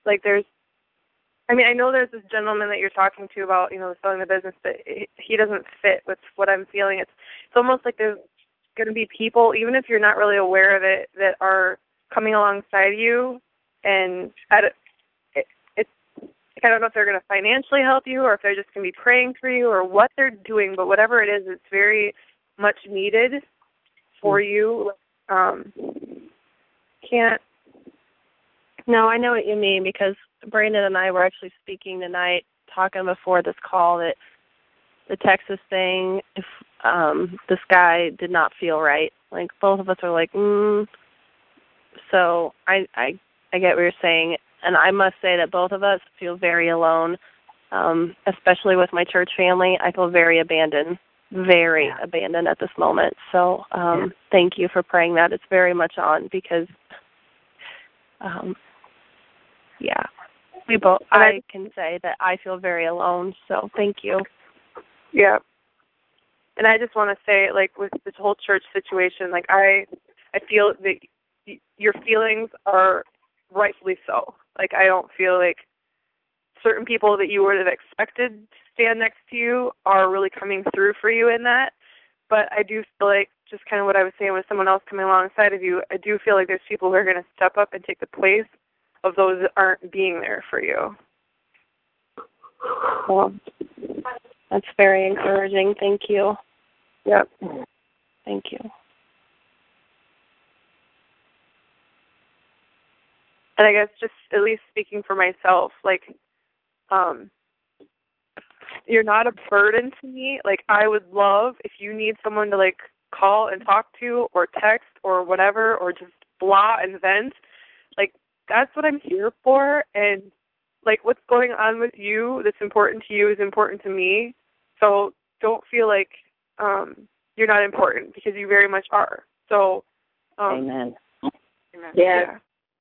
I know there's this gentleman that you're talking to about, selling the business, but he doesn't fit with what I'm feeling. It's almost like there's going to be people, even if you're not really aware of it, that are coming alongside you, and I don't know if they're going to financially help you or if they're just going to be praying for you or what they're doing, but whatever it is, it's very much needed for you. No, I know what you mean, because Brandon and I were actually speaking tonight, talking before this call, that the Texas thing, if this guy did not feel right. Both of us are like, So I get what you're saying, and I must say that both of us feel very alone, especially with my church family. I feel very abandoned at this moment. So thank you for praying that. It's very much on, because we both. I can say that I feel very alone. So thank you. Yeah. And I just want to say, with this whole church situation, I feel that your feelings are rightfully so. I don't feel like certain people that you would have expected to stand next to you are really coming through for you in that. But I do feel like, just kind of what I was saying with someone else coming alongside of you, I do feel like there's people who are going to step up and take the place of those that aren't being there for you. Well, that's very encouraging. Thank you. Yep. Thank you. And I guess just at least speaking for myself, you're not a burden to me. I would love if you need someone to call and talk to or text or whatever, or just blah and vent. That's what I'm here for. And what's going on with you that's important to you is important to me. So don't feel like you're not important, because you very much are. So Amen. Yeah.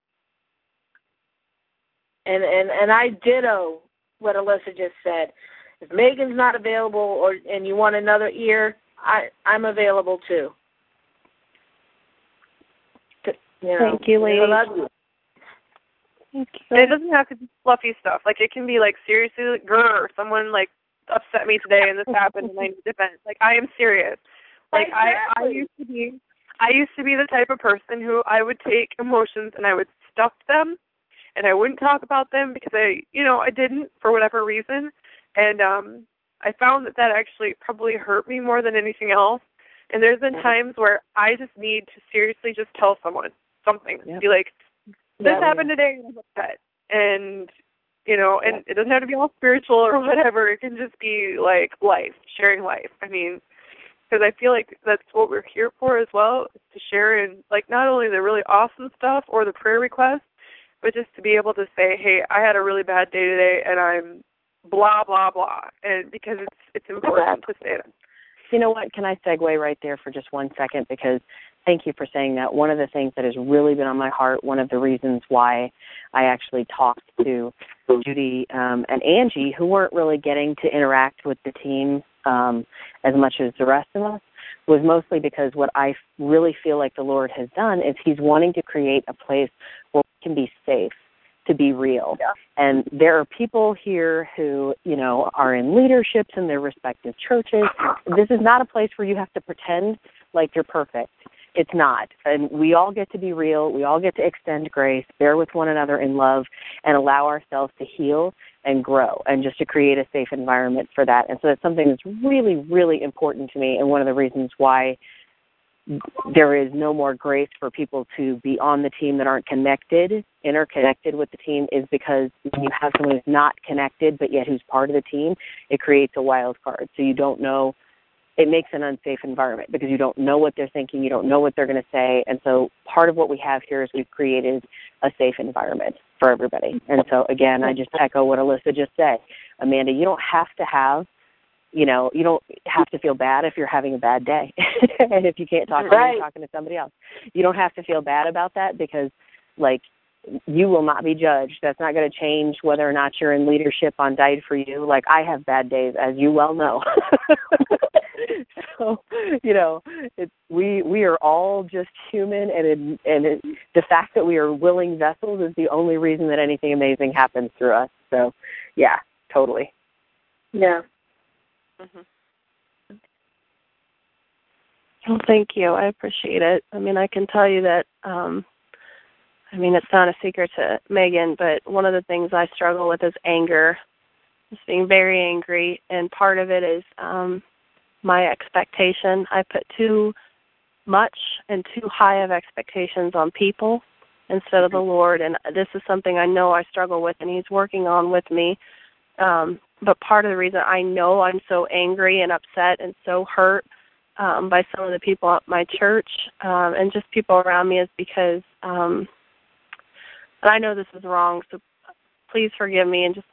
And I ditto what Alyssa just said. If Megan's not available and you want another ear, I'm available too. Thank you, lady. I love you. And it doesn't have to be fluffy stuff. It can be seriously, grr, someone upset me today and this happened and I need to vent. I am serious. Exactly. I used to be the type of person who I would take emotions and I would stuff them and I wouldn't talk about them because I didn't, for whatever reason. And I found that actually probably hurt me more than anything else. And there's been times where I just need to seriously just tell someone something. Yep. Be like, this happened today and I'm upset. And, and it doesn't have to be all spiritual or whatever. It can just be life, sharing life. Because I feel like that's what we're here for as well, is to share in, not only the really awesome stuff or the prayer requests, but just to be able to say, hey, I had a really bad day today and I'm blah, blah, blah. And because it's important to say that. You know what? Can I segue right there for just 1 second? Because thank you for saying that. One of the things that has really been on my heart, one of the reasons why I actually talked to Judy and Angie, who weren't really getting to interact with the team as much as the rest of us, was mostly because what I really feel like the Lord has done is He's wanting to create a place where we can be safe to be real. Yeah. And there are people here who, are in leaderships in their respective churches. This is not a place where you have to pretend like you're perfect. It's not. And we all get to be real. We all get to extend grace, bear with one another in love, and allow ourselves to heal and grow, and just to create a safe environment for that. And so that's something that's really, really important to me, and one of the reasons why there is no more grace for people to be on the team that aren't interconnected with the team, is because when you have someone who's not connected but yet who's part of the team, it creates a wild card. So you don't know, it makes an unsafe environment because you don't know what they're thinking, you don't know what they're going to say. And so part of what we have here is we've created a safe environment for everybody. And so, again, I just echo what Alyssa just said. Amanda, you don't have to have, you don't have to feel bad if you're having a bad day and if you can't talk to me, you're talking to somebody else. You don't have to feel bad about that because, you will not be judged. That's not going to change whether or not you're in leadership on Died for You. I have bad days, as you well know. So, we are all just human, and the fact that we are willing vessels is the only reason that anything amazing happens through us. So, yeah, totally. Yeah. Mm-hmm. Well, thank you. I appreciate it. I mean, I can tell you that, it's not a secret to Megan, but one of the things I struggle with is anger, just being very angry, and part of it is my expectation. I put too much and too high of expectations on people instead of the Lord, and this is something I know I struggle with, and He's working on with me. But part of the reason I know I'm so angry and upset and so hurt by some of the people at my church and just people around me is because I know this is wrong, so please forgive me. And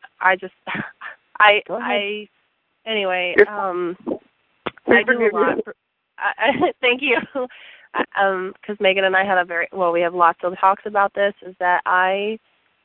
anyway, I do a lot. Thank you. Because Megan and I had we have lots of talks about this, is that I'm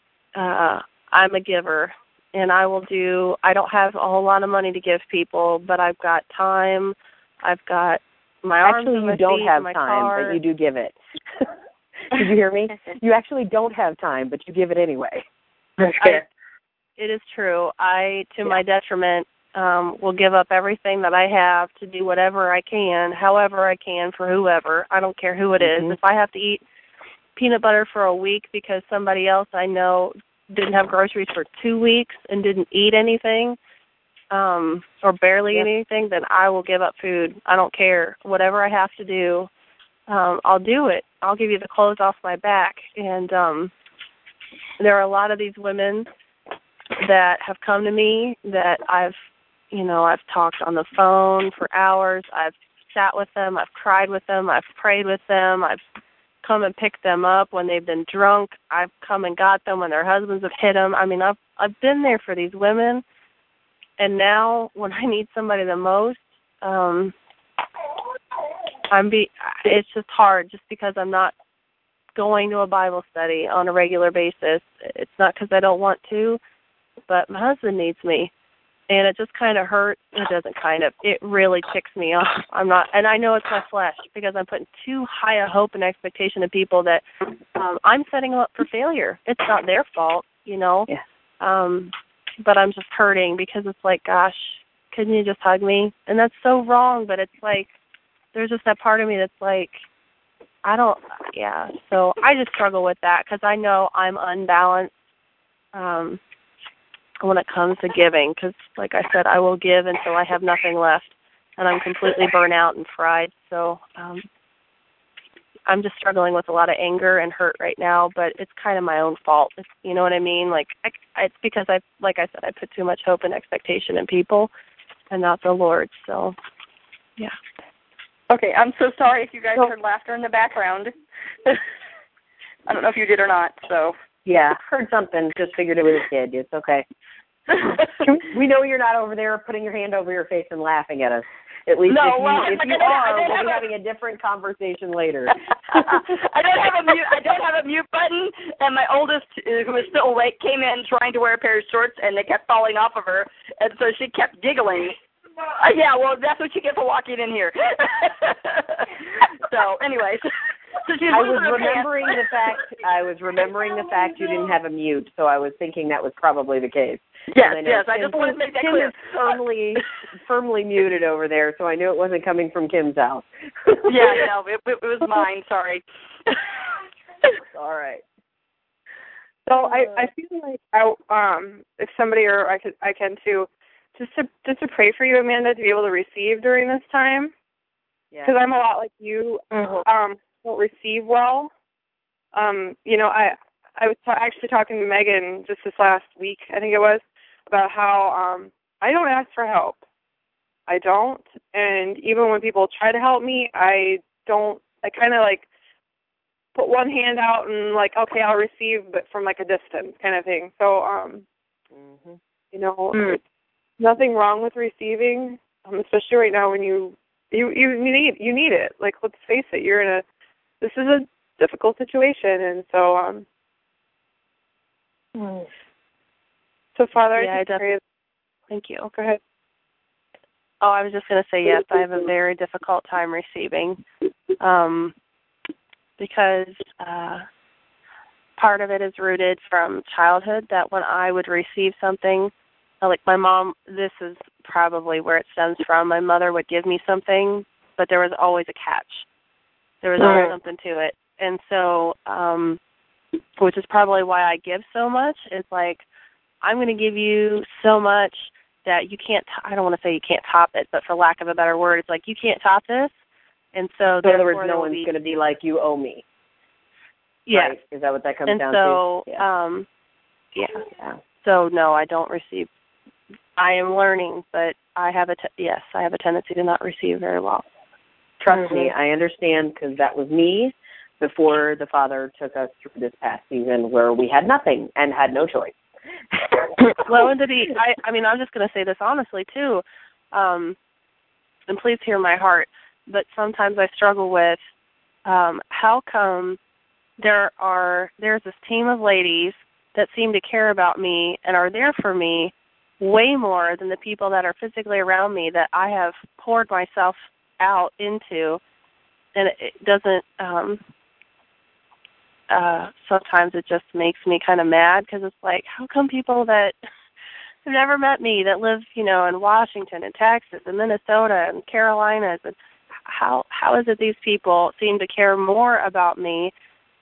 a giver. And I don't have a whole lot of money to give people, but I've got time. I've got my arms and my feet. Actually, you don't have my time, car. but you do give it. Did you hear me? You actually don't have time, but you give it anyway. It is true. To my detriment, will give up everything that I have to do whatever I can, however I can, for whoever. I don't care who it is. If I have to eat peanut butter for a week because somebody else I know didn't have groceries for 2 weeks and didn't eat anything or barely anything, then I will give up food. I don't care. Whatever I have to do, I'll do it. I'll give you the clothes off my back. And there are a lot of these women that have come to me that I've talked on the phone for hours. I've sat with them. I've cried with them. I've prayed with them. I've come and picked them up when they've been drunk. I've come and got them when their husbands have hit them. I mean, I've been there for these women, and now when I need somebody the most, it's just hard just because I'm not going to a Bible study on a regular basis. It's not because I don't want to, but my husband needs me. And it just kind of hurts. It doesn't kind of. It really ticks me off. And I know it's my flesh because I'm putting too high a hope and expectation of people that I'm setting them up for failure. It's not their fault, Yeah. But I'm just hurting because it's like, gosh, couldn't you just hug me? And that's so wrong, but it's like, there's just that part of me that's like, So I just struggle with that because I know I'm unbalanced. When it comes to giving, because like I said, I will give until I have nothing left, and I'm completely burnt out and fried. So I'm just struggling with a lot of anger and hurt right now, but it's kind of my own fault. You know what I mean? It's because I put too much hope and expectation in people and not the Lord. So, yeah. Okay, I'm so sorry if you guys heard laughter in the background. I don't know if you did or not, so. Yeah, heard something. Just figured it was a kid. It's okay. We know you're not over there putting your hand over your face and laughing at us. At least if you are, we'll be having a different conversation later. I don't have a mute button, and my oldest, who was still awake, came in trying to wear a pair of shorts, and they kept falling off of her, and so she kept giggling. Yeah, well, that's what you get for walking in here. So, anyways. So I was remembering the fact you didn't have a mute, so I was thinking that was probably the case. Yes, I just wanted to make that clear. Kim is firmly muted over there, so I knew it wasn't coming from Kim's house. Yeah, no, it was mine. Sorry. All right. So I feel like if somebody or I can too, just to pray for you, Amanda, to be able to receive during this time. because I'm a lot like you. Don't receive well. You know, I was actually talking to Megan just this last week, I think it was, about how I don't ask for help. I don't, and even when people try to help me, I don't. I kind of like put one hand out and like, okay, I'll receive, but from like a distance kind of thing. So, you know, there's nothing wrong with receiving, especially right now when you need it. Like, let's face it, this is a difficult situation, and so so Father, I just pray. Thank you. Go ahead. Oh, I was just going to say yes. I have a very difficult time receiving, because part of it is rooted from childhood. That when I would receive something, like my mom, this is probably where it stems from. My mother would give me something, but there was always a catch. There was always something to it, and so, which is probably why I give so much. It's like, I'm going to give you so much that you can't, I don't want to say you can't top it, but for lack of a better word, it's like, you can't top this. And so, in other words, no one's going to be like, you owe me. Yeah. Right? Is that what that comes down to? And so, So, no, I don't receive. I am learning, but I have a tendency to not receive very well. Trust me, I understand, because that was me before the Father took us through this past season where we had nothing and had no choice. Well, and I mean, I'm just going to say this honestly, too, and please hear my heart, but sometimes I struggle with how come there's this team of ladies that seem to care about me and are there for me way more than the people that are physically around me that I have poured myself out into, and it doesn't, sometimes it just makes me kind of mad, because it's like, how come people that have never met me, that live, you know, in Washington and Texas and Minnesota and Carolinas, and how is it these people seem to care more about me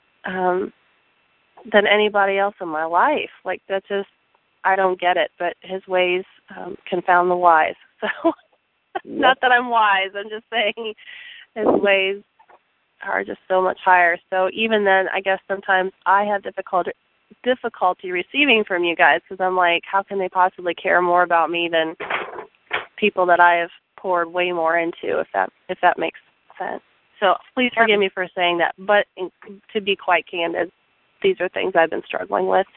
than anybody else in my life? Like, that just, I don't get it, but his ways confound the wise. So, not that I'm wise, I'm just saying his ways are just so much higher. So even then, I guess sometimes I have difficulty receiving from you guys, because I'm like, how can they possibly care more about me than people that I have poured way more into, if that makes sense. So please forgive me for saying that, but to be quite candid, these are things I've been struggling with.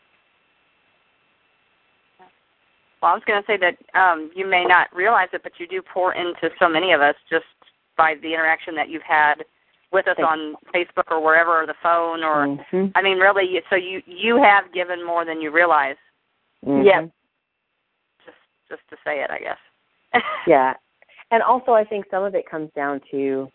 Well, I was going to say that you may not realize it, but you do pour into so many of us just by the interaction that you've had with us on Facebook or wherever, or the phone, or, I mean, really, so you have given more than you realize. Yep. Just to say it, I guess. Yeah. And also I think some of it comes down to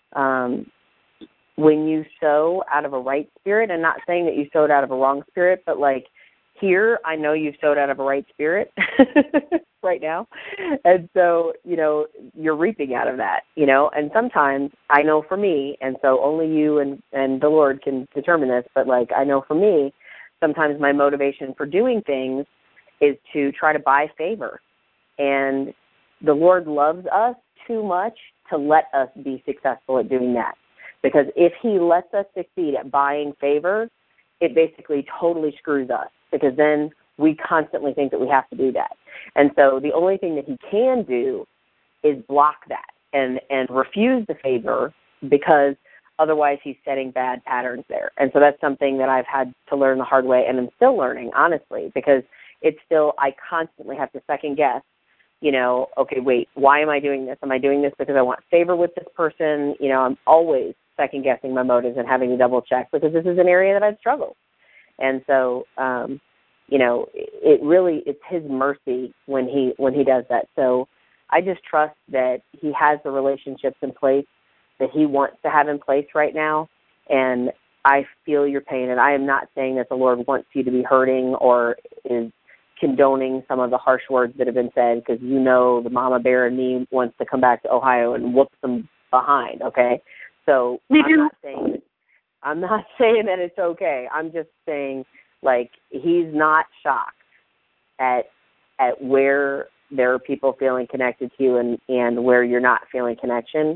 when you sow out of a right spirit, and not saying that you sowed out of a wrong spirit, but like, here, I know you've sowed out of a right spirit right now. And so, you know, you're reaping out of that, you know. And sometimes, I know for me, and so only you and the Lord can determine this, but, like, I know for me, sometimes my motivation for doing things is to try to buy favor. And the Lord loves us too much to let us be successful at doing that. Because if he lets us succeed at buying favor, it basically totally screws us, because then we constantly think that we have to do that. And so the only thing that he can do is block that and refuse the favor, because otherwise he's setting bad patterns there. And so that's something that I've had to learn the hard way, and I'm still learning, honestly, because it's still, I constantly have to second guess, you know, okay, wait, why am I doing this? Am I doing this because I want favor with this person? You know, I'm always second guessing my motives and having to double check, because this is an area that I've struggled. And so, you know, it's his mercy when he does that. So I just trust that he has the relationships in place that he wants to have in place right now. And I feel your pain. And I am not saying that the Lord wants you to be hurting or is condoning some of the harsh words that have been said, because, you know, the mama bear in me wants to come back to Ohio and whoop them behind, okay? So I'm not saying that it's okay. I'm just saying, like, he's not shocked at where there are people feeling connected to you and where you're not feeling connection.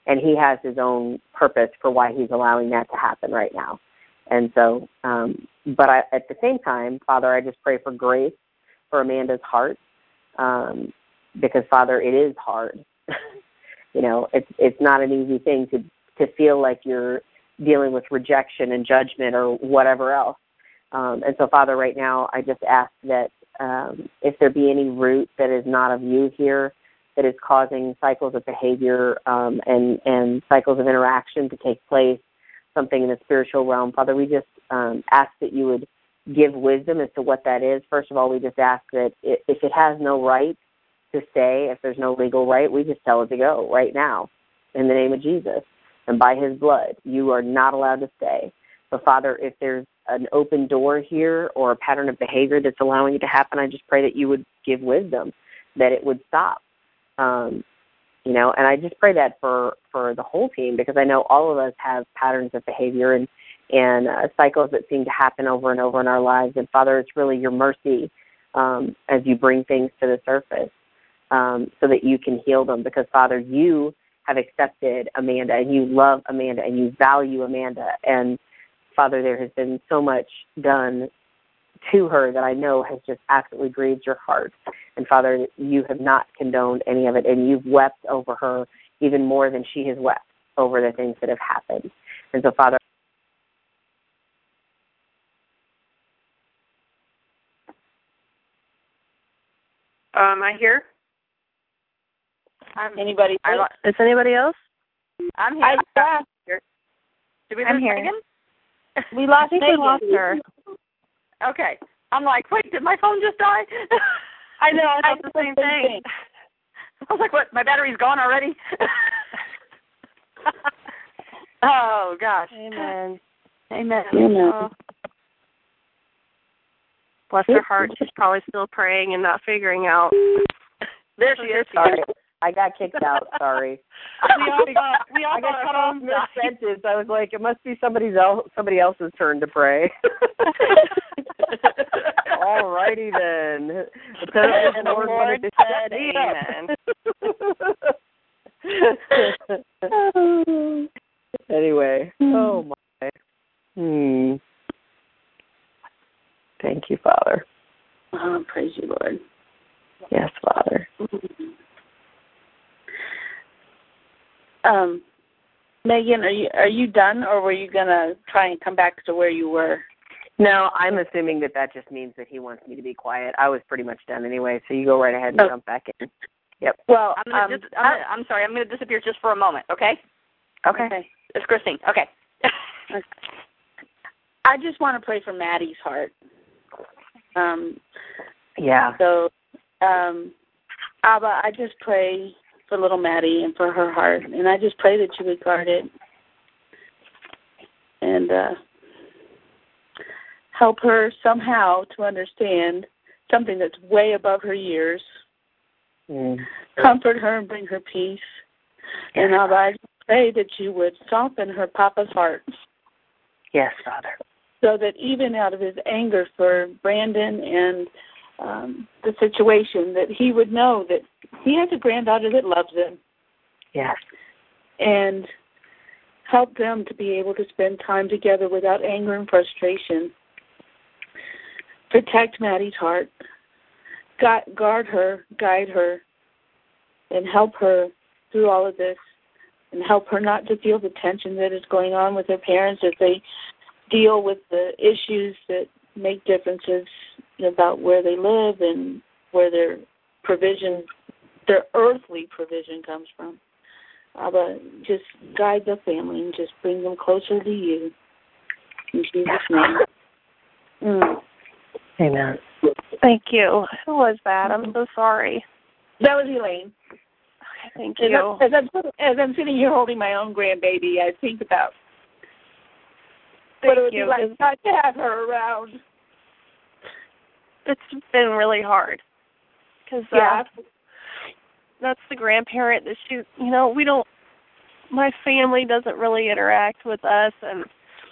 and he has his own purpose for why he's allowing that to happen right now. And so, but at the same time, Father, I just pray for grace for Amanda's heart, because, Father, it is hard. It's not an easy thing to feel like you're dealing with rejection and judgment or whatever else. And so, Father, right now, I just ask that if there be any root that is not of you here that is causing cycles of behavior and cycles of interaction to take place, something in the spiritual realm, Father, we just ask that you would give wisdom as to what that is. First of all, we just ask that if it has no right to stay, if there's no legal right, we just tell it to go right now in the name of Jesus. And by his blood, you are not allowed to stay. But, Father, if there's an open door here or a pattern of behavior that's allowing it to happen, I just pray that you would give wisdom, that it would stop. And I just pray that for the whole team, because I know all of us have patterns of behavior and cycles that seem to happen over and over in our lives. And, Father, it's really your mercy as you bring things to the surface so that you can heal them. Because, Father, you have accepted Amanda, and you love Amanda, and you value Amanda. And, Father, there has been so much done to her that I know has just absolutely grieved your heart. And, Father, you have not condoned any of it, and you've wept over her even more than she has wept over the things that have happened. And so, Father, am I here? Anybody? Is anybody else? I'm here. Did we lose Megan? We lost Megan. We lost her. Okay. I'm like, wait, did my phone just die? I know, I thought the same thing. I was like, what, my battery's gone already? Oh, gosh. Amen. Amen. Oh. Bless her heart. She's probably still praying and not figuring out. There she is. Sorry. I got kicked out. Sorry. we all I got cut off mid-sentence. I was like, it must be somebody else's turn to pray. All righty then. And the Lord said amen. Anyway, oh my. Thank you, Father. Oh, praise you, Lord. Yes, Father. Megan, are you done, or were you gonna try and come back to where you were? No, I'm assuming that just means that he wants me to be quiet. I was pretty much done anyway, so you go right ahead and jump back in. Yep. Well, I'm sorry. I'm going to disappear just for a moment, okay? Okay. It's Christine. Okay. I just want to pray for Maddie's heart. Yeah. So, Abba, I just pray for little Maddie and for her heart, and I just pray that you would guard it and help her somehow to understand something that's way above her years. Comfort her and bring her peace. And Abba, I pray that you would soften her papa's heart. Yes, Father. So that even out of his anger for Brandon and the situation, that he would know that he has a granddaughter that loves him. Yes. And help them to be able to spend time together without anger and frustration. Protect Maddie's heart. Guard her, guide her, and help her through all of this, and help her not to feel the tension that is going on with her parents as they deal with the issues that make differences about where they live and where their provision, their earthly provision comes from. But just guide the family and just bring them closer to you. In Jesus' name. Amen. Thank you. Who was that? I'm so sorry. That was Elaine. Okay, thank you. As I'm sitting here holding my own grandbaby, I think about what it would be like not to have her around. It's been really hard because that's the grandparent that she, we don't, my family doesn't really interact with us, and,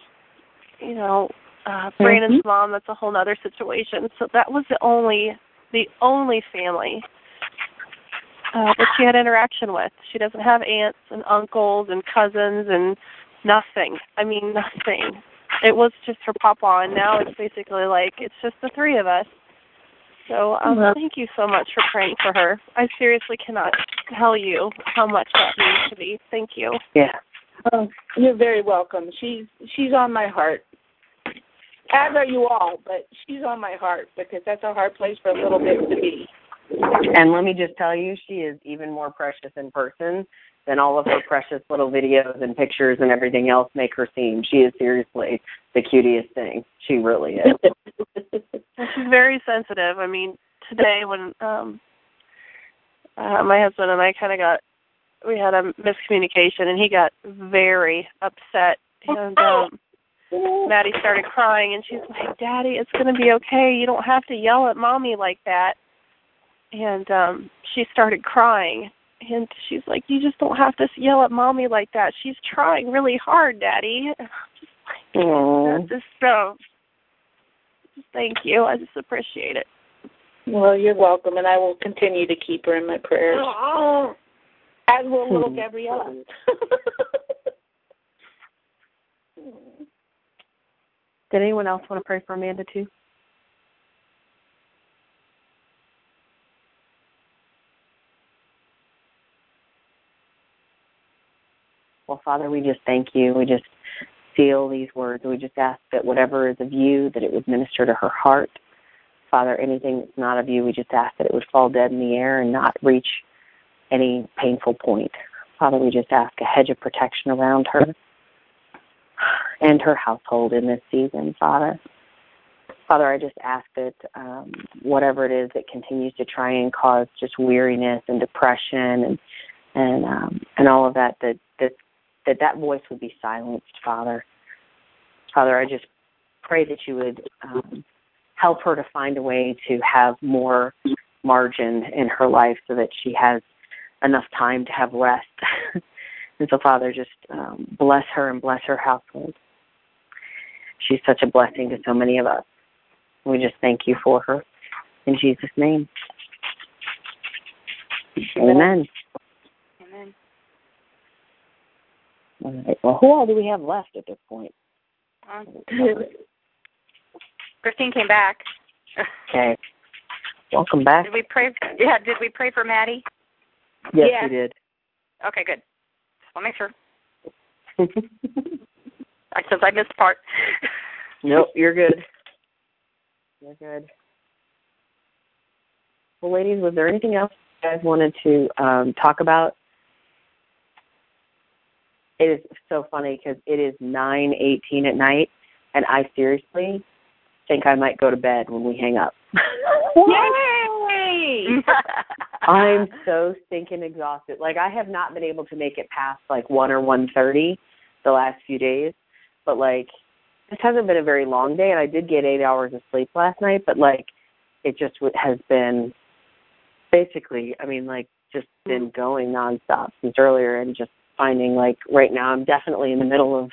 Brandon's mom, that's a whole other situation. So that was the only family that she had interaction with. She doesn't have aunts and uncles and cousins and nothing. I mean, nothing. It was just her papa, and now it's basically like it's just the three of us. So thank you so much for praying for her. I seriously cannot tell you how much that means to me. Thank you. Yeah. You're very welcome. She's on my heart. As are you all, but she's on my heart because that's a hard place for a little bit to be. And let me just tell you, she is even more precious in person than all of her precious little videos and pictures and everything else make her seem. She is seriously the cutest thing. She really is. She's very sensitive. I mean, today when my husband and I we had a miscommunication, and he got very upset. And Maddie started crying, and she's like, Daddy, it's going to be okay. You don't have to yell at Mommy like that. And she started crying. And she's like, you just don't have to yell at Mommy like that. She's trying really hard, Daddy. Just thank you. I just appreciate it. Well, you're welcome, and I will continue to keep her in my prayers. As will little Gabriella. Did anyone else want to pray for Amanda too? Well, Father, we just thank you. We just seal these words. We just ask that whatever is of you, that it would minister to her heart. Father, anything that's not of you, we just ask that it would fall dead in the air and not reach any painful point. Father, we just ask a hedge of protection around her and her household in this season, Father. Father, I just ask that whatever it is that continues to try and cause just weariness and depression and all of that voice would be silenced, Father. Father, I just pray that you would help her to find a way to have more margin in her life so that she has enough time to have rest. And so, Father, just bless her and bless her household. She's such a blessing to so many of us. We just thank you for her. In Jesus' name. Amen. Amen. All right. Well, who all do we have left at this point? Christine came back. Okay. Welcome back. Did we pray? Yeah. Did we pray for Maddie? Yes, we did. Okay, good. I'll make sure. Since I missed part. Nope, you're good. You're good. Well, ladies, was there anything else you guys wanted to talk about? It is so funny because it is 9:18 at night, and I seriously think I might go to bed when we hang up. Yay! I'm so stinking exhausted. Like, I have not been able to make it past, 1 or 1:30 the last few days. But, this hasn't been a very long day, and I did get 8 hours of sleep last night. But, it just has been basically, just been going nonstop since earlier and just finding, right now I'm definitely in the middle of,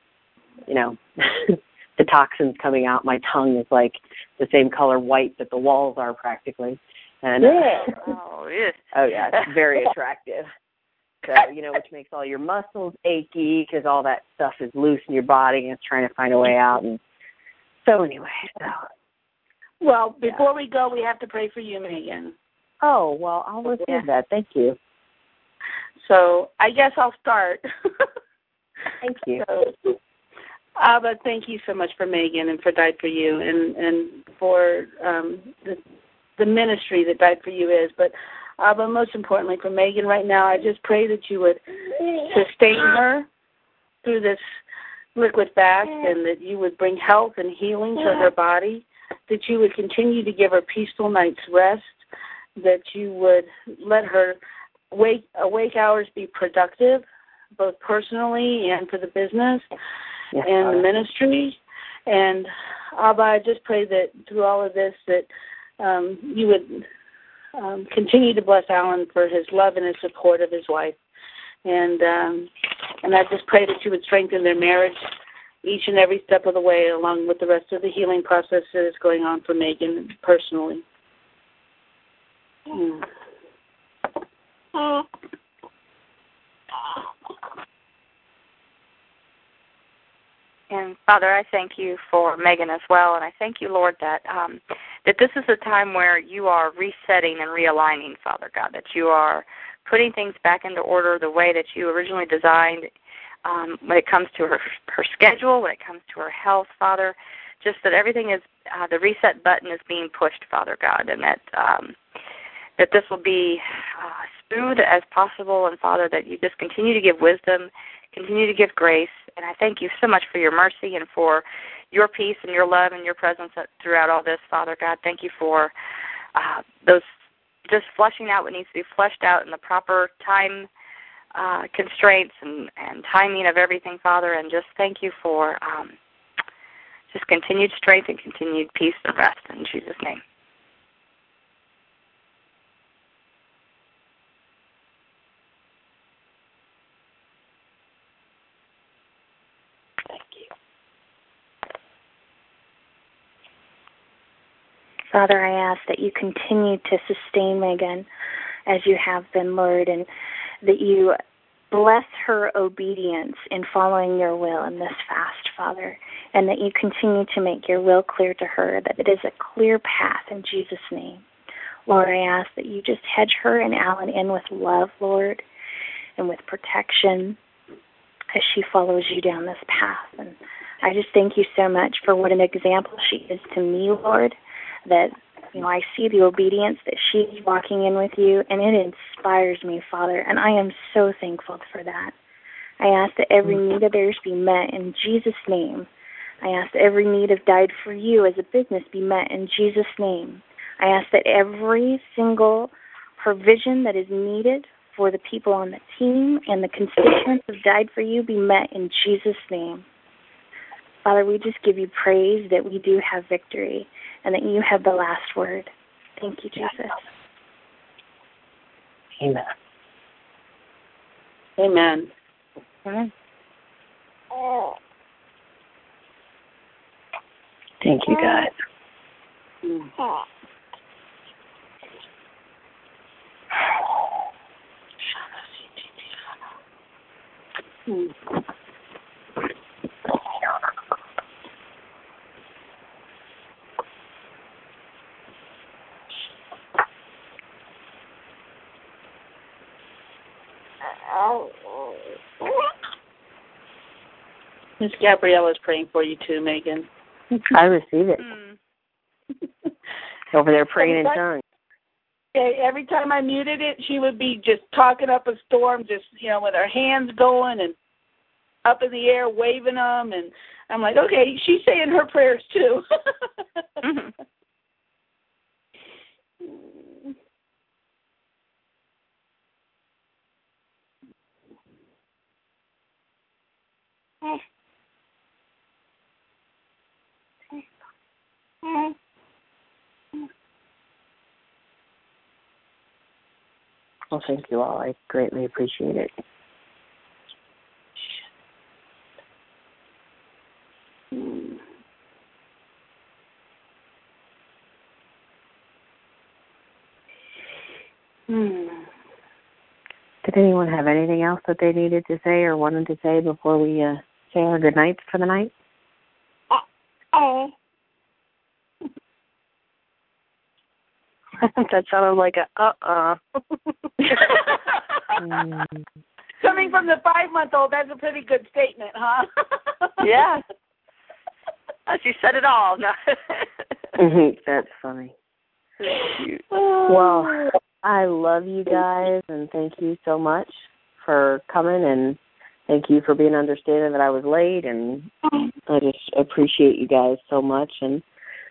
the toxins coming out. My tongue is, the same color white that the walls are practically. And, Oh, yeah, it's very attractive. So, which makes all your muscles achy because all that stuff is loose in your body and it's trying to find a way out. And so anyway, Well, before we go, we have to pray for you, Megan. Oh, well, I'll receive that. Thank you. So I guess I'll start. Thank you. So, Abba, thank you so much for Megan and for Died for You and for the ministry that Died for You is. But Abba, most importantly for Megan right now, I just pray that you would sustain her through this liquid fast and that you would bring health and healing to her body, that you would continue to give her peaceful night's rest, that you would let her awake hours be productive, both personally and for the business and the ministry. And Abba, I just pray that through all of this that you would continue to bless Alan for his love and his support of his wife. And I just pray that you would strengthen their marriage each and every step of the way, along with the rest of the healing process that is going on for Megan personally. And Father, I thank you for Megan as well, and I thank you, Lord, that that this is a time where you are resetting and realigning, Father God, that you are putting things back into order the way that you originally designed when it comes to her schedule, when it comes to her health, Father, just that everything is, the reset button is being pushed, Father God, and that that this will be smooth as possible, and Father, that you just continue to give wisdom, continue to give grace, and I thank you so much for your mercy and for your peace and your love and your presence throughout all this, Father God. Thank you for those just fleshing out what needs to be fleshed out in the proper time constraints and timing of everything, Father, and just thank you for just continued strength and continued peace and rest in Jesus' name. Father, I ask that you continue to sustain Megan as you have been, Lord, and that you bless her obedience in following your will in this fast, Father, and that you continue to make your will clear to her, that it is a clear path in Jesus' name. Lord, I ask that you just hedge her and Alan in with love, Lord, and with protection as she follows you down this path. And I just thank you so much for what an example she is to me, Lord, that, you know, I see the obedience that she's walking in with you, and it inspires me, Father, and I am so thankful for that. I ask that every need of theirs be met in Jesus' name. I ask that every need of Died for You as a business be met in Jesus' name. I ask that every single provision that is needed for the people on the team and the constituents of Died for You be met in Jesus' name. Father, we just give you praise that we do have victory and that you have the last word. Thank you, Jesus. Amen. Amen. Amen. Thank you, God. Miss Gabriella is praying for you too, Megan. I receive it. Over there praying in tongues. Every time I muted it, she would be just talking up a storm, just, you know, with her hands going and up in the air, waving them. And I'm like, okay, she's saying her prayers too. Well, thank you all. I greatly appreciate it. Did anyone have anything else that they needed to say or wanted to say before we say our good nights for the night? That sounded like a Coming from the 5-month-old, that's a pretty good statement, huh? Yeah. She said it all. No. That's funny. Well, I love you guys, and thank you so much for coming, and thank you for being understanding that I was late, and I just appreciate you guys so much, and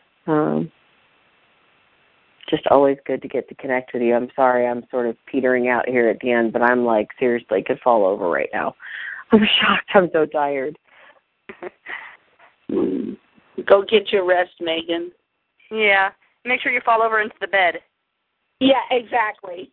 just always good to get to connect with you. I'm sorry I'm sort of petering out here at the end, but I'm like, seriously, could fall over right now. I'm shocked. I'm so tired. Go get your rest, Megan. Yeah. Make sure you fall over into the bed. Yeah, exactly.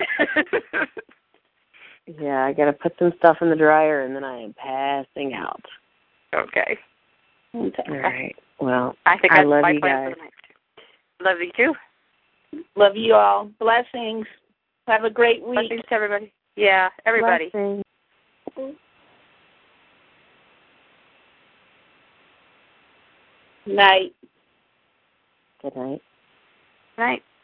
Yeah, I got to put some stuff in the dryer, and then I am passing out. Okay. All right. Well, I think I that's love my you plan guys. for the night. Love you too. Love you all. Blessings. Have a great week. Blessings to everybody. Yeah, everybody. Blessings. Night. Good night. Night.